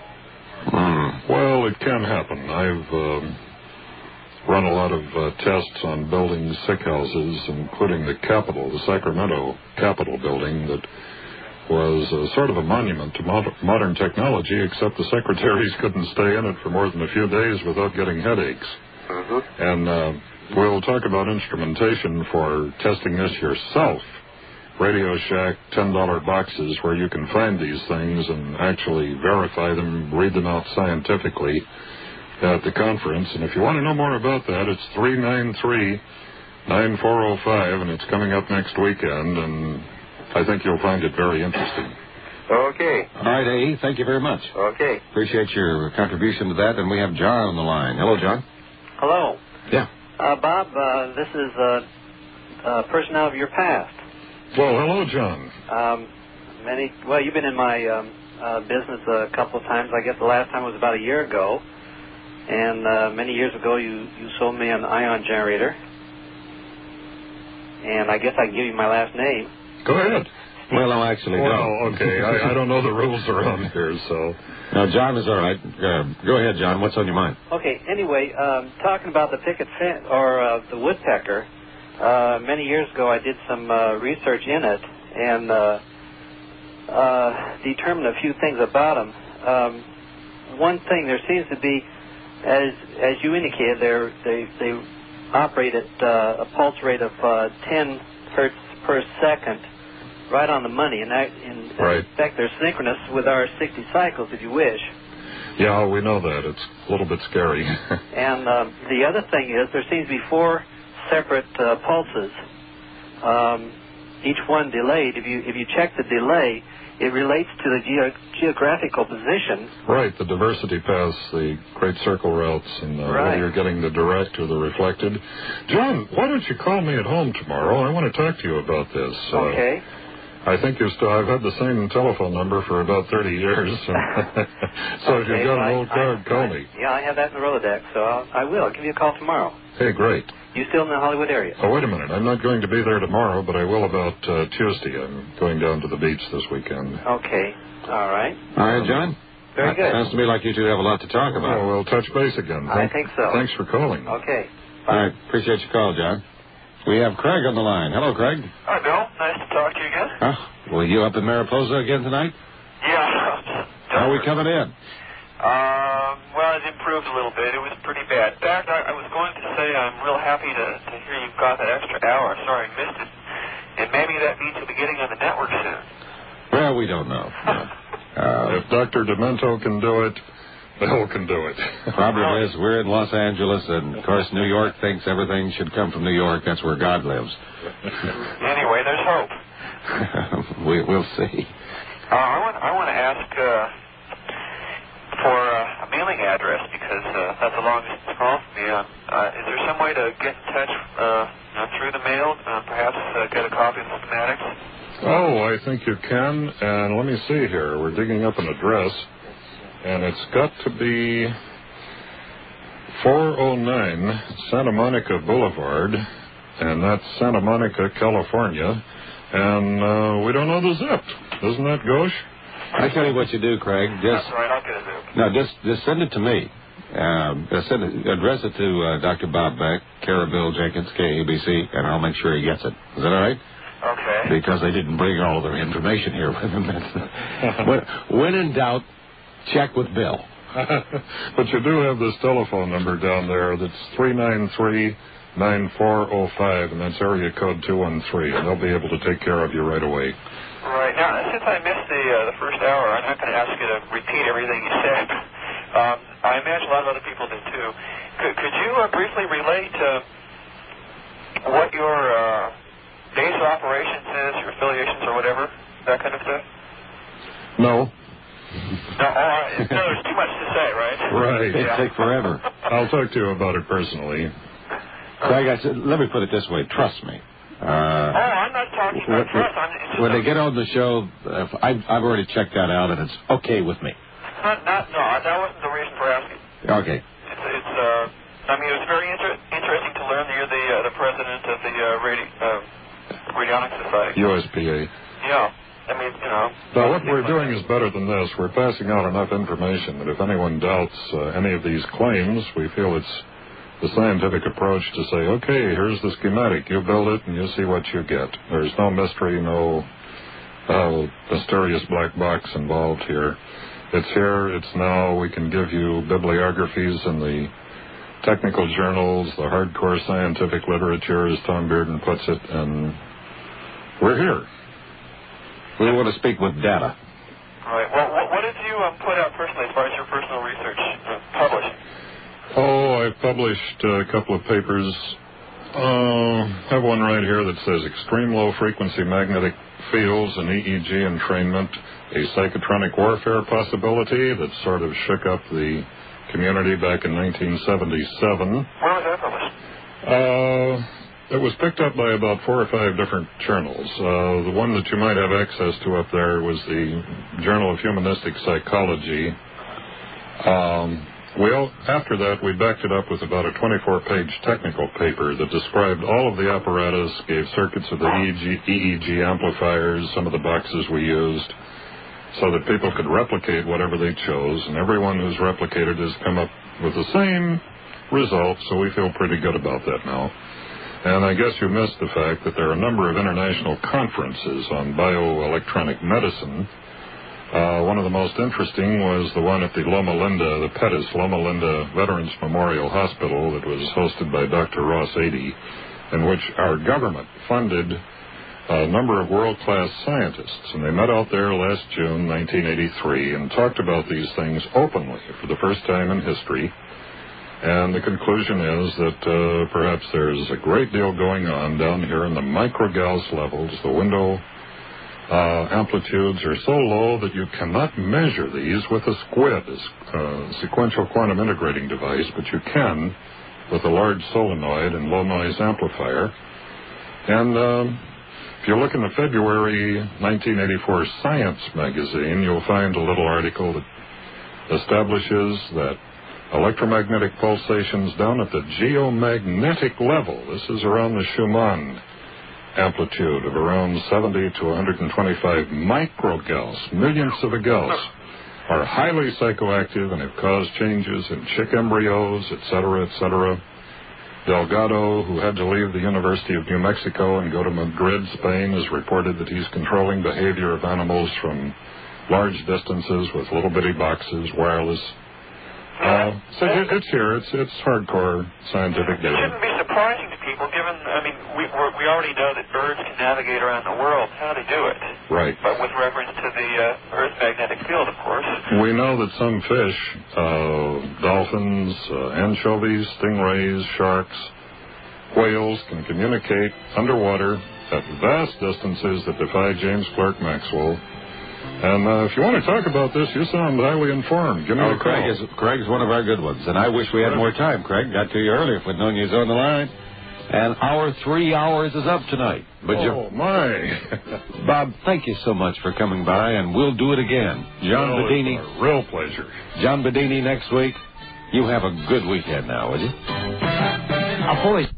Mm. Well, it can happen. I've um, run a lot of uh, tests on building sick houses, including the Capitol, the Sacramento Capitol building, that was uh, sort of a monument to mod- modern technology, except the secretaries couldn't stay in it for more than a few days without getting headaches. Mm-hmm. And uh, we'll talk about instrumentation for testing this yourself. Radio Shack ten dollar boxes where you can find these things and actually verify them, read them out scientifically at the conference. And if you want to know more about that, it's three nine three, nine four zero five, and it's coming up next weekend, and I think you'll find it very interesting. Okay. All right, A E, thank you very much. Okay. Appreciate your contribution to that, and we have John on the line. Hello, John. Hello. Yeah. Uh, Bob, uh, this is uh, a person out of your past. Well, hello, John. Um, many. Well, you've been in my um, uh, business a couple of times. I guess the last time was about a year ago. And uh, many years ago, you, you sold me an ion generator. And I guess I can give you my last name. Go ahead. Well, no, actually, well, no. okay. I, I don't know the rules around here, so. No, John is all right. Uh, go ahead, John. What's on your mind? Okay. Anyway, um, talking about the picket fence or uh, the woodpecker. Uh, many years ago, I did some uh, research in it and uh, uh, determined a few things about them. Um, one thing, there seems to be, as as you indicated, they're, they they operate at uh, a pulse rate of uh, ten hertz per second, right on the money. And that, in right. fact, they're synchronous with our sixty cycles, if you wish. Yeah, we know that. It's a little bit scary. And uh, the other thing is, there seems to be four separate uh, pulses, um, each one delayed. If you if you check the delay, it relates to the ge- geographical position. Right, the diversity paths, the great circle routes, and uh, right. whether you're getting the direct or the reflected. John, why don't you call me at home tomorrow? I want to talk to you about this. Uh, okay. I think you're still, I've had the same telephone number for about thirty years. So, so okay, if you've got I, an old card, I, call I, me. Yeah, I have that in the Rolodex, so I'll, I will. I'll give you a call tomorrow. Hey, great. You still in the Hollywood area? Oh, wait a minute. I'm not going to be there tomorrow, but I will about uh, Tuesday. I'm going down to the beach this weekend. Okay. All right. All right, John. Very good. Sounds to me like you two have a lot to talk about. Oh, we'll touch base again. I think so. Thanks for calling. Okay. Bye. All right. Appreciate your call, John. We have Craig on the line. Hello, Craig. Hi, Bill. Nice to talk to you again. Oh, were you up in Mariposa again tonight? Yeah. How are we coming in? Um, well, it improved a little bit. It was pretty bad. In fact, I, I was going to say I'm real happy to, to hear you've got that extra hour. Sorry I missed it. And maybe that means you'll be getting on the network soon. Well, we don't know. uh, if Doctor Demento can do it, Bill can do it. Problem is, we're in Los Angeles, and, of course, New York thinks everything should come from New York. That's where God lives. Anyway, there's hope. we, we'll see. Uh, I want I want to ask uh, for uh, a mailing address because uh, that's a long distance call from me. Uh, uh, is there some way to get in touch uh, you know, through the mail, uh, perhaps uh, get a copy of the schematics? Oh, I think you can. And let me see here. We're digging up an address, and it's got to be four oh nine Santa Monica Boulevard, and that's Santa Monica, California. And uh, we don't know the zip. Isn't that gauche? I tell you what you do, Craig. Just, That's right. I'll get a zip. No, just just send it to me. Um, just send it, address it to uh, Doctor Bob Beck, care of Bill Jenkins, K A B C, and I'll make sure he gets it. Is that all right? Okay. Because they didn't bring all their information here with them. When, when in doubt, check with Bill. But you do have this telephone number down there that's three nine three, nine four zero five, and that's area code two one three, and they'll be able to take care of you right away. Right. Now, since I missed the uh, the first hour, I'm not going to ask you to repeat everything you said. Um, I imagine a lot of other people did too. Could, could you uh, briefly relate uh, what your uh, base of operations is, your affiliations or whatever, that kind of stuff? No. No, all right. No, there's too much to say, right? Right. It'd Yeah. take forever. I'll talk to you about it personally. Craig, I said, let me put it this way. Trust me. Uh, oh, I'm not talking about when, trust. I'm, it's just when a, they get on the show, uh, I've, I've already checked that out, and it's okay with me. Not, not, no, that wasn't the reason for asking. Okay. It's, it's uh, I mean, it was very inter- interesting to learn that you're the uh, the president of the uh, radi- uh, Radionics Society. U S P A. Yeah. I mean, you know. Now, what we're doing is better than this. We're passing out enough information that if anyone doubts uh, any of these claims, we feel it's the scientific approach to say, okay, here's the schematic. You build it and you see what you get. There's no mystery, no uh, mysterious black box involved here. It's here, it's now. We can give you bibliographies in the technical journals, the hardcore scientific literature, as Tom Bearden puts it, and we're here. We want to speak with data. All right. Well, what, what did you um, put out personally as far as your personal research uh, published? Oh, I've published a couple of papers. Uh, I have one right here that says Extreme Low Frequency Magnetic Fields and E E G Entrainment, a Psychotronic Warfare Possibility that sort of shook up the community back in nineteen seventy-seven. Where was that published? Uh... It was picked up by about four or five different journals. Uh, the one that you might have access to up there was the Journal of Humanistic Psychology. Um, we all, after that, we backed it up with about a twenty-four page technical paper that described all of the apparatus, gave circuits of the E E G, E E G amplifiers, some of the boxes we used, so that people could replicate whatever they chose. And everyone who's replicated has come up with the same result, so we feel pretty good about that now. And I guess you missed the fact that there are a number of international conferences on bioelectronic medicine. Uh, one of the most interesting was the one at the Loma Linda, the Pettis Loma Linda Veterans Memorial Hospital that was hosted by Doctor Ross Adey, in which our government funded a number of world-class scientists. And they met out there last June, nineteen eighty-three, and talked about these things openly for the first time in history. And the conclusion is that uh, perhaps there's a great deal going on down here in the micro-Gauss levels. The window uh, amplitudes are so low that you cannot measure these with a SQUID, a uh, sequential quantum integrating device, but you can with a large solenoid and low-noise amplifier. And um, if you look in the February nineteen eighty-four Science magazine, you'll find a little article that establishes that electromagnetic pulsations down at the geomagnetic level, this is around the Schumann amplitude of around seventy to one hundred twenty-five microgauss, millionths of a gauss, are highly psychoactive and have caused changes in chick embryos, et cetera, et cetera. Delgado, who had to leave the University of New Mexico and go to Madrid, Spain, has reported that he's controlling behavior of animals from large distances with little bitty boxes, wireless. Uh, so it, it's here. It's it's hardcore scientific It data. shouldn't be surprising to people, given, I mean, we we're, we already know that birds can navigate around the world. How do they do it? Right. But with reference to the uh, Earth's magnetic field, of course. We know that some fish, uh, dolphins, uh, anchovies, stingrays, sharks, whales can communicate underwater at vast distances that defy James Clerk Maxwell. And uh, if you want to talk about this, you sound highly informed. Give me oh, a call. Craig is, Craig's one of our good ones, and I wish we had more time, Craig. Got to you earlier if we'd known you was on the line. And our three hours is up tonight. But oh, my. Bob, thank you so much for coming by, and we'll do it again. John well, Bedini. It's a real pleasure. John Bedini next week. You have a good weekend now, will you? A fully